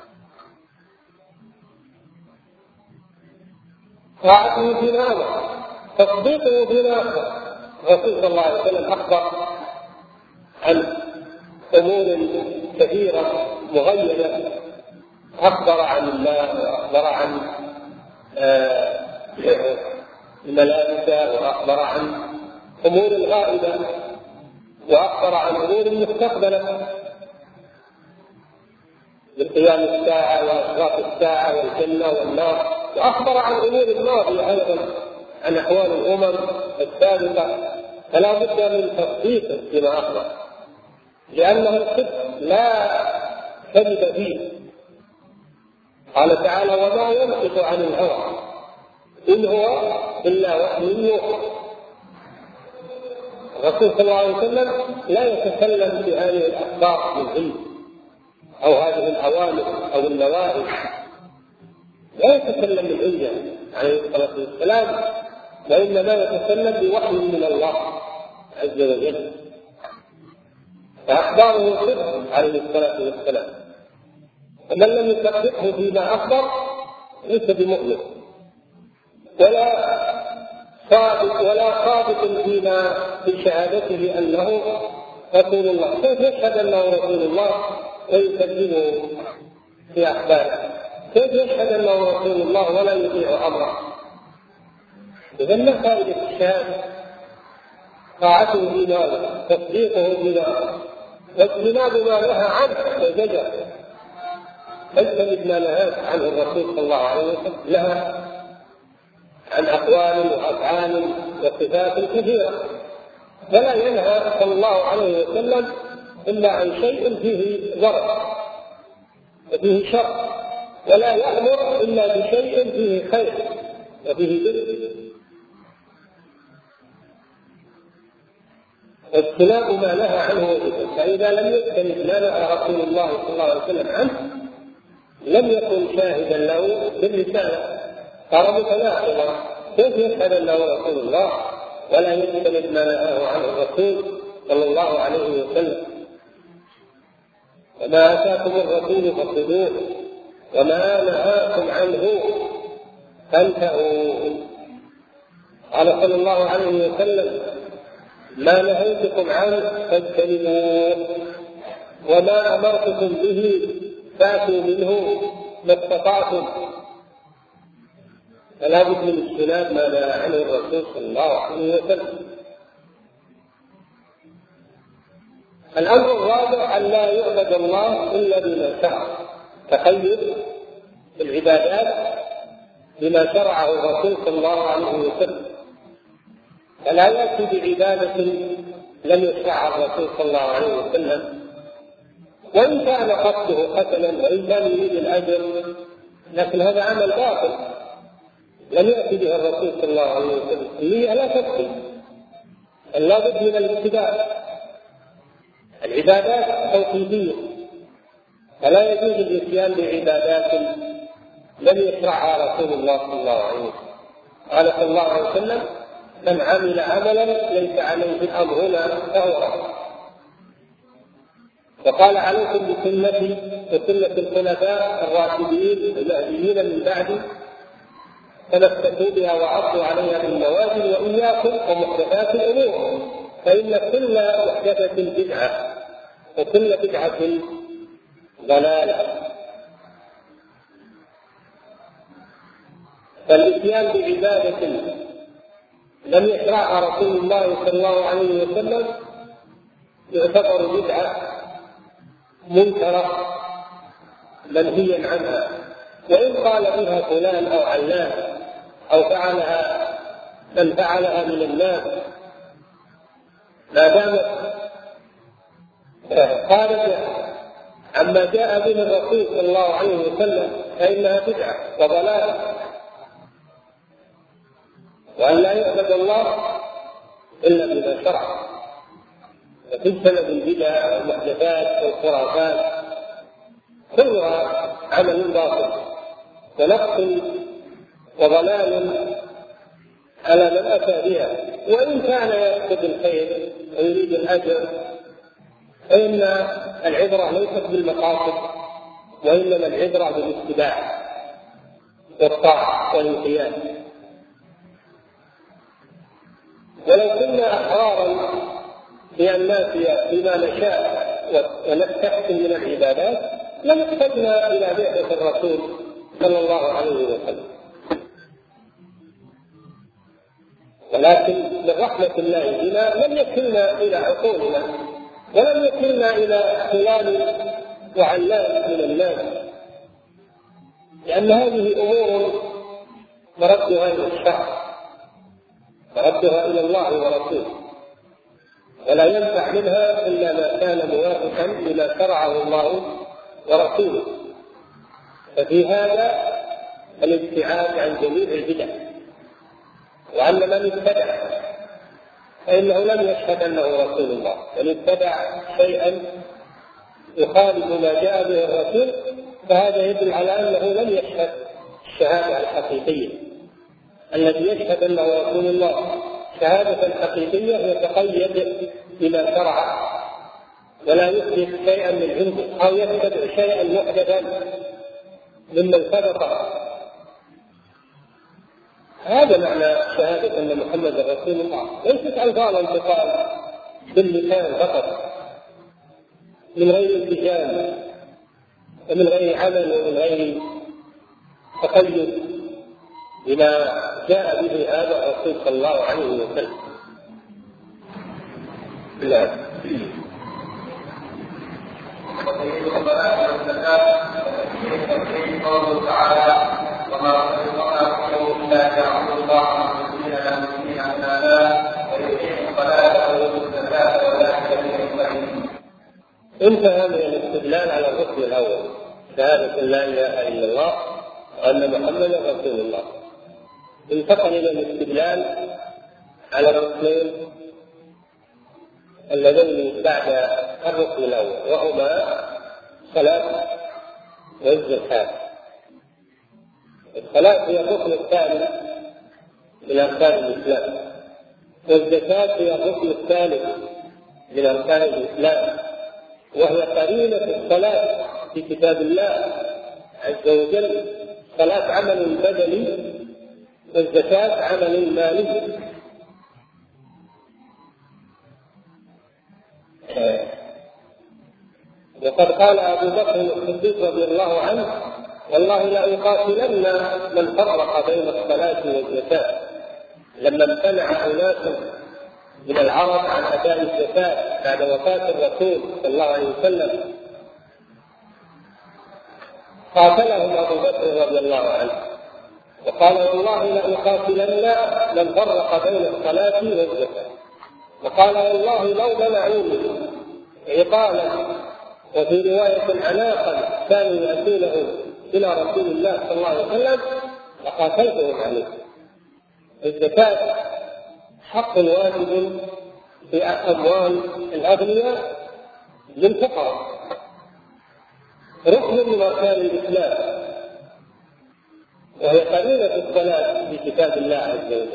طاعته فيما أمر، تصديقه فيما أخبر. الرسول صلى الله عليه وسلم أخبر عن أمور كثيرة مغيرة، أخبر عن الله وأخبر عن الملائكة وأخبر عن أمور غائبة وأخبر عن أمور مستقبلة بالقيام الساعة وأشراط الساعة والجنة والنار، وأخبر عن أمور الماضية أيضا عن أحوال الأمم السابقة. فلا بد من تصديقه فيما أخبر، لأنه الصدق لا كذب فيه. قال تعالى: وما ينطق عن الهوى إن هو إلا وحي يوحى. الرسول صلى الله عليه وسلم لا يتكلم بهذه الأخبار من علم أو هذه الأوامر أو النواهي، لا يتكلم من علم عليه الصلاة والسلام، وإنما يتكلم بوحي من الله عز وجل. فأخباره صدق عليه الصلاة والسلام، ومن لم يصدقه فيما أخبر ليس بمؤمن ولا صادق ولا صادق فيما في شهادته أنه رسول الله، كيف يشهد أنه رسول الله ويكذبه في أخباره؟ كيف يشهد أنه رسول الله ولا يطيع أمره؟ إذا ما فائدة الشهادة؟ طاعته بما تصديقه بما واجتناب ما نهى عنه وزجر، اجتنب ما نهى عنه الرسول صلى الله عليه وسلم، نهى عن أقوال وأفعال وصفات كثيرة، فلا ينهى صلى الله عليه وسلم إلا عن شيء فيه ضرر وفيه شر، ولا يأمر إلا بشيء فيه خير وفيه بر. اجتناب ما نهى عنه وجهه، فإذا لم يجتنب ما نهى رسول الله صلى الله عليه وسلم عنه لم يكن شاهدا له بالرسالة، صار متناقضا. كيف يشهد أنه رسول الله ولا يجتنب ما نهاه عنه الرسول صلى الله عليه وسلم؟ وما آتاكم الرسول فخذوه وما نهاكم عنه فانتهوا. قال صلى الله عليه وسلم: ما نهيتكم عنه فاجتنبوه وما أمرتكم به فاتوا منه ما استطعتم. فلا بد من اجتناب ما نهى عنه الرسول صلى الله عليه وسلم. الأمر الرابع: أن لا يعبد الله إلا بما شرع، تخيل العبادات بما شرعه الرسول صلى الله عليه وسلم، فلا يأتي بعبادة لم يشرعها الرسول صلى الله عليه وسلم، وإن كان قصده حسنا وإن كان يريد الأجر، لكن هذا عمل باطل لم يأتي به الرسول صلى الله عليه وسلم. النية لا تكفي، لا بد من الاتباع. العبادات توقيفية، فلا يجوز الاتيان بعبادات لم يشرعها رسول الله صلى الله عليه وسلم. قال صلى الله عليه وسلم: من عمل عملا ليس عليه أمرنا فهو رد. وقال: عليكم بسنتي وسنة الخلفاء الراشدين المهديين من بعدي تمسكوا بها وعضوا عليها بالنواجذ وإياكم ومحدثات الأمور فإن كل محدثة بدعة وكل بدعة ضلالة. فالإتيان بعبادة لم يشرعها رسول الله صلى الله عليه وسلم يعتبر بدعة منكرة منهيا عنها، وإن قال بها فلان أو علان أو فعلها من فعلها من الناس، ما دامت خارجة عما جاء به الرسول صلى الله عليه وسلم فإنها بدعة وضلالة. وأن لا يعبد الله إلا بما شرع، فتجتنب البدع والمحدثات والخرافات كلها عمل باطل ونقص وضلال على من أتى بها، وإن كان يقصد الخير ويريد الأجر فإن العبرة ليست بالمقاصد وإنما العبرة بالاتباع والطاعة والانقياد. ولو كنا أحرارا بأن نأتي بما نشاء ونستحسن من العبادات لم احتجنا إلى بعثة الرسول صلى الله عليه وسلم، ولكن من رحمة الله بنا لم يكلنا إلى عقولنا ولم يكلنا إلى فلان وعلان من الناس، لأن هذه أمور مردها إلى الشرع وردها إلى الله ورسوله، ولا ينفع منها إلا ما كان موافقا لما شرعه الله ورسوله. ففي هذا الابتعاد عن جميع البدع، وأن من ابتدع فإنه لم يشهد أنه رسول الله، بل اتبع شيئا يخالف ما جاء به الرسول، فهذا يدل على أنه لم يشهد الشهادة الحقيقية. الذي يشهد أنه رسول الله شهادة حقيقية يتقيد بما شرع ولا يثبت شيئا من عنده أو يتبع شيئا محدثا ممن سبق. هذا معنى شهادة أن محمد رسول الله، ليست ألفاظ انتقال باللسان فقط، من غير التزام ومن غير عمل ومن غير تقيد بما جاء به هذا الرسول صلى الله عليه وسلم. لا. قوله تعالى وما رزقناكم الا ليعبدوا الله مخلصين له الدين حنفاء ويقيموا الصلاه ويؤتوا الزكاه وذلك دين القيم. انتهى من الاستدلال على الركن الاول شهاده لا اله الا الله وان محمدا رسول الله. انتقل الى الاستدلال على الركنين اللذين بعد الركن الاول وهما الصلاه والزكاه. الصلاه هي الركن الثاني من اركان الاسلام، والزكاه هي الركن الثالث من اركان الاسلام، وهي قرينه الصلاه في كتاب الله عز وجل. الصلاه عمل بدني والزكاه عمل مالي. وقد قال أبو بكر الصديق رضي الله عنه والله لا يقاتلن من فرق بين الصلاة والزكاة، لما امتنع أناس من العرب عن أداء الزكاة بعد وفاة الرسول صلى الله عليه وسلم قاتلهم أبو بكر رضي الله عنه وقال والله لا يقاتلن من فرق بين الصلاة والزكاة، وقال والله لو منعوني عقالا وفي رواية عناقا كانوا يأتونه إلى رسول الله صلى الله عليه وسلم لقاتلتهم عليه. الزكاة حق واجب في أموال الأغنياء للفقراء، ركن من أركان الإسلام، وهي قرينة الصلاة في كتاب الله عز وجل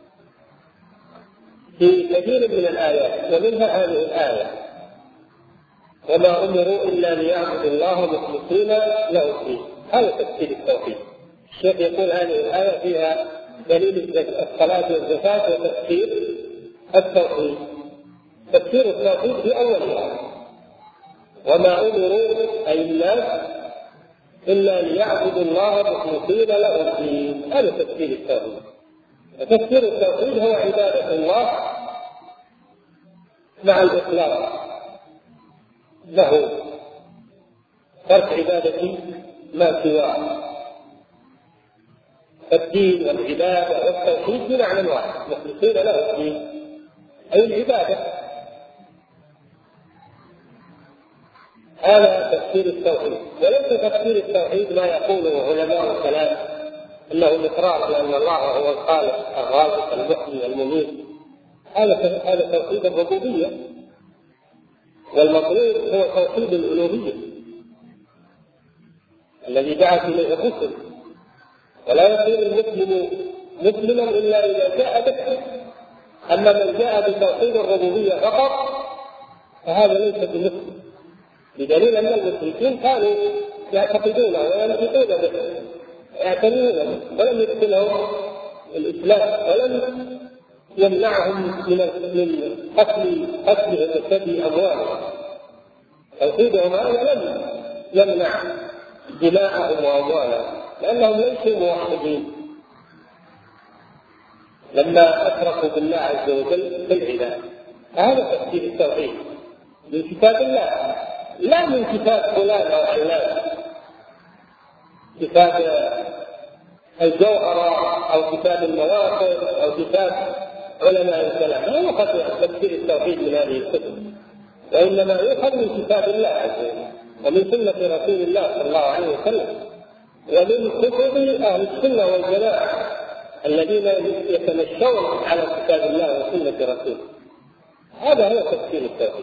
في كثير من الآيات، ومنها هذه الآية وما أمروا إلا ليعبدوا الله مخلصين له الدين. هذا تفسير التوحيد. الشيخ يقول هذه الآية فيها دليل الصلاة والزكاة وتفسير التوحيد. تفسير التوحيد في أولها وما أمروا أي الناس إلا ليعبدوا الله مخلصين له الدين. هذا تفسير التوحيد. وتفسير التوحيد هو عبادة الله مع الإخلاص له، ترك عبادة ما سواه. الدين والعبادة والتوحيد بمعنى واحد، مخلصين له الدين أي العبادة. هذا تفسير التوحيد. وليس تفسير التوحيد ما يقوله علماء الكلام انه الاقرار بان الله هو الخالق الرازق المحيي المميت. هذا هذا توحيد الربوبيه، والمطلوب هو توحيد الالوهيه الذي دعت اليه الرسل. ولا يصير المسلم مسلما الا اذا جاء به. اما من جاء بتوحيد الربوبيه فقط فهذا ليس بمسلم، بدليل ان المشركين كانوا يعتقدونه وينطقون به يعتنون به، ولم يدخلهم الاسلام ولم يمنعهم من قتل قتلهم وسبي اموالهم. توحيدهم هذا لم يمنع دماءهم واموالهم لانهم ليسوا موحدين لما اشركوا بالله عز وجل في العباده. هذا تفسير التوحيد من كتاب الله، لا من كتاب فلان او علان، كتاب الجوهرة او كتاب المواقف او كتاب علماء الكلام. لا يؤخذ تفسير التوحيد من هذه الكتب، وانما يؤخذ من كتاب الله عز وجل ومن سنة رسول الله صلى الله عليه وسلم ومن كتب اهل السنة والجماعة الذين يتمشون على كتاب الله وسنة رسوله. هذا هو تفسير التوحيد.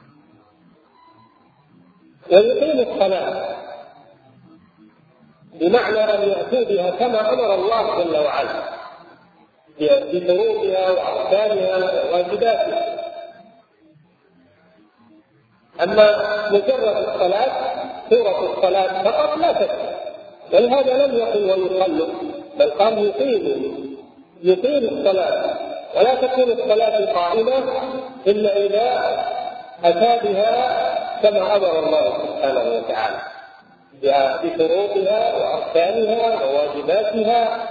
ويقيم الصلاة بمعنى أن يأتوا بها كما أمر الله جل وعلا بشروطها وأحكامها وواجباتها. أما مجرد الصلاة سورة الصلاة فقط لا تكفي، ولهذا لم يقل ويصلوا بل قال يقيم يقيم الصلاة. ولا تكون الصلاة قائمة إلا إذا أتى بها كما أمر الله سبحانه وتعالى بشروطها وأركانها وواجباتها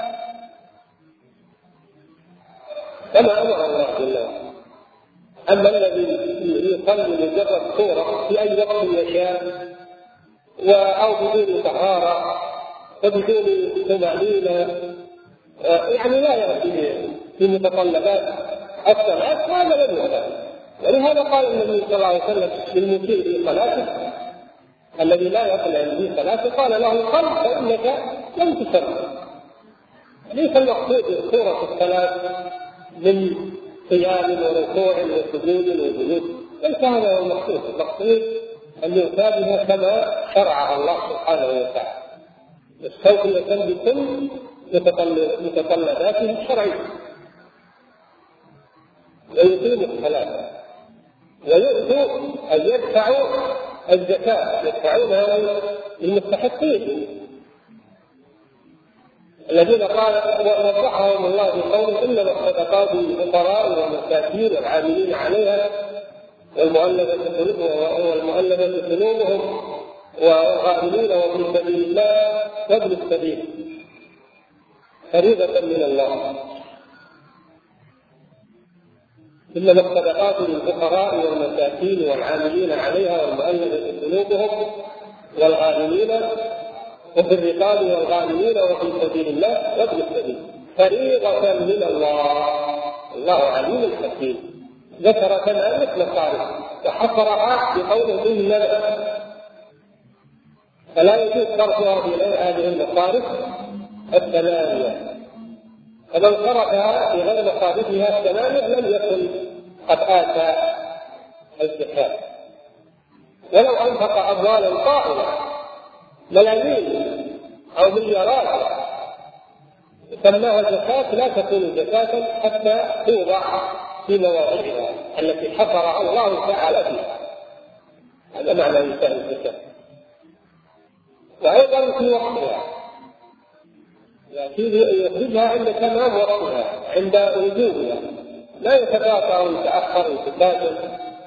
كما أمر الله جل وعلا. أما الذي يصلي مجرد صورة في أي وقت يشاء أو بدون طهارة وبدون طمأنينة يعني لا يأتي في متطلبات الصلاة هذا لم يفعل. ولهذا قال النبي صلى الله عليه وسلم للمسيء في صلاته الذي لا يقلع في صلاته قال له قل فإنك لم تصلي. ليس المقصود صورة الصلاة من قيام وركوع وسجود وجلوس، ليس هذا هو المقصود. المقصود أن يؤتى بها كما شرعها الله سبحانه وتعالى مستوفية بكل متطلباته الشرعية، ويقيم الصلاة ويؤتوا أن يدفعوا الزكاة يدفعونها للمستحقين الذين قال وضحهم الله بقوله إنما الصدقات للفقراء والمساكين والعاملين عليها والمؤلفة قلوبهم والغافلين وفي سبيل الله وابن السبيل فريضة من الله. إنما الصدقات للفقراء والمساكين والعاملين عليها والمؤلفة قلوبهم والغافلين وفي الرقاب والغالمين وفي سبيل الله وابن السبيل فريضة من الله الله عليم حكيم. ذكر كما مثل الصارف وحصرها بقوله إلا فلا يجوز صرفها إلى هذه المصارف الثمانية، فمن صرفها في غير مصارفها الثمانية لم يكن قد آتى الزكاة. ولو أنفق أموالا طائلة ملايين أو مليارات سماها زكاة لا تكون زكاة حتى توضع في مواضعها التي حصرها الله تعالى فيها. هذا معنى إنشاء الزكاة. وأيضا في وقتها يخرجها عند تمام وقتها عند وجودها لا يتقاطع ويتأخر ويتكاسل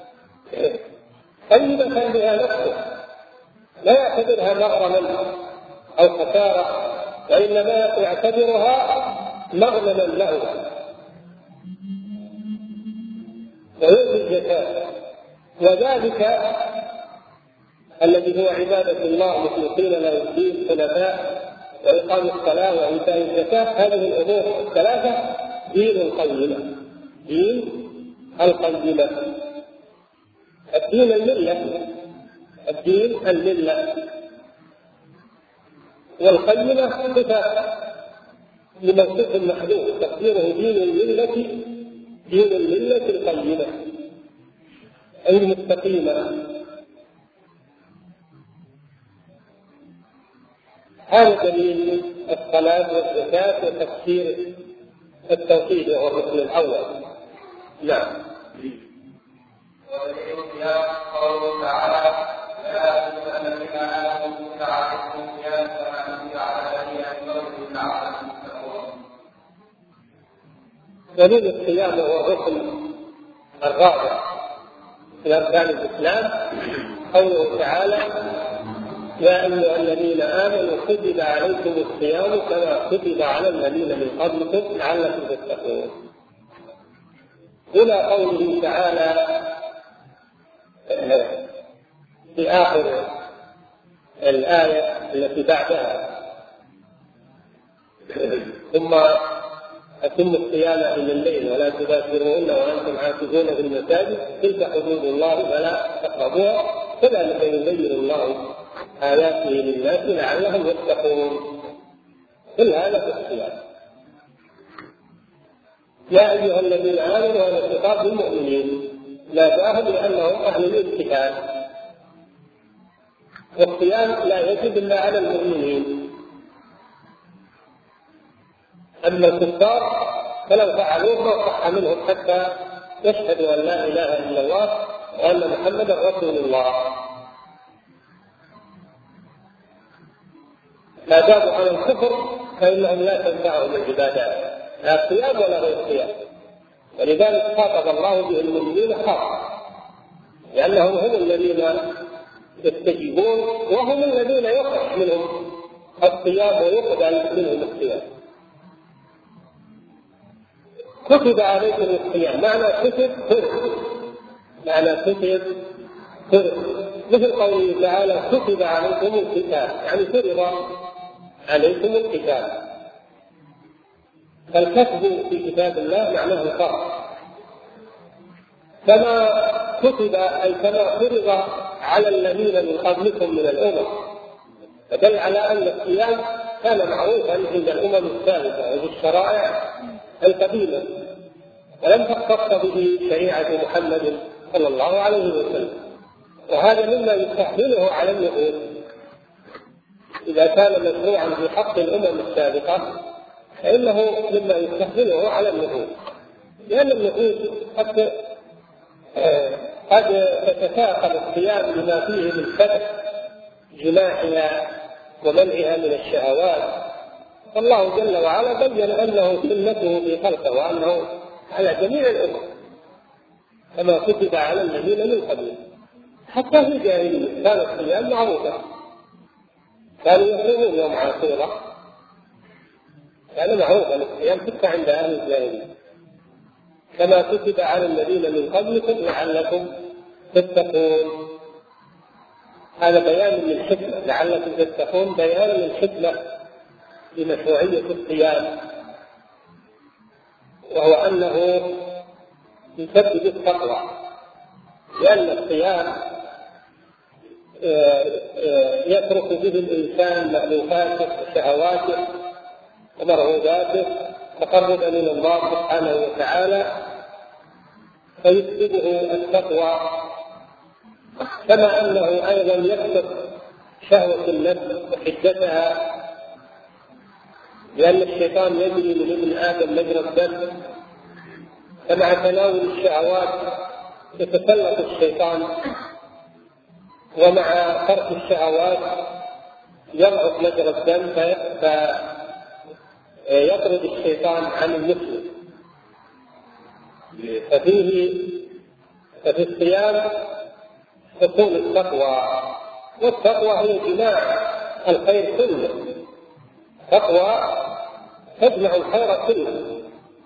قيمة بها نفسه لا يعتبرها مغرما أو خسارة وإنما يعتبرها مغنما له ويؤتي الزكاة. وذلك الذي هو عبادة الله مخلصين له الدين حنفاء وإقام الصلاة وإيتاء الزكاة هذه الأمور الثلاثة دين القيمة دين القيمة الدين الملة الدين الملة والقيمة صفة لموصوف محدود تقديره دين الملة دين الملة القيمة أي المستقيمة. هذا دليل الصلاة والزكاة وتفسير التوحيد وهو الركن الأول. نعم. ودليل الصيام قوله تعالى يا أيها الذين آمنوا كتب عليكم الصيام كما كتب على الذين من قبلكم لعلكم تتقون. دليل الصيام هو الركن الرابع من أركان الإسلام قوله تعالى يا أيها الذين آمنوا كتب عليكم الصيام كما كتب على الذين من قبلكم لعلكم تتقون. إلى قوله تعالى في آخر الآية التي بعدها ثم أتم الصيام من الليل ولا تباشرون وأنتم عاكفون في المساجد تلك حدود الله فلا تقربوها كذلك يبين الله آياته للناس لعلهم يتقون. كل هذا في الصيام. يا أيها الذين آمنوا هذا خطاب للمؤمنين لا تأخذ لأنهم أهل الامتحان والصيام لا يجب إلا على المؤمنين. أما الكفار فلو فعلوه ما صح منهم حتى يشهدوا أن لا إله إلا الله وأن محمدا رسول الله. ما داموا على الكفر فإنهم لا تنفعهم العبادات لا صيام ولا غير صيام. ولذلك خاطب الله به المؤمنين خاصة لأنهم هم الذين يستجيبون وهم الذين يقبل منهم الصيام ويقبل منهم الصيام. كتب عليكم الصيام، معنى كتب فرض، معنى كتب فرض، مثل قوله تعالى كتب عليكم الكتاب، يعني فرض عليكم الكتاب. فالكتب في كتاب الله معناه الفرض، كما كتب أي كما فرض على الذين من قبلكم من الأمم، فدل على أن الصيام كان معروفا عند الأمم السابقة وفي الشرائع القديمة، ولم تختص به شريعة محمد صلى الله عليه وسلم. وهذا مما يستحمله على النفوذ، إذا كان مشروعا في حق الأمم السابقة فإنه مما يستحمله على النفوذ، لأن النفوذ قد قد تتثاقل الصيام بما فيه من فتح جماعها ومنعها من الشهوات. فالله جل وعلا بين أنه سنته في خلقه وأنه على جميع الأمم كما كتب على الذين من قبله. حتى في الجاهلية كان الصيام معروفا، كانوا يصومون يوم عاشوراء، كان معروفا الصيام حتى عند أهل الجاهلية، كما كتب على الذين من قبلكم لعلكم تتقون. هذا بيان للحكمة، لعلكم تتقون بيان للحكمة لمشروعية الصيام، وهو أنه يسبب التقوى، لأن الصيام يترك به الإنسان مألوفاته وشهواته ومرغوباته تقربا إلى الله سبحانه وتعالى، فيسببه التقوى، كما أنه أيضا يكسر شهوة النفس وحدتها، لأن الشيطان يجري من ابن آدم مجرى الدم، فمع تناول الشهوات يتسلط الشيطان، ومع ترك الشهوات يضعف مجرى الدم فيطرد الشيطان عن المسلم. ففيه ففي الصيام تكون التقوى، والتقوى هي جماع الخير كله، تقوى تجمع الخير كله.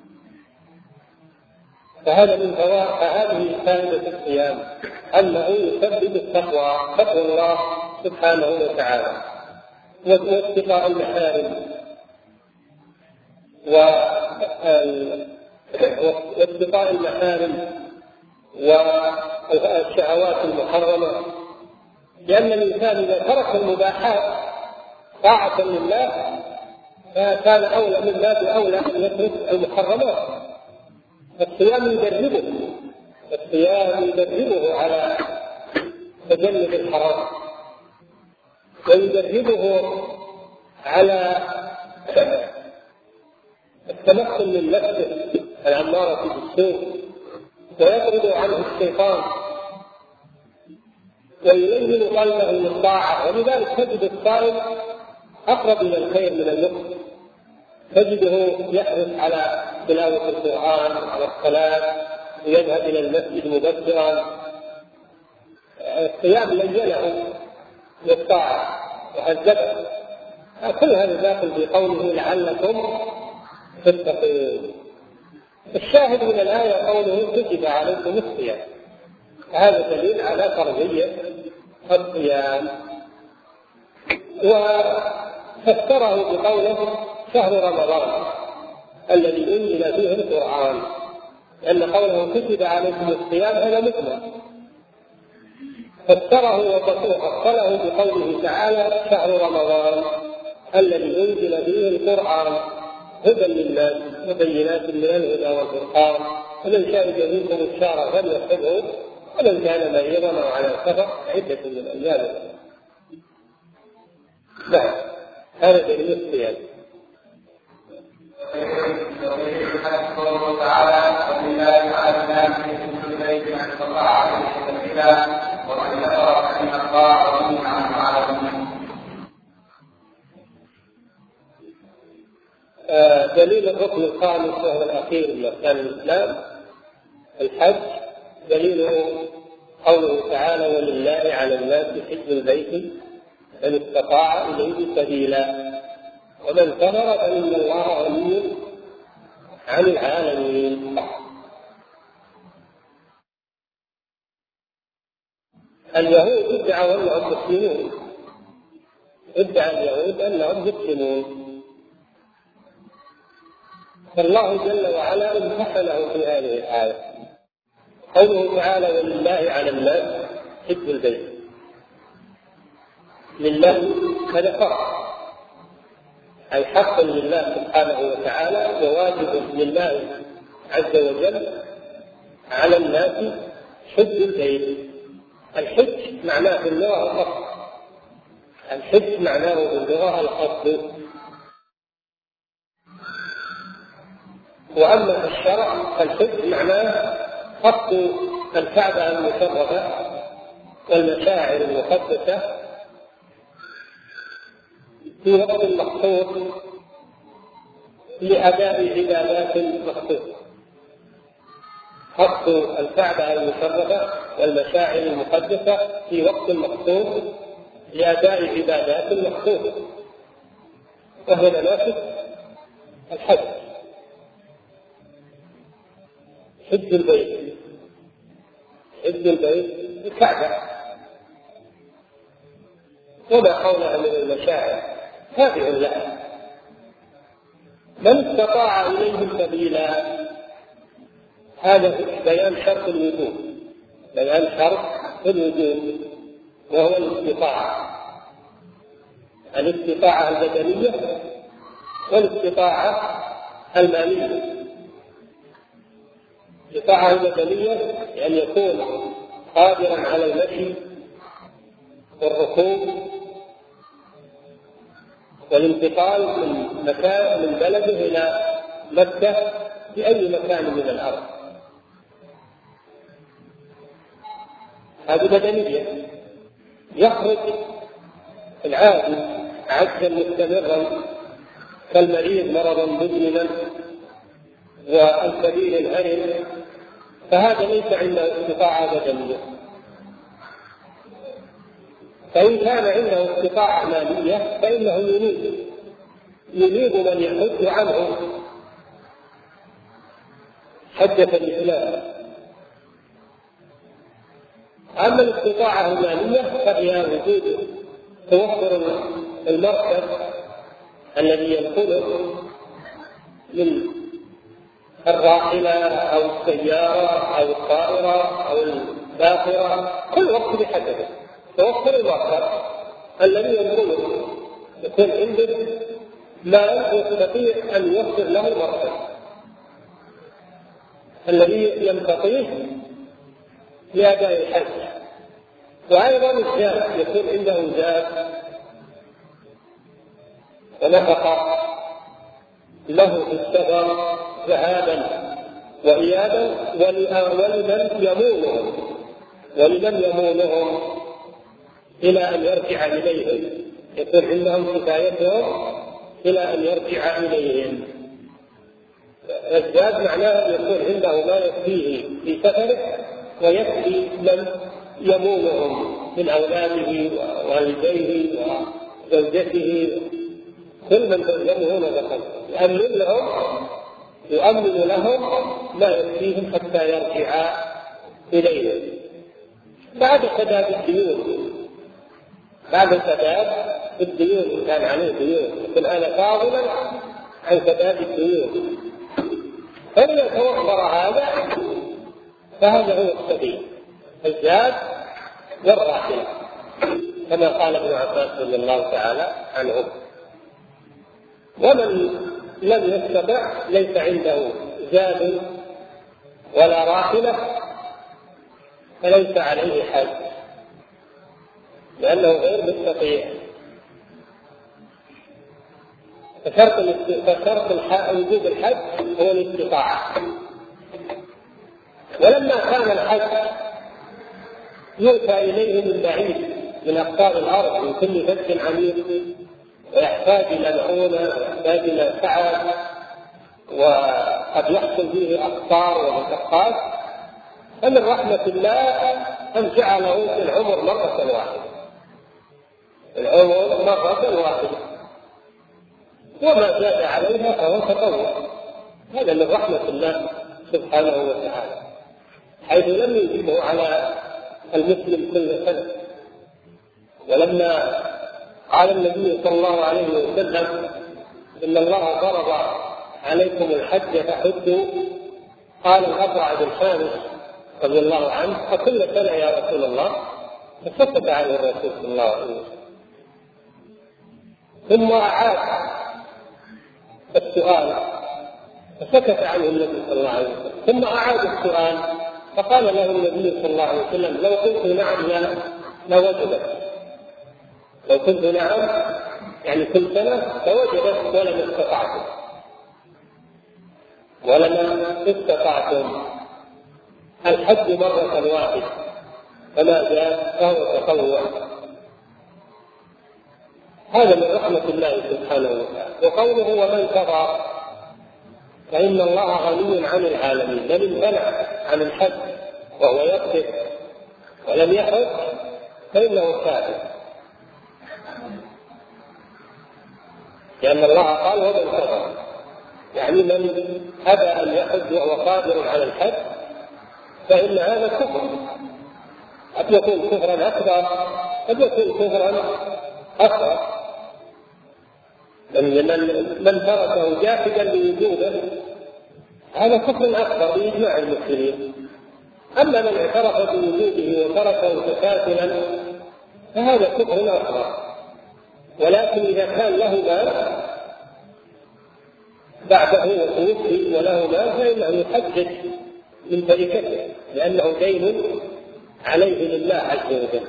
فهذا من فهذه فائدة الصيام، أنه يسبب التقوى، تقوى الله سبحانه وتعالى، واتقاء المحارم واتقاء المحارم والشهوات المحرمة، لأن الإنسان إذا ترك المباحات طاعة لله فكان أولى من باب أولى أن يترك المحرمات. الصيام يدربه الصيام يدربه على تجنب الحرام، ويدربه على التمكن من نفسه العمارة بالسوء، ويطرد عنه الشيطان ويلين قلبه للطاعة. ولذلك تجد الصائم أقرب إلى الخير من المسلم، تجده يحرص على تلاوة القرآن وعلى الصلاة ويذهب إلى المسجد مبكرا. الصيام لينه للطاعة وهذبه. كل هذا داخل في قوله لعلكم تتقون. الشاهد من الآية قوله كتب عليكم الصيام، هذا دليل على فرضية الصيام، وفسره بقوله شهر رمضان الذي أنزل فيه القرآن، لأن قوله كتب عليكم الصيام هذا مثله، فسره وفصله بقوله تعالى شهر رمضان الذي أنزل فيه القرآن هدى للناس وبينات من الهدى والفرقان، فمن شهد منكم الشهر فليصمه ومن كان مريضا أو على سفر عدة من أيام. نعم، هذا دليل الصيام. قوله تعالى ولله على الناس حج البيت من استطاع عليه سبيلا ومن كفر فإن الله غني عنه على دليل الركن الخامس وهو الأخير من أركان الإسلام الحج، دليله قوله تعالى ولله على الناس حج البيت من استطاع إليه سبيلا ومن كفر فإن الله غني عن العالمين. اليهود ادعوا أنهم مسلمون، ادعى اليهود أنهم مسلمون، فالله جل وعلا امتحنه في هذه الآية. قوله تعالى ولله على الناس حج البيت، لله هذا فرع، أي حق لله سبحانه وتعالى وواجب لله عز وجل على الناس حج البيت. الحج معناه في اللغة القصد، الحج معناه في اللغة القصد، وأما في الشرع فالحج معناه قصد الكعبة المشرفة والمشاعر المقدسة في وقت مخصوص لأداء عبادات مخصوصة. قصد الكعبة المشرفة والمشاعر المقدسة في وقت مخصوص لأداء عبادات مخصوصة، وهو مناسك الحج. حج البيت، حج البيت الكعبة وما حولها من المشاعر تابع لها. من استطاع إليه سبيلا، هذا بيان شرط الوجوب، بيان شرط الوجوب وهو الاستطاعة، الاستطاعة البدنية والاستطاعة المالية. الاستطاعة البدنية يعني يكون قادرا على المشي والركوب والانتقال من مكان من بلده إلى مكة في أي مكان من الأرض، هذه بدنية. يخرج العادي عجزا مستمرا كالمريض مرضا مزمنا والكبير الهرم، فهذا ليس عنده استطاعة بدنية. فإن كان عنده استطاعة مالية فإنه ينيب ينيب من يحج عنه حجة الإسلام. أما الاستطاعة المالية فهي وجود توفر المركب الذي ينقله من الراحلة أو السيارة أو الطائرة أو الباخرة، كل وقت بحسبه. توفر المركب الذي ينقله، يكون عنده ما يستطيع أن يوفر له المركب الذي ينتقيه لأداء الحج. وأيضا الزاد، يكون عنده زاد ونفقة له في السفر ذهابا وإيابا، ولمن يمونهم ولمن يمونهم إلى أن يرجع إليهم، يكون عندهم كفايتهم إلى أن يرجع إليهم. الزاد معناه أن يكون عنده ما يكفيه في سفره ويكفي من يمونهم من أولاده ووالديه وزوجته، كل من يمون لهم يؤمن لهم يؤمن لهم ما يكفيهم حتى يرجع إليهم. بعد سداد الديون، بعد سداد الديون كان عليه ديون، يكون أنا فاضلا عن سداد الديون، فإذا توفر هذا فهذا هو السبيل، الزاد والراحلة، كما قال ابن عباس رضي الله تعالى عنه. ومن لم يستطع ليس عنده زاد ولا راحلة فليس عليه حج، لأنه غير مستطيع. فشرط وجوب الحج هو الاستطاعة. ولما كان الحج يؤتى إليه من بعيد من أقطار الأرض من كل فج عميق، ويحتاج إلى لعونة ويحتاج إلى تعب وقد يحصل فيه أخطار ومشقات، فمن رحمة الله أن جعله في العمر مرة واحدة، العمر مرة واحدة، وما زاد عليها فهو تطوع. هذا من رحمة الله سبحانه وتعالى، حيث لم يجبه على المسلم كل سنة. ولما قال النبي صلى الله عليه وسلم إن الله فرض عليكم الحج فحجوا، قال الأبرع بن حارث رضي الله عنه أكل سنة يا رسول الله؟ فسكت عنه الرسول صلى الله عليه وسلم، ثم أعاد السؤال فسكت عنه النبي صلى الله عليه وسلم، ثم أعاد السؤال فقال له النبي صلى الله عليه وسلم لو قلت نعم لا لوجدت، لو قلت نعم يعني كل سنة فوجدت ولم استطعتم ولما استطعتم. الحج مرة واحدة فما جاء فهو تطوع. هذا من رحمة الله سبحانه وتعالى. وقوله ومن كفر فإن الله غني عن العالمين، من امتنع عن الحج وهو يكفر ولم يحج فإنه كافر، لأن الله قال ومن كفر، يعني من أبى أن يحج وهو قادر على الحج فإن هذا كفر، قد يكون كفرا أكبر قد يكون كفرا أصغر. من تركه جاحدا لوجوده هذا كفر أكبر بإجماع المسلمين. أما من اعترف بوجوده وتركه تكاسلا فهذا كفر أصغر. ولكن إذا كان له مال بعده وتوفي وله مال فإنه يحدد من تركته لأنه دين عليه لله عز وجل.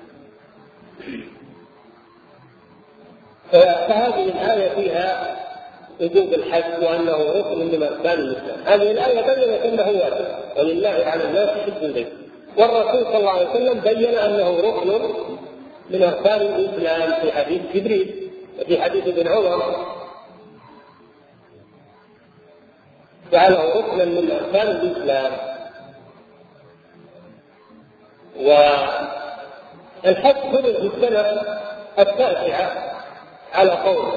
فهذه الآية فيها وجوب الحج وأنه ركن من أركان الإسلام. هذه الآية بيّنت أنه واجب ولله على الناس حج البيت، والرسول صلى الله عليه وسلم بيّن أنه ركن من أركان الإسلام في حديث جبريل وفي حديث ابن عمر، جعله ركنا من أركان الإسلام. والحج فرض في السنة التاسعة على قول،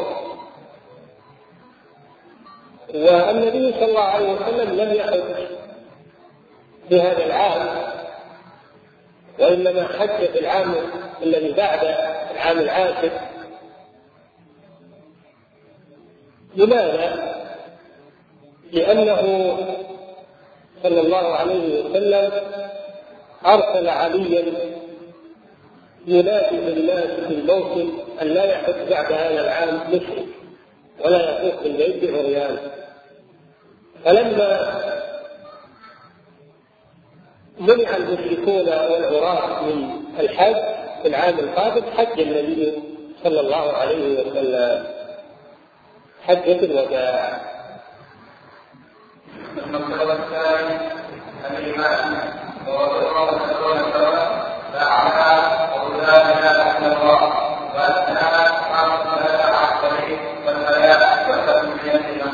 والنبي صلى الله عليه وسلم لم يحج في هذا العام وإنما حج في العام الذي بعد العام العاشر. لماذا؟ لأنه صلى الله عليه وسلم أرسل عليا ينادي بالناس في الموسم أن لا يحج بعد هذا العام مشرك ولا يطوف بالبيت عريان. فلما منع المشركون والعراة من الحج في العام القادم حج النبي صلى الله عليه وسلم حجة الوداع. المسألة الثانية الإيمان ووضعه الأسرون السبب فأعلى ولا إله إلا الله وأثناء عرض لا عقلي والحياة وتكون الإيمان.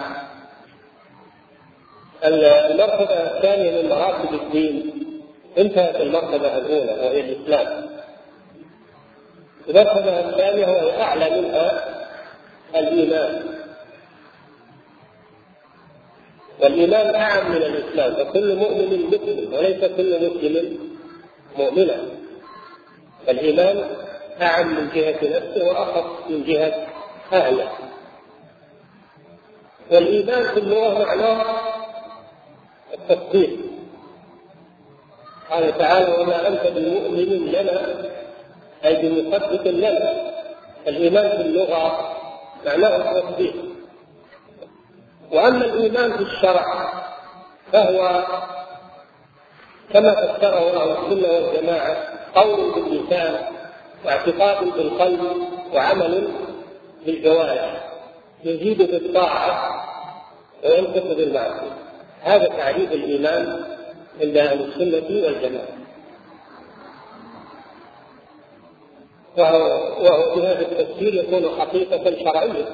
المرتبة الثانية من مراتب الدين انتهت المرتبة الأولى وهي الإسلام. المرتبة الثانية وهي أعلى منها الإيمان، والإيمان أعم من الإسلام، فكل مؤمن مسلم وليس كل مسلم مؤمنا. الإيمان أعم من جهة نفسه وأخف من جهة أهله. والإيمان في اللغة معناه التصديق. قال تعالى وما أنت بمؤمن لنا أي بمصدق لنا. الإيمان في اللغة معناه التصديق. وأما الإيمان في الشرع فهو كما فسره أهل السنة والجماعة قول باللسان واعتقاد بالقلب وعمل بالجوارح، يزيد بالطاعة وينقص بالمعصية. هذا تعريف الإيمان عند أهل السنة والجماعة. وهو بهذا التفسير يكون حقيقة شرعية،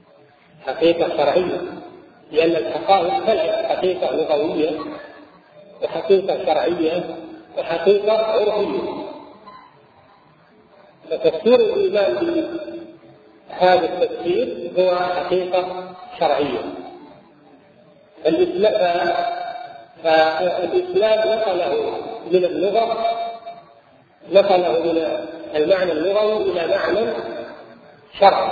حقيقة شرعية، لأن الحقائق ثلاث: حقيقة لغوية وحقيقة شرعية وحقيقة عرفية. فتفسير الإيمان بهذا التفسير هو حقيقة شرعية. فالإسلام نقله من اللغة نقله من المعنى اللغوي إلى معنى شرعي.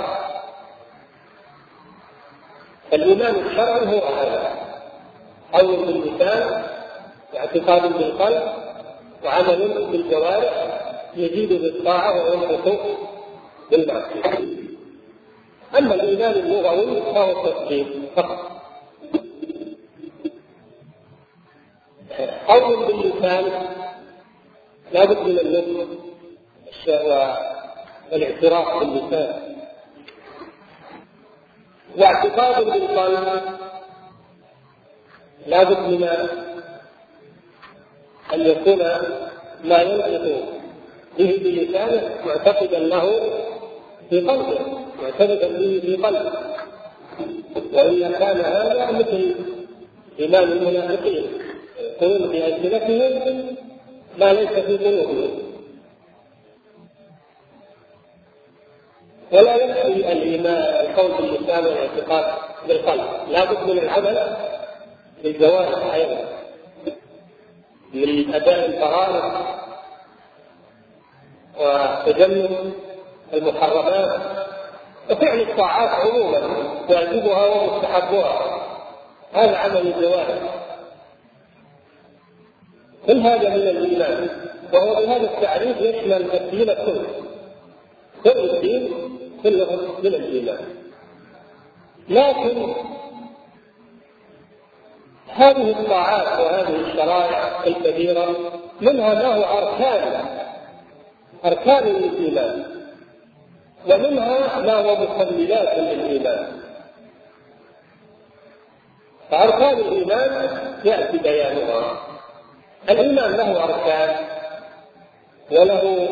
الإيمان الشرعي هو هذا: قول باللسان واعتقاد بالقلب وعمل بالجوارح يزيد بالطاعة وينقص بالمعصية. أما الإيمان اللغوي فهو التصديق فقط. قول باللسان لا بد من النطق والاعتراف باللسان، واعتقاد بالقلب لا بد من أن يكون ما ينطق به بلسانه معتقدا له في قلبه، معتقدا به في قلبه، وإلا كان هذا مثل إيمان المنافقين يقولون في ألسنتهم ما ليس في قلوبهم. ولا يكفي الإيمان القول باللسان والاعتقاد بالقلب، لا بد من العمل بالجوارح أيضا، من أداء الفرائض وتجنب المحرمات وفعل الطاعات عموما واجبها ومستحبها، هذا عمل الجوارح. كل هذا من الإيمان، وهو بهذا التعريف يشمل الدين كله، كل الدين كله من الإيمان. لكن هذه الطاعات وهذه الشرائع الكبيرة منها ما هو أركان أركان للإيمان، ومنها ما هو مكملات للإيمان. فأركان الإيمان يأتي بيانها. الإيمان له أركان وله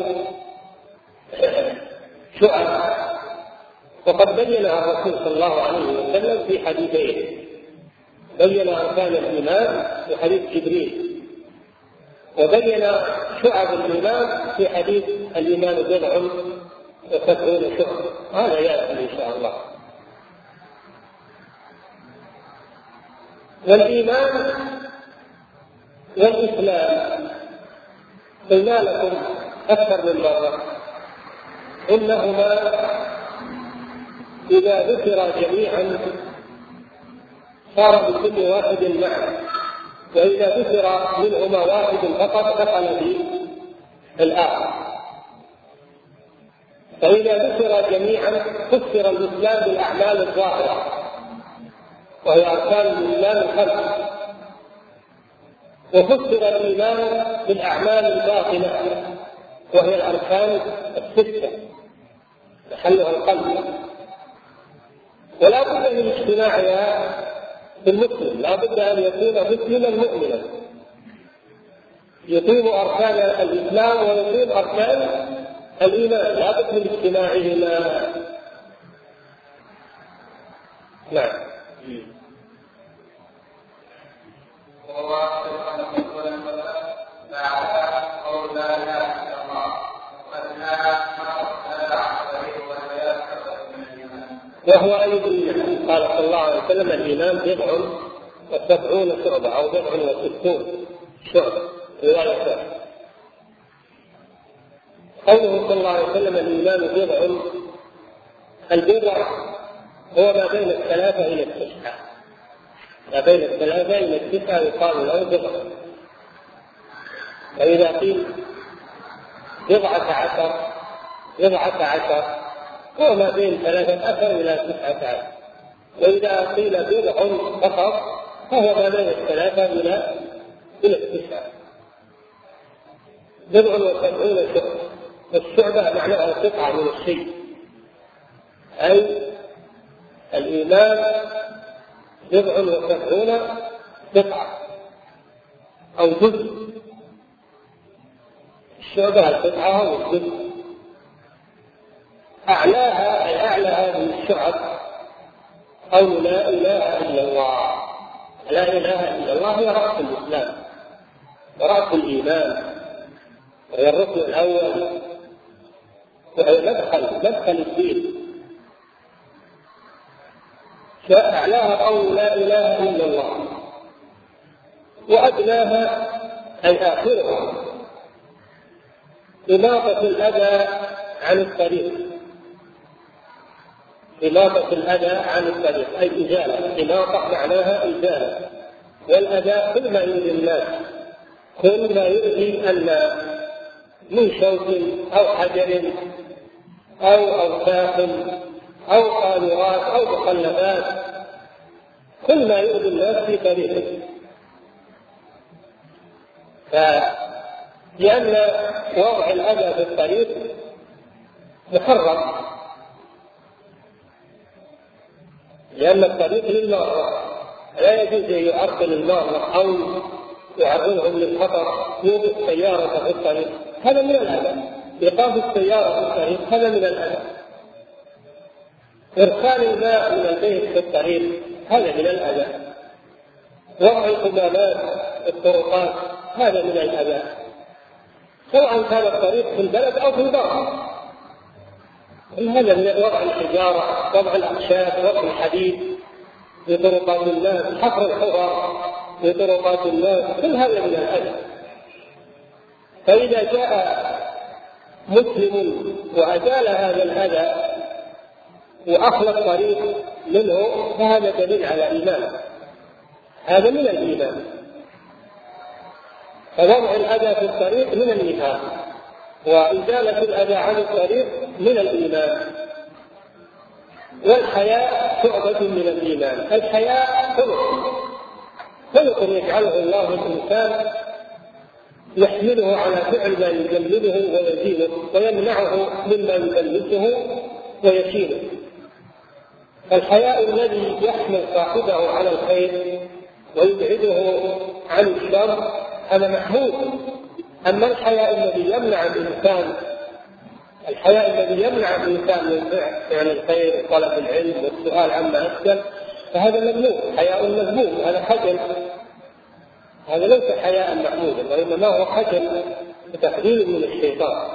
شعب، وقد بينها الرسول صلى الله عليه وسلم في حديثين. بين أركان الإيمان في حديث جبريل، وبين شعب الإيمان في حديث الإيمان بضع وسبعون شعبة. هذا يأتي إن شاء الله. والإيمان والإسلام قلنا لكم أكثر من مرة إنهما إذا ذكر جميعا صار بكل واحد معه، وإذا ذكر منهما واحد فقط دخل في الآخر. فإذا ذكر جميعا فسر الإسلام بالأعمال الظاهرة وهي أركان الإسلام الخمس، وفسر الإيمان بالأعمال الباطنة وهي الأركان الستة محلها القلب. ولا بد من اجتماعها في المسلم، لا بد أن يكون مسلما مؤمنا يقيم أركان الإسلام ويقيم أركان الإيمان، لا بد من اجتماعهما. نعم. وهو أيضا قال صلى الله عليه وسلم الإيمان بضع وسبعون شعبة أو بضع وستون شعبة رواية. قوله صلى الله عليه وسلم الإيمان بضع، البضع هو ما بين الثلاثة إلى التسعة، ما بين الثلاثة إلى التسعة يقال له بضع. فإذا قيل بضعة عشر بضعة عشر هو ما بين ثلاثة عشر إلى تسعة عشر، وإذا قيل بضع فقط فهو ما بين الثلاثة إلى إلى التسعة. بضع وسبعون شعبة، الشعبة معناها قطعة من الشيء، أي الإيمان بضع وسبعون قطعة أو جزء. الشعبة القطعة أو الجزء. أعلاها أي أعلى هذه الشعب قول لا إله إلا الله. لا إله إلا الله هي رأس الإسلام، رأس الإيمان، وهي الركن الأول، وهي مدخل مدخل الدين. فأعلاها قول لا إله إلا الله، وأدناها أي آخرها إماطة الأذى عن الطريق، إماطة الأذى عن الطريق أي إزالة. إماطة معناها إزالة، والأذى كل ما يؤذي الناس، كل ما يؤذي الناس من شوك أو حجر أو أوساخ أو قاذورات أو مخلفات، كل ما يؤذي الناس في طريقه. فلأن وضع الأذى في الطريق محرم، لأن الطريق للمارة، لا يجوز أن يعرض المارة أو يعرضهم للخطر، يوقف سيارة في الطريق، هذا من الأذى. إيقاف السيارة في الطريق هذا من الأذى. إرسال الماء من البيت في الطريق هذا من الأذى. وضع القمامات في الطرقات هذا من الأذى، سواء كان الطريق في البلد أو في البر. هذا من وضع الحجارة، وضع الأخشاب، وضع الحديد في طرقات الناس، حفر الحفر في طرقات الناس، كل هذا من الأذى. فإذا جاء مسلم وأزال هذا الأذى وأخلى الطريق منه فهذا دليل على إيمان، هذا من الإيمان. فوضع الأذى في الطريق من النفاق، وإزالة الأذى عن الطريق من الإيمان. والحياء شعبة من الإيمان. الحياء خلق خلق يجعله الله الإنسان يحمله على فعل ما يجلده ويزينه، ويمنعه مما يدلسه ويشينه. الحياء الذي يحمل صاحبه على الخير ويبعده عن الشر هذا محمود. أما الحياء الذي يمنع الإنسان الحياء الذي يمنع الإنسان من فعل الخير وطلب العلم والسؤال عما أسأل فهذا مذموم، حياء مذموم، هذا خجل، هذا ليس حياء محمودا، وإنما هو خجل وتحذير من الشيطان.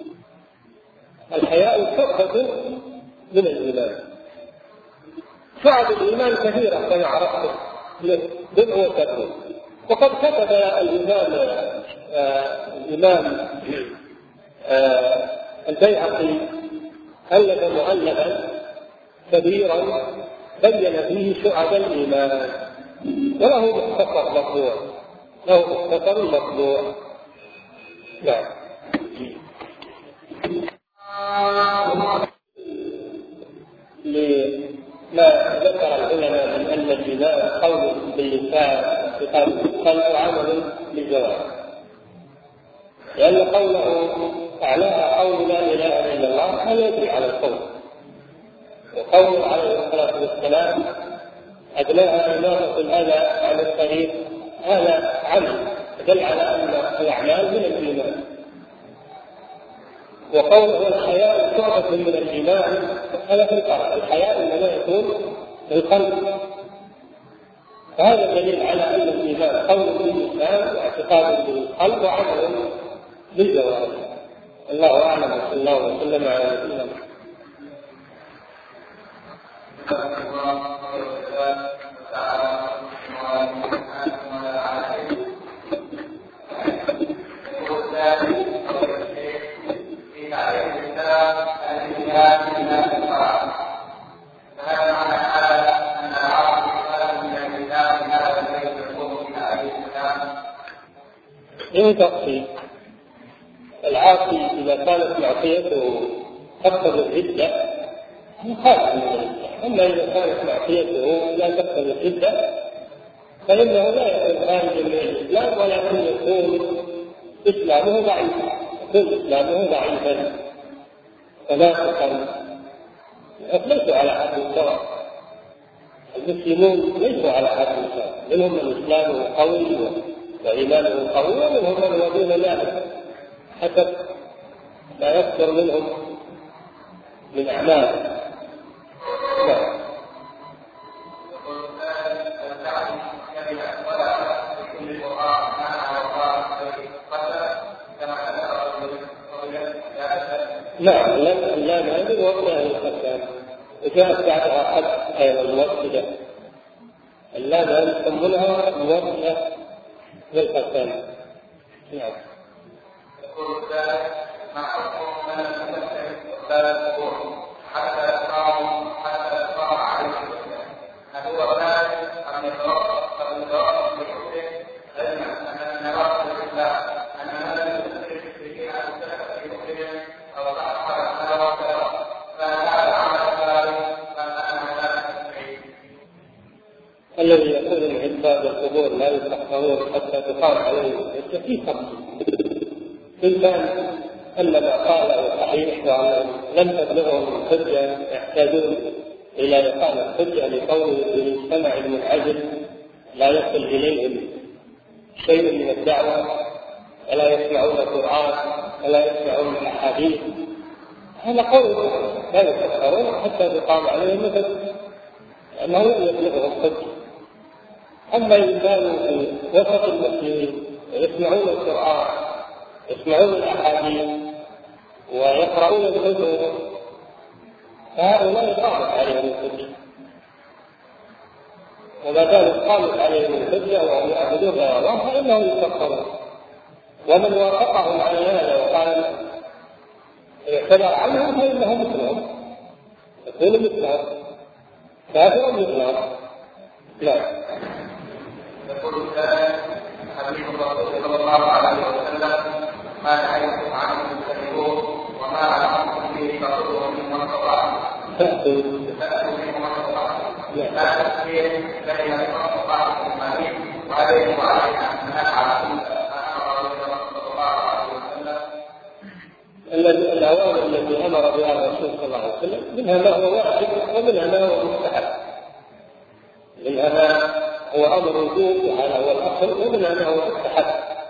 الحياء شعبة من الإيمان. شعب الإيمان كثيرة كما عرفتم، بدء وتكمل. وقد كتب الإمام آه الإمام آه البيهقي ألف مؤلفا كبيرا بين فيه شعب الإيمان، وله مختصر مطبوع له مختصر مطبوع نعم. لما ذكر العلماء من أن الإيمان قول باللسان بقلب القلب وعمل بالجوارح، لأن قوله أعلاها قول لا إله إلا الله هذا يدري على القول، وقوله عليه الصلاة والسلام أدناها إماطة الأذى عن الطريق هذا عمل دل على أن الأعمال من الإيمان. وقوله الحياء شعبة من الإيمان هذا في القلب، الحياء إنما يكون في القلب، فهذا دليل على أن الإيمان قول باللسان واعتقاد بالقلب وعمل بالجوارح. الله أعلم، صلى الله وسلم على نبينا محمد. إن تقصي العاصي إذا كانت معصيته تقتضي العدة مخالف من العدة، أما إذا كانت معصيته لا تقتضي العدة فإنه لا يكون خارجا من الإسلام، ولكن يكون إسلامه ضعيفا، يكون إسلامه ضعيفا فناسقا، ليسوا على حد سواء. المسلمون ليسوا على حد سواء، منهم من إسلامه قوي وإيمانه قوي، ومنهم من هو دون ذلك حسب ما يصدر منهم من أعمال. نعم اللام هذه موضع للختان، وجاءت بعدها قد أيضا موحدة. اللام هذه يسمونها موحدة للختان. نعم. يقول ذلك مع حكم من المسلم لا يقول حتى يقام حتى يقام عليه الإسلام. هل هو ذلك أم يتوقف أم يتوقف بحكمه علما أن نرى الإسلام أن من لم يسلم به أن يسلم في مسلم أو تأخر السنوات فهذا عمل ذلك فأنا ذلك بعيد. الذي يقول ان عباد القبور لا يستحقرون حتى تقام عليهم الحجه في فرق. ان كان ان ما قاله صحيح وانهم لم تبلغهم الحجه يحتاجون الى اقامه الحجه لقول المجتمع المنعزل لا يصل اليهم شيء من الدعوه ولا يسمعون القران ولا يسمعون الاحاديث، هذا قول لا يستحقرون حتى تقام عليهم الحجه لانه لم يبلغهم الحجه. أما إن كانوا في وسط المسلمين يسمعون القرآن يسمعون الأحاديث ويقرؤون الكتب فهؤلاء قامت عليهم الحجة، وما دامت قامت عليهم الحجة وهم يعبدون غير الله فإنهم يكفرون. ومن وافقهم على هذا وقال اعتذر عنهم فإنهم مثلهم، يكونوا مثلهم كافر مثلهم. لا. يقول الثاني حديث الرسول صلى الله عليه وسلم ما نهيتم عنه فاجتنبوه وما علمتم به فخذوه ممن استطعتم. فأتوا منه من استطعتم. لا تسبيح بين من استطعتم المريض وعليه وعلينا ان نفعل ما امر الرسول صلى الله عليه وسلم. الأوامر التي أمر بها الرسول صلى الله عليه وسلم منها ما هو واجب ومنها ما هو مستحب. منها ما هو أمر وجوب وهذا هو الأصل ومنها ما هو مستحب.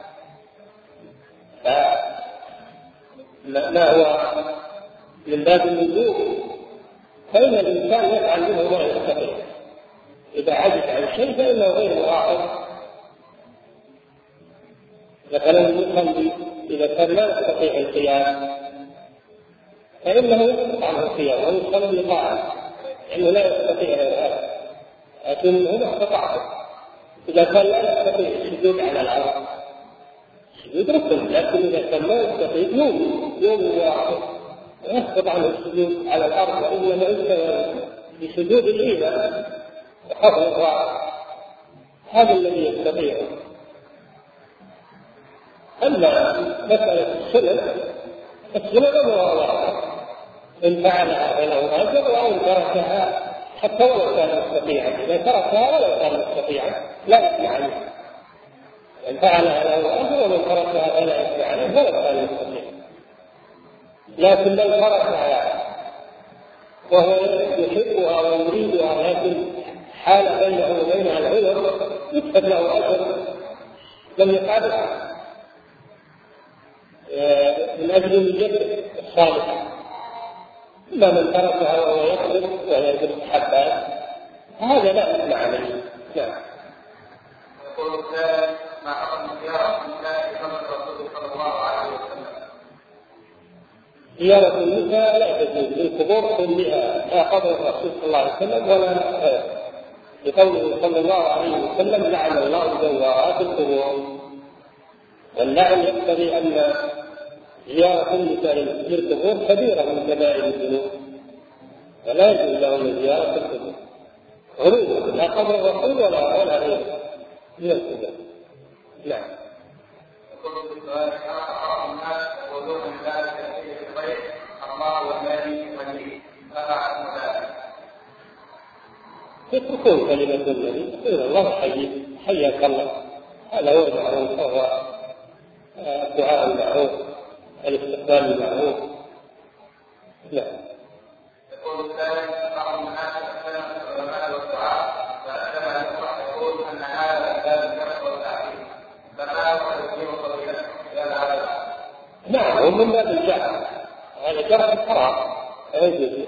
ما هو من باب الوجوب فإن الإنسان يفعل منه ما يستطيع، إذا عجز عن شيء فإنه غير مؤاخذ. مثلا المصلي إذا كان لا يستطيع القيام فإنه يسقط عنه القيام ويصلي طاعة لأنه لا يستطيع هذا، لكن هنا استطاعته. إذا كان لا يستطيع السجود على الأرض السجود ركن، لكن إذا كان لا يستطيع يوم يوم واحد يسقط عنه السجود على الأرض، وإنما يستوى بسجود الإيمان وحفظ الراحة، هذا الذي يستطيعه. أما مسألة السنن السنن أمر الله إن فعلها فله أجر وإن تركها حتى ولو كان مستطيعا، إذا تركها ولو كان مستطيعا لا إثم عليه. إن فعلها له أجر ومن تركها فلا إثم عليه ولو كان مستطيعا. لكن لو تركها وهو يحبها ويريدها لكن حال بينه وبينها العذر يكتب له أجر لم يفعلها من أجل الجد الصالح. إما من تركها وهو يقصد ويجب حبات هذا لا إثم عليه. نعم. يقول الثالث مع حكم زيارة النساء كما الرسول صلى الله عليه وسلم. زيارة النساء لا تجوز للقبور كلها لا قبر الرسول صلى الله عليه وسلم ولا غيره، لقوله صلى الله عليه وسلم لعن الله زوارات القبور. واللعن يقتضي أن زيارة النساء للقبور كبيرة من كبائر الذنوب فلا يجوز لهم زيارة القبور غلو لا قبر الرسول ولا ولا غيره من القبور. نعم. يقول في السؤال كما تقرأ الناس يقولون من ذلك في البيت الله والمالي والدين فما حكم ذلك؟ يتركون كلمة النبي يقول الله حي حياك الله، هذا هو المعروف وهو الدعاء المعروف الاستقبال المعروف. لا. يقول الثالث بعض الناس يتكلم في العلماء والدعاء فكما يقول ان هذا لا يكفر والتعليم فما هو الدين الطويل الى هذا؟ نعم ومن باب الجهل هذا جهل حرام لا يجوز.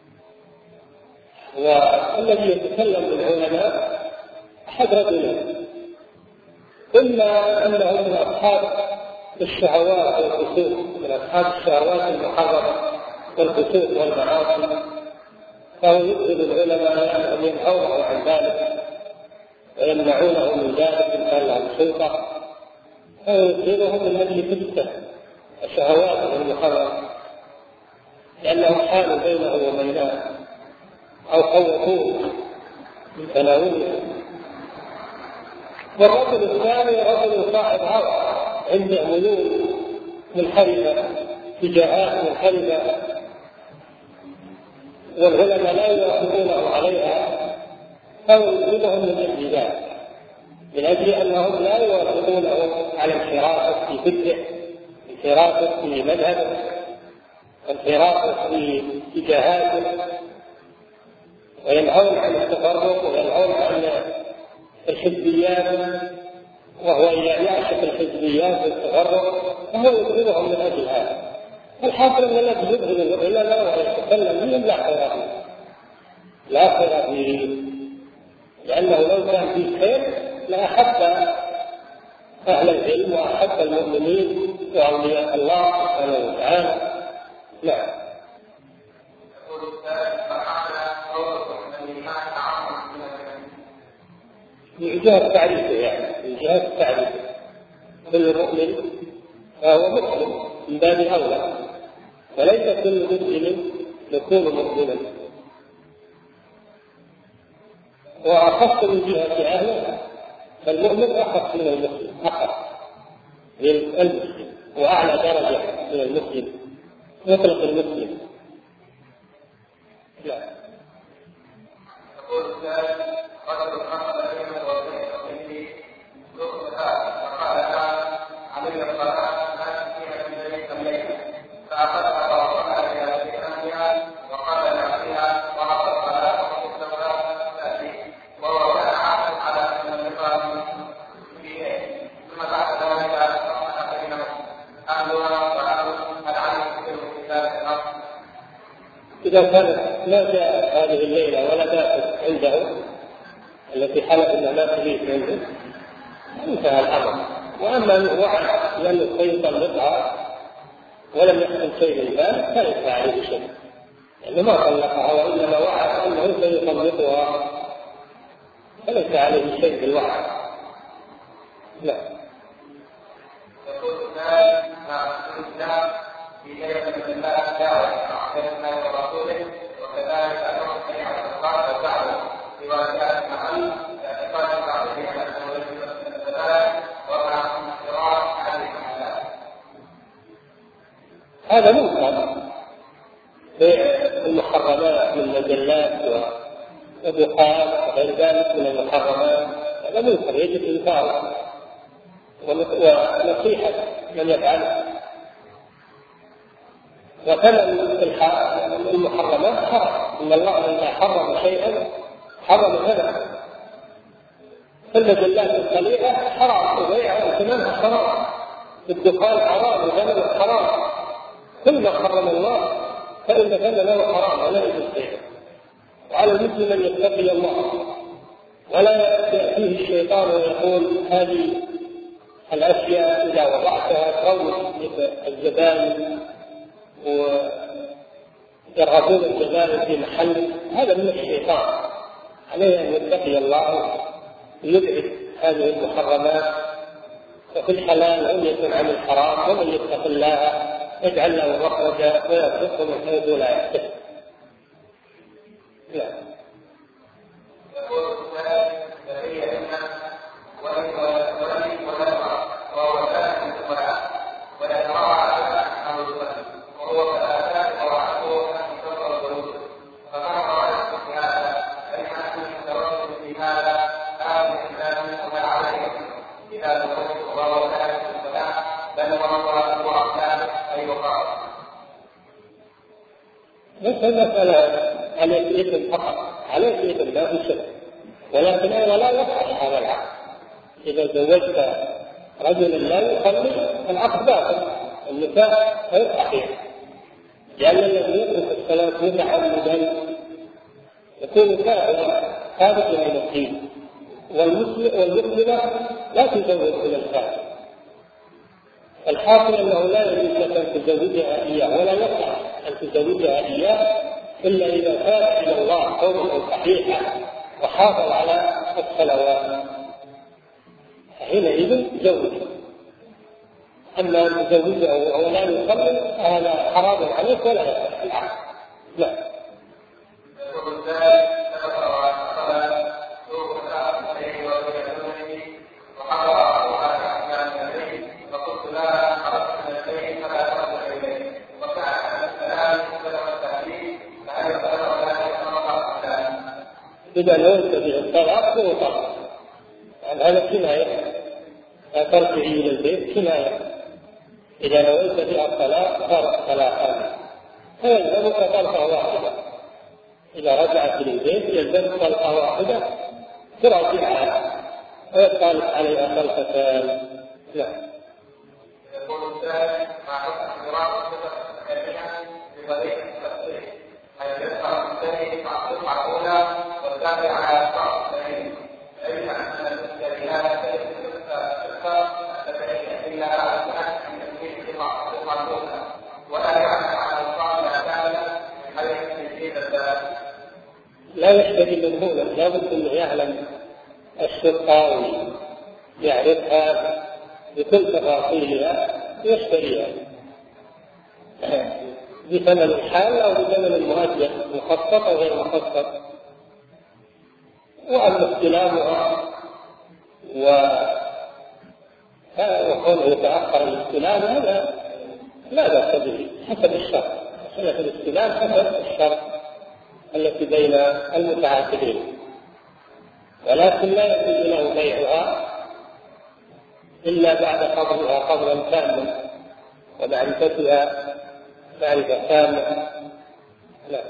والذي يتكلم بالعلماء احد رجلين، اما انه من اصحاب الشهوات والفسوق من أصحاب الشهوات المحرمة والفسوق والمعاصي، فهو يدخل العلماء أن ينهونه عن ذلك ويمنعونه من ذلك إن كان لهم سلطة، أو يدخلهم من أجل تلك الشهوات المحرمة، لأنهم حالوا بينه وبينها أو خوفوه من تناوله. والرجل الثاني رجل صاحب هوى عنده ميول منحرفة، اتجاهات منحرفة، والعلماء لا يوافقونه عليها، أو يجيبهم من أجل ذلك، من أجل أنهم لا يوافقونه على انحرافه في فكره، انحرافه في مذهبه، انحرافه في اتجاهاته، وينهون عن التفرق وينهون عن الحزبيات، وهو يعشق الحزبيات والتفرق، فهو يبغضهم من أجل هذا. الحاصل أن الذي يبغض العلماء ويتكلم بهم لا خير فيه، لا خير فيه، لأنه لو كان فيه خير لأحب أهل العلم وأحب المؤمنين وأولياء الله سبحانه وتعالى. نعم. من جهة تعريفه، يعني من جهة تعريفه كل مؤمن فهو مسلم من باب أولى، وليس كل مسلم يكون مؤمنا، وأخص من جهة أهله فالمؤمن أخص من المسلم، أخص من المسلم وأعلى درجة من المسلم، مطلق المسلم. لا. إذا كانت ما جاءت هذه الليلة ولا باتت عنده التي حلف أنها لا تبيت عنده انتهى الأمر. وأما أنه وعد لأنه سيطلقها ولم يحصل شيء من ذلك فليس عليه شيء، لأنه ما طلقها وإنما وعد أنه سيطلقها، فليس عليه شيء بالوعد. لا. في ليلة من الله دعوة أعطينا ورسوله، وكذلك أمر الشريعة الأخبار بعده روايات محل اعتقاد بعضهم أنه ليس كذلك ومع افتراء عليه الله. هذا منكر في المحرمات من المجلات والدخان وغير ذلك من المحرمات، هذا منكر يجب إنكاره ونصيحة من يفعله. وكما المحرمات حرم، إن الله لما حرم شيئا حرم هذا، فالمجلات الخليعة حرام وبيعها وثمنها حرام، الدخان حرام وثمنه حرام، كل ما حرم الله فإن ثمن له حرام ولا يجوز شيئا. وعلى المسلم أن يتقي الله ولا يأتيه الشيطان ويقول هذه الأشياء إذا وضعتها تروج الزبائن ويرغبون الجبال في محل، هذا من الشيطان. عليه أن يتقي الله ويبعد هذه المحرمات، وفي الحلال أن يكون عن الحرام، ومن يتق الله يجعل له مخرجا ويرزقه من حيث لا يحتسب. بس المسألة على الإثم فقط، على الإثم لا في شك، ولكن أيضا لا يصح هذا العقد. إذا زوجت رجلا لا يصلي العقد باطل، النكاح غير صحيح، لأن الذي يترك الصلاة متعمدا يكون كافرا خارجا من الدين، والمسلمة لا تزوج من الكافر. الحاصل أنه لا يجوز لك أن تزوجها إياه ولا يصح أن تزوجها إياه إلا إذا كان إلى الله توبة صحيحة وحافظ على الصلوات، حينئذ زوج. أما أن تزوجه وهو لا يصلي هذا حرام عليك ولا يصح العقد. لا. إذا نويت به الطلاق فهو طلاق، يعني هذا كناية، لا ترجعي إلى البيت كناية. إذا نويت بها الطلاق صار طلاقا، فيلزمك طلقة واحدة. إذا رجعت إلى البيت يلزمك طلقة واحدة تراجعها ويطلق عليها طلقتان. لا. يقول الثالث مع حكم دراسة صفة بطريقة التفسير، أي يدفع الثاني مع الصفة الأولى والثاني على الصفة الثانية، أي أن الجريان تلك التي إلا على الأكثر من تنفيذ الصفة الأولى، ولا يعلم على الصفة الثانية هل يستفيد الثالث. لا يحتاج منه، لا بد أن يعلم الشقة ويعرفها بكل تفاصيلها يشتريها بثمن الحال أو بثمن المؤجل، مخصص أو غير مخصص. وأما استلامها وكونه يتأخر الاستلام هذا لا بأس به حسب الشرط، سنة الاستلام حسب الشرط التي بين المتعاقدين، ولكن لا يجوز له بيعها إلا بعد قبضها قبضا تاما ومعرفتها معرفة تامة. لا.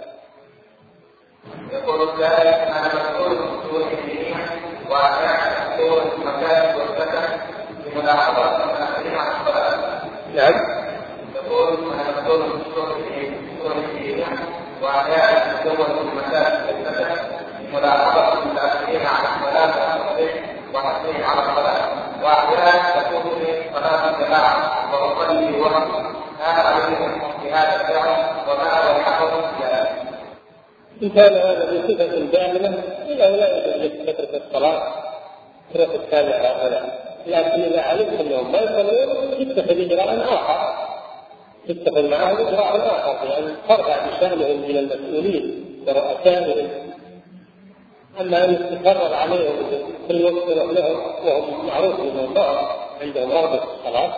يقول الثالث أنا مسؤول مسؤول الدين وأنا مسؤول المكان والسكن بملاحظة المسؤولين عن الصلاة. نعم. يقول أنا مسؤول مسؤول الدين وأنا مسؤول المكان والسكن بملاحظة المسؤولين عن الصلاة وحثهم على الصلاة، وأحيانا تكون لي صلاة الجماعة وأصلي وحدي. هذا عليهم في هذا الفعل وما هو الحكم في هذا؟ إن كان هذا بصفة دائمة إلا لا يجوز تترك الصلاة تترك التابع هؤلاء، لكن إذا علمت أنهم ما يصلون تتخذ إجراء آخر، تتخذ معهم إجراء آخر، لأن ترفع بشأنهم إلى المسؤولين ورؤسائهم. أما أن يتكرر عليهم في الوقت لهم وهم معروف أنهم عندهم رغبة في الصلاة،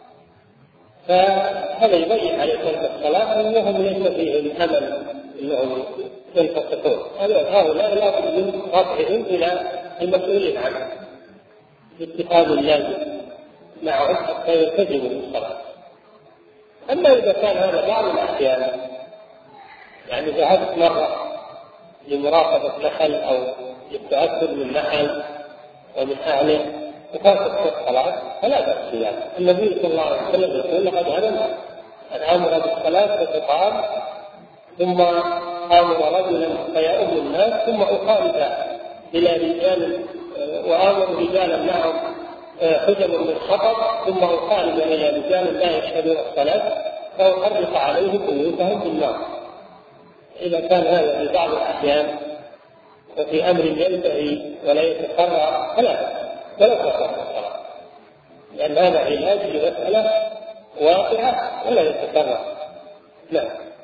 فهذا يضيع على تلك الصلاة وهم ليس فيهم أمل أنهم ينفقون. هؤلاء لا بد من رفعهم إلى المسؤولين عنهم باتخاذ اللازم معهم حتى يلتزموا بالصلاة. أما إذا كان هذا بعض الأحيان، يعني ذهبت مرة لمراقبة نحل أو للتأكد من نحل ومن أهله وفاتت الصلاة فلا بأس بذلك. النبي صلى الله عليه وسلم يقول لقد علمت أن أمر بالصلاة فتقام ثم آمر رجلا فيؤم الناس ثم أخالف إلى رجال وآمر رجالا معهم حجب من خطر ثم أخالف إلى رجال لا يشهدون الصلاة فأحرق عليهم بيوتهم بالنار. إذا كان هذا في بعض الأحيان وفي أمر ينتهي ولا يتكرر فلا فلا تقرأ الصلاة، لأن هذا علاج لمسألة واقعة ولا يتكرر. لا.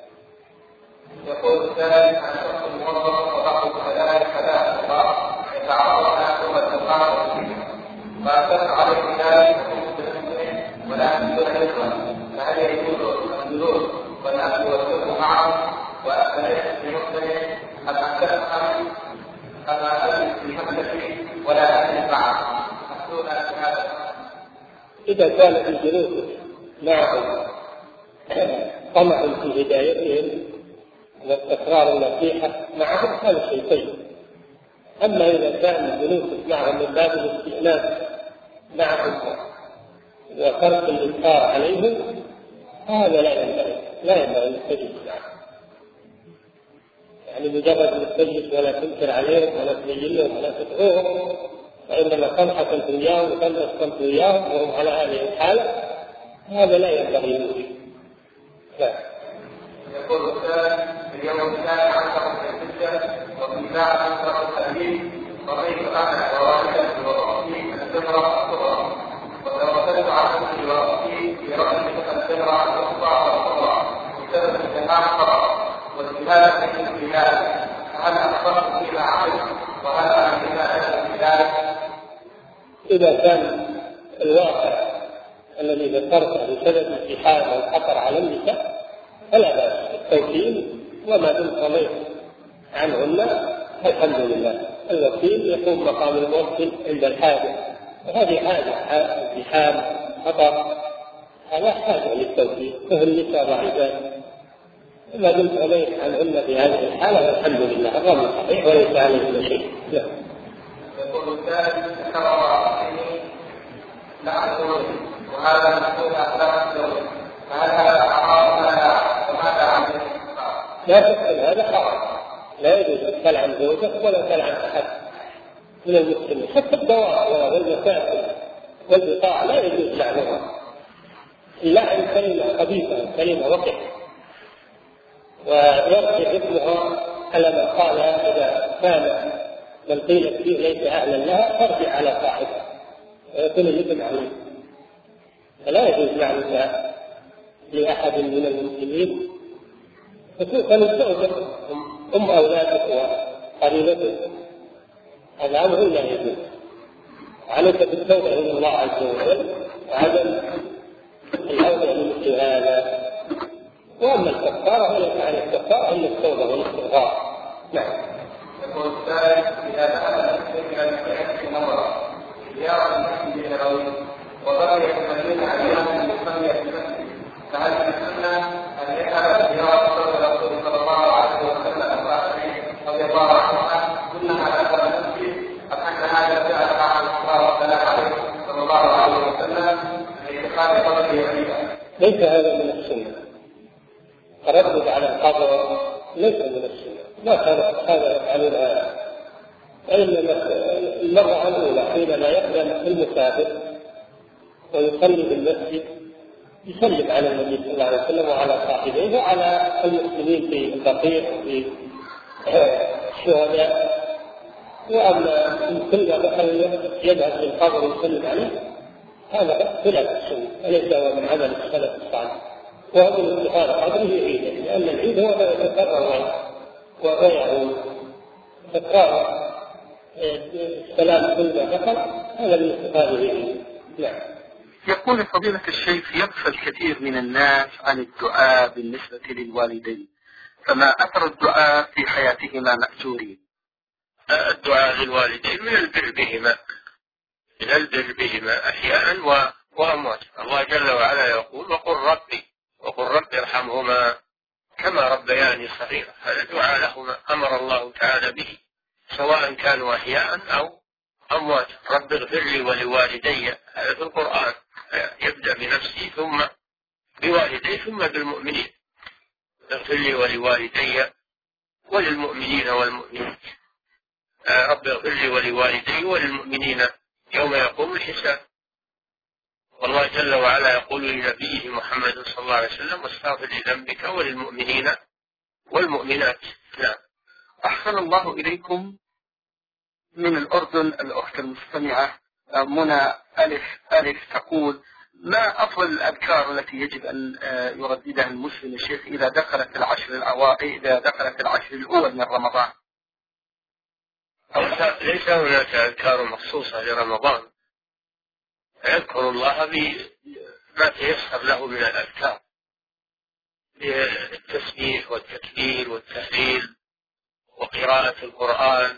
يقول الثالث عن شخص الموظف وبعض كذلك كذلك يتعرض ثم التقاعد فأثر عليه ذلك ولكن دون إثم، فهل يجوز الجلوس والأكل والشرب معه وأستريح في مسلم أم أستفهم أما أجلس في مسلمي ولا أجلس معه؟ أسألنا في هذا. إذا كان الجلوس معهم طمع في هدايتهم واستقرار النصيحة معهم هذا شيء طيب. أما إذا كان الجلوس معهم من باب الاستئناس معهم وترك الإنكار عليهم هذا لا ينبغي لا ينبغي للتجلس معهم، يعني مجرد التجلس ولا تنكر عليهم ولا تبين ولا تدعوهم، وإنما تنحكم وياهم وتنحكم وياهم وهم على هذه الحالة، هذا لا ينبغي له. اليوم الثاني عشر من الحجة وفي ساعة عشر التأليف رأيت أنا ووالدتي ورأسي الجمرة الصغرى وتوكلت على أمي ورأسي في رأسي الجمرة الوسطى والصغرى بسبب الجماعة الخطأ والجهاد في البلاد. هل أخطأت فيما عملت وهل أنا بما أجل في ذلك؟ إذا كان الواقع الذي ذكرته بسبب الاتحاد أو الخطر على النساء فلا بأس التوكيل، وما دمت رضيت عنهن الحمد لله. الوكيل يقوم مقام الموكل عند الحاجة، وهذه حاجة اتحاد خطر هذا حاجة للتوكيل، فهو النساء ضعيفات ما دمت رضيت عنهن في هذه الحالة الحمد لله. الرجل صحيح وليس عليه شيء. لا. يقول الثالث كرر لا أقول وهذا مسؤول أخلاق الزوج فهل هذا حرام ولا وماذا عن لا تفعل هذا حرام، لا يجوز أن تلعن زوجك ولا تلعن أحد من المسلمين، حتى الدواء والمساكن والبقاع لا يجوز لعنها. اللعن كلمة خبيثة كلمة وقح، ويرجع اسمها على من قال إذا كان من قيل فيه ليس أهلا لها ترجع على صاحبها ويكون الإثم عليه. فلا يجوز لعنها لأحد من المسلمين، خصوصا الزوجة أم أولادك وقريبتك، هذا أمر لا يجوز. عليك بالتوبة إلى الله عز وجل وعدم العودة لمثل هذا. وأما الكفارة وليس عن الكفارة إلا التوبة والاستغفار. نعم. يقول الثالث إذا دخل المسلم إلى المسجد نظرة زيارة المسجد النبوي وبقي يتمنى عن يوم يصلي في المسجد، فهل من السنة أن يذهب زيارة الرسول صلى الله عليه وسلم رضي الله عنها كلها دخل المسجد أم أن هذا فعل عن الله عليه صلى الله عليه وسلم لاتخاذ قدره يمينا؟ ليس هذا من السنة. التردد على القبر ليس من السنة، ما كان هذا يفعلون هذا. إنما المرة الأولى حينما يقدم المسافر ويصلي بالمسجد يسلم على النبي صلى الله عليه وسلم وعلى صاحبيه وعلى المسلمين في البقيع وفي الشهداء. وأما كل ما دخل يذهب للقبر ويسلم عليه هذا خلاف السنة وليس هو من عمل السلف الصالح. وهذا الاتخاذ قدره عيدا، لأن العيد هو ما يتكرر ويعود تكرار السلام كل ما دخل هذا الاتخاذ عيدا. نعم. يقول فضيلة الشيخ يغفل كثير من الناس عن الدعاء بالنسبة للوالدين، فما أثر الدعاء في حياتهما مأجورين؟ الدعاء للوالدين من البر بهما، من البر بهما أحياء وأموات. الله جل وعلا يقول وقل ربي وقل رب ارحمهما كما ربياني صغيرا. هذا دعاء لهما أمر الله تعالى به سواء كانوا أحياء أو أموات. رب اغفر لي ولوالدي، هذا في القرآن يبدأ بنفسه ثم بوالدي ثم بالمؤمنين. اغفر لي ولوالدي وللمؤمنين والمؤمنات. رب اغفر لي ولوالدي وللمؤمنين يوم يقوم الحساب. والله جل وعلا يقول لنبيه محمد صلى الله عليه وسلم واستغفر لذنبك وللمؤمنين والمؤمنات. نعم. أحسن الله إليكم. من الأردن الأخت المستمعة منى ألف ألف تقول ما أفضل الأذكار التي يجب أن يرددها المسلم الشيخ إذا دخلت العشر الأوائل إذا دخلت العشر الأول من رمضان؟ ليس هناك أذكار مخصوصة لرمضان، يذكر الله بما تيسر له من الأذكار، التسبيح والتكبير والتهليل وقراءة القرآن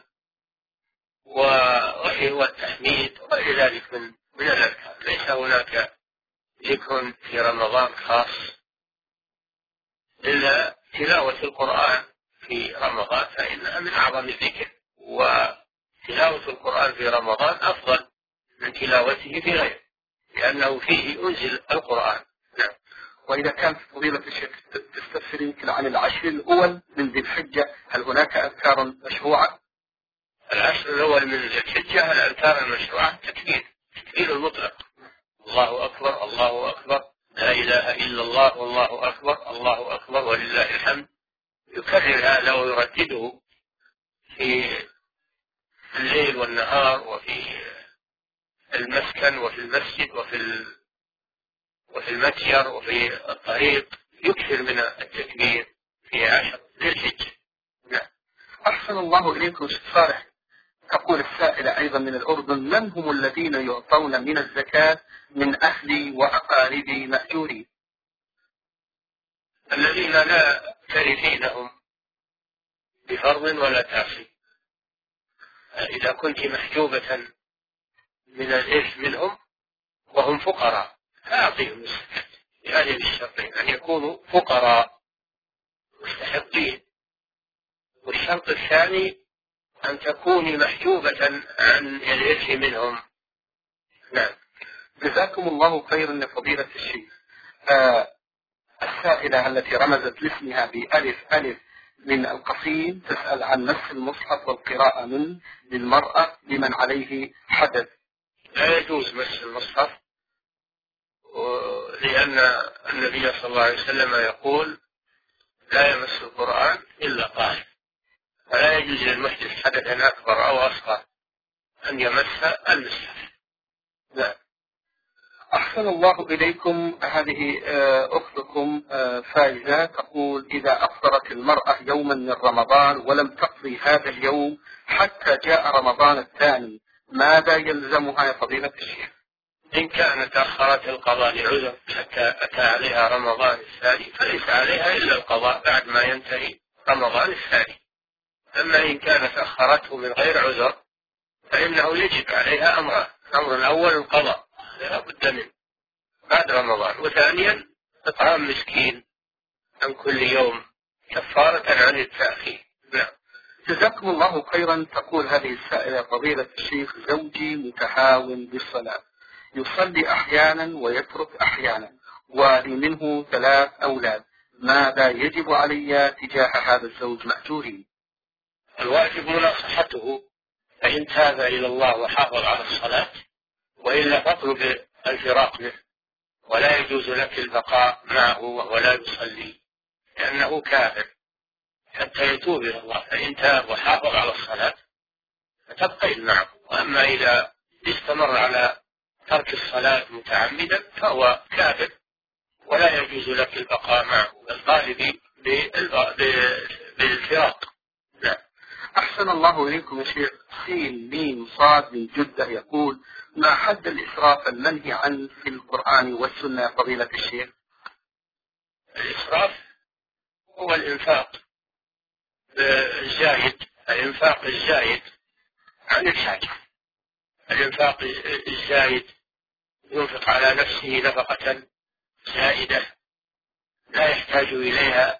والتحميد وغير ذلك من من الأذكار. ليس هناك ذكر في رمضان خاص إلا تلاوة القرآن في رمضان، فإنها من أعظم الذكر، وتلاوة القرآن في رمضان أفضل من تلاوته في غيره لأنه فيه أنزل القرآن. نعم. وإذا كانت فضيلة الشيخ تستفسر يمكن عن العشر الأول من ذي الحجة، هل هناك أذكار مشروعة؟ العشر الأول من ذي الحجة الأذكار المشروعة تكبير تكبير المطلق، الله أكبر الله أكبر لا إله إلا الله والله أكبر الله أكبر ولله الحمد، يكرر يكرر هذا ويردده في الليل والنهار وفي المسكن وفي المسجد وفي وفي المتجر وفي الطريق، يكثر من التكبير في عشر ذي الحجة. نعم. أحسن الله إليكم شيخ صالح. تقول السائلة أيضا من الأردن: من هم الذين يعطون من الزكاة من أهلي وأقاربي مأجورين؟ الذين لا ترثينهم بفرض ولا تعصي. إذا كنت محجوبة من الإرث منهم وهم فقراء فأعطيهم الزكاة، يعني بالشرطين: أن يكونوا فقراء مستحقين، والشرط الثاني أن تكوني محجوبة عن الإرث منهم. نعم. جزاكم الله خيرا لفضيلة الشيخ. آه السائلة التي رمزت لاسمها بألف ألف من القصيم تسأل عن مس المصحف والقراءة منه للمرأة لمن عليه حدث. لا يجوز مس المصحف، لأن النبي صلى الله عليه وسلم يقول: لا يمس القرآن إلا طاهر، فلا يجوز للمحدث حدثا أكبر أو أصغر أن يمس المصحف. لا. أحسن الله إليكم. هذه أختكم فائزة تقول: إذا أفطرت المرأة يوما من رمضان ولم تقضي هذا اليوم حتى جاء رمضان الثاني، ماذا يلزمها يا فضيلة الشيخ؟ إن كانت أخرت القضاء لعذر حتى أتى عليها رمضان الثاني فليس عليها إلا القضاء بعد ما ينتهي رمضان الثاني. أما إن كانت أخرته من غير عذر فإنه يجب عليها أمران: الأمر الأول القضاء لا بد منه بعد رمضان، وثانيا إطعام مسكين عن كل يوم كفارة عن التأخير. نعم. جزاكم الله خيرا. تقول هذه السائلة: فضيلة الشيخ، زوجي متهاون بالصلاة، يصلي أحيانا ويترك أحيانا، ولي منه ثلاث أولاد، ماذا يجب علي تجاه هذا الزوج مأجورين؟ الواجب مناصحته، فإن تاب إلى الله وحافظ على الصلاة وإلا فاطلب الفراق به، ولا يجوز لك البقاء معه وهو لا يصلي لأنه كافر حتى يتوب إلى الله. فإن تاب وحافظ على الصلاة فتبقين معه، وأما إذا استمر على ترك الصلاة متعمدا فهو كافر ولا يجوز لك البقاء معه، الغالب بالفراق. لا. أحسن الله إليكم يا شيخ. سين ميم صاد من جدة يقول: ما حد الإسراف المنهي عنه في القرآن والسنة يا فضيلة الشيخ؟ الإسراف هو الإنفاق الزايد، الإنفاق الزايد عن الحاجة. الإنفاق الزايد ينفق على نفسه نفقة زائدة لا يحتاج إليها،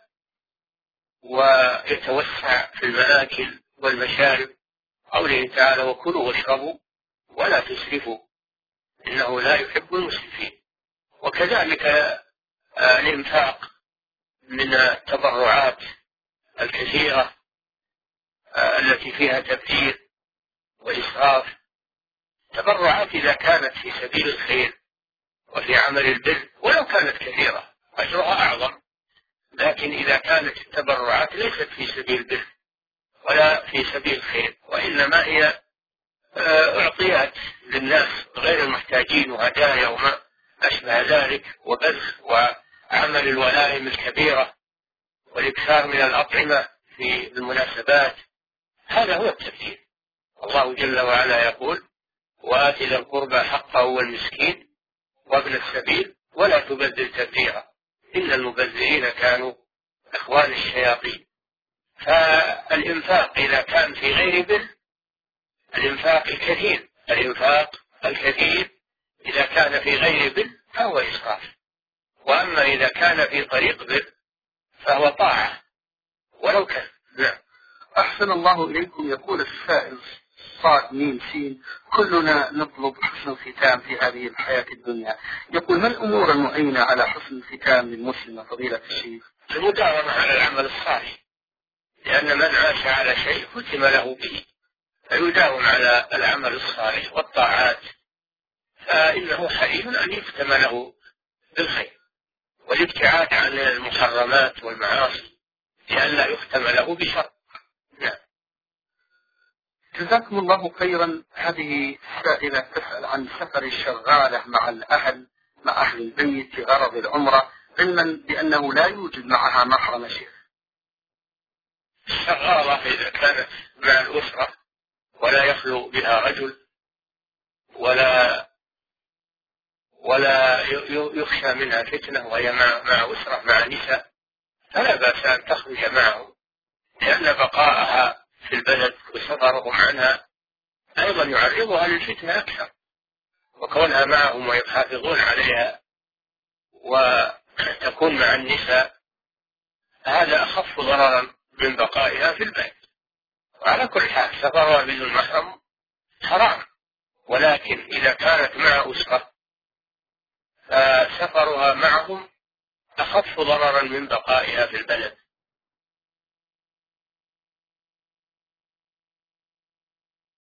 ويتوسع في المآكل والمشارب. قوله تعالى: وكلوا واشربوا ولا تسرفوا إنه لا يحب المسرفين. وكذلك الإنفاق من التبرعات الكثيرة التي فيها تبذير وإسراف. تبرعات إذا كانت في سبيل الخير وفي عمل البر ولو كانت كثيرة أجرها أعظم، لكن إذا كانت التبرعات ليست في سبيل البر ولا في سبيل الخير، وإنما هي أعطيات للناس غير المحتاجين وهدايا وما أشبه ذلك، وبذل وعمل الولائم الكبيرة والإكثار من الأطعمة في المناسبات، هذا هو التبذير. الله جل وعلا يقول: وآت ذا القربى حقه والمسكين وابن السبيل ولا تبذر تبذيرا إن المبذرين كانوا إخوان الشياطين. فالإنفاق إذا كان في غير بر، الإنفاق الكثير الإنفاق الكثير إذا كان في غير بر فهو إسراف، وأما إذا كان في طريق بر فهو طاعة ولو كان. نعم. أحسن الله إليكم. يقول السائل صاد ميم سين: كلنا نطلب حسن الختام في هذه الحياة الدنيا، يقول: ما الأمور المعينة على حسن الختام للمسلم فضيلة الشيخ؟ المداومة على العمل الصالح، لأن من عاش على شيء ختم له به، فيداوم على العمل الصالح والطاعات، فإنه حري أن يختم له بالخير، والابتعاد عن المحرمات والمعاصي، لئلا يختم له بشر. نعم. جزاكم الله خيرا. هذه سائلة تسأل عن سفر الشغالة مع الأهل مع أهل البيت في غرض العمرة، علما بأنه لا يوجد معها محرم شيء. الشغالة إذا كانت مع الأسرة ولا يخلو بها رجل ولا ولا يخشى منها فتنة وهي مع, مع أسرة مع نساء فلا بأس أن تخرج معهم، لأن بقاءها في البلد وسفرهم عنها أيضا يعرضها للفتنة أكثر، وكونها معهم ويحافظون عليها وتكون مع النساء هذا أخف ضررا من بقائها في البيت. وعلى كل حال سفرها بدون محرم حرام، ولكن إذا كانت مع أسرة فسفرها معهم أخف ضررا من بقائها في البلد.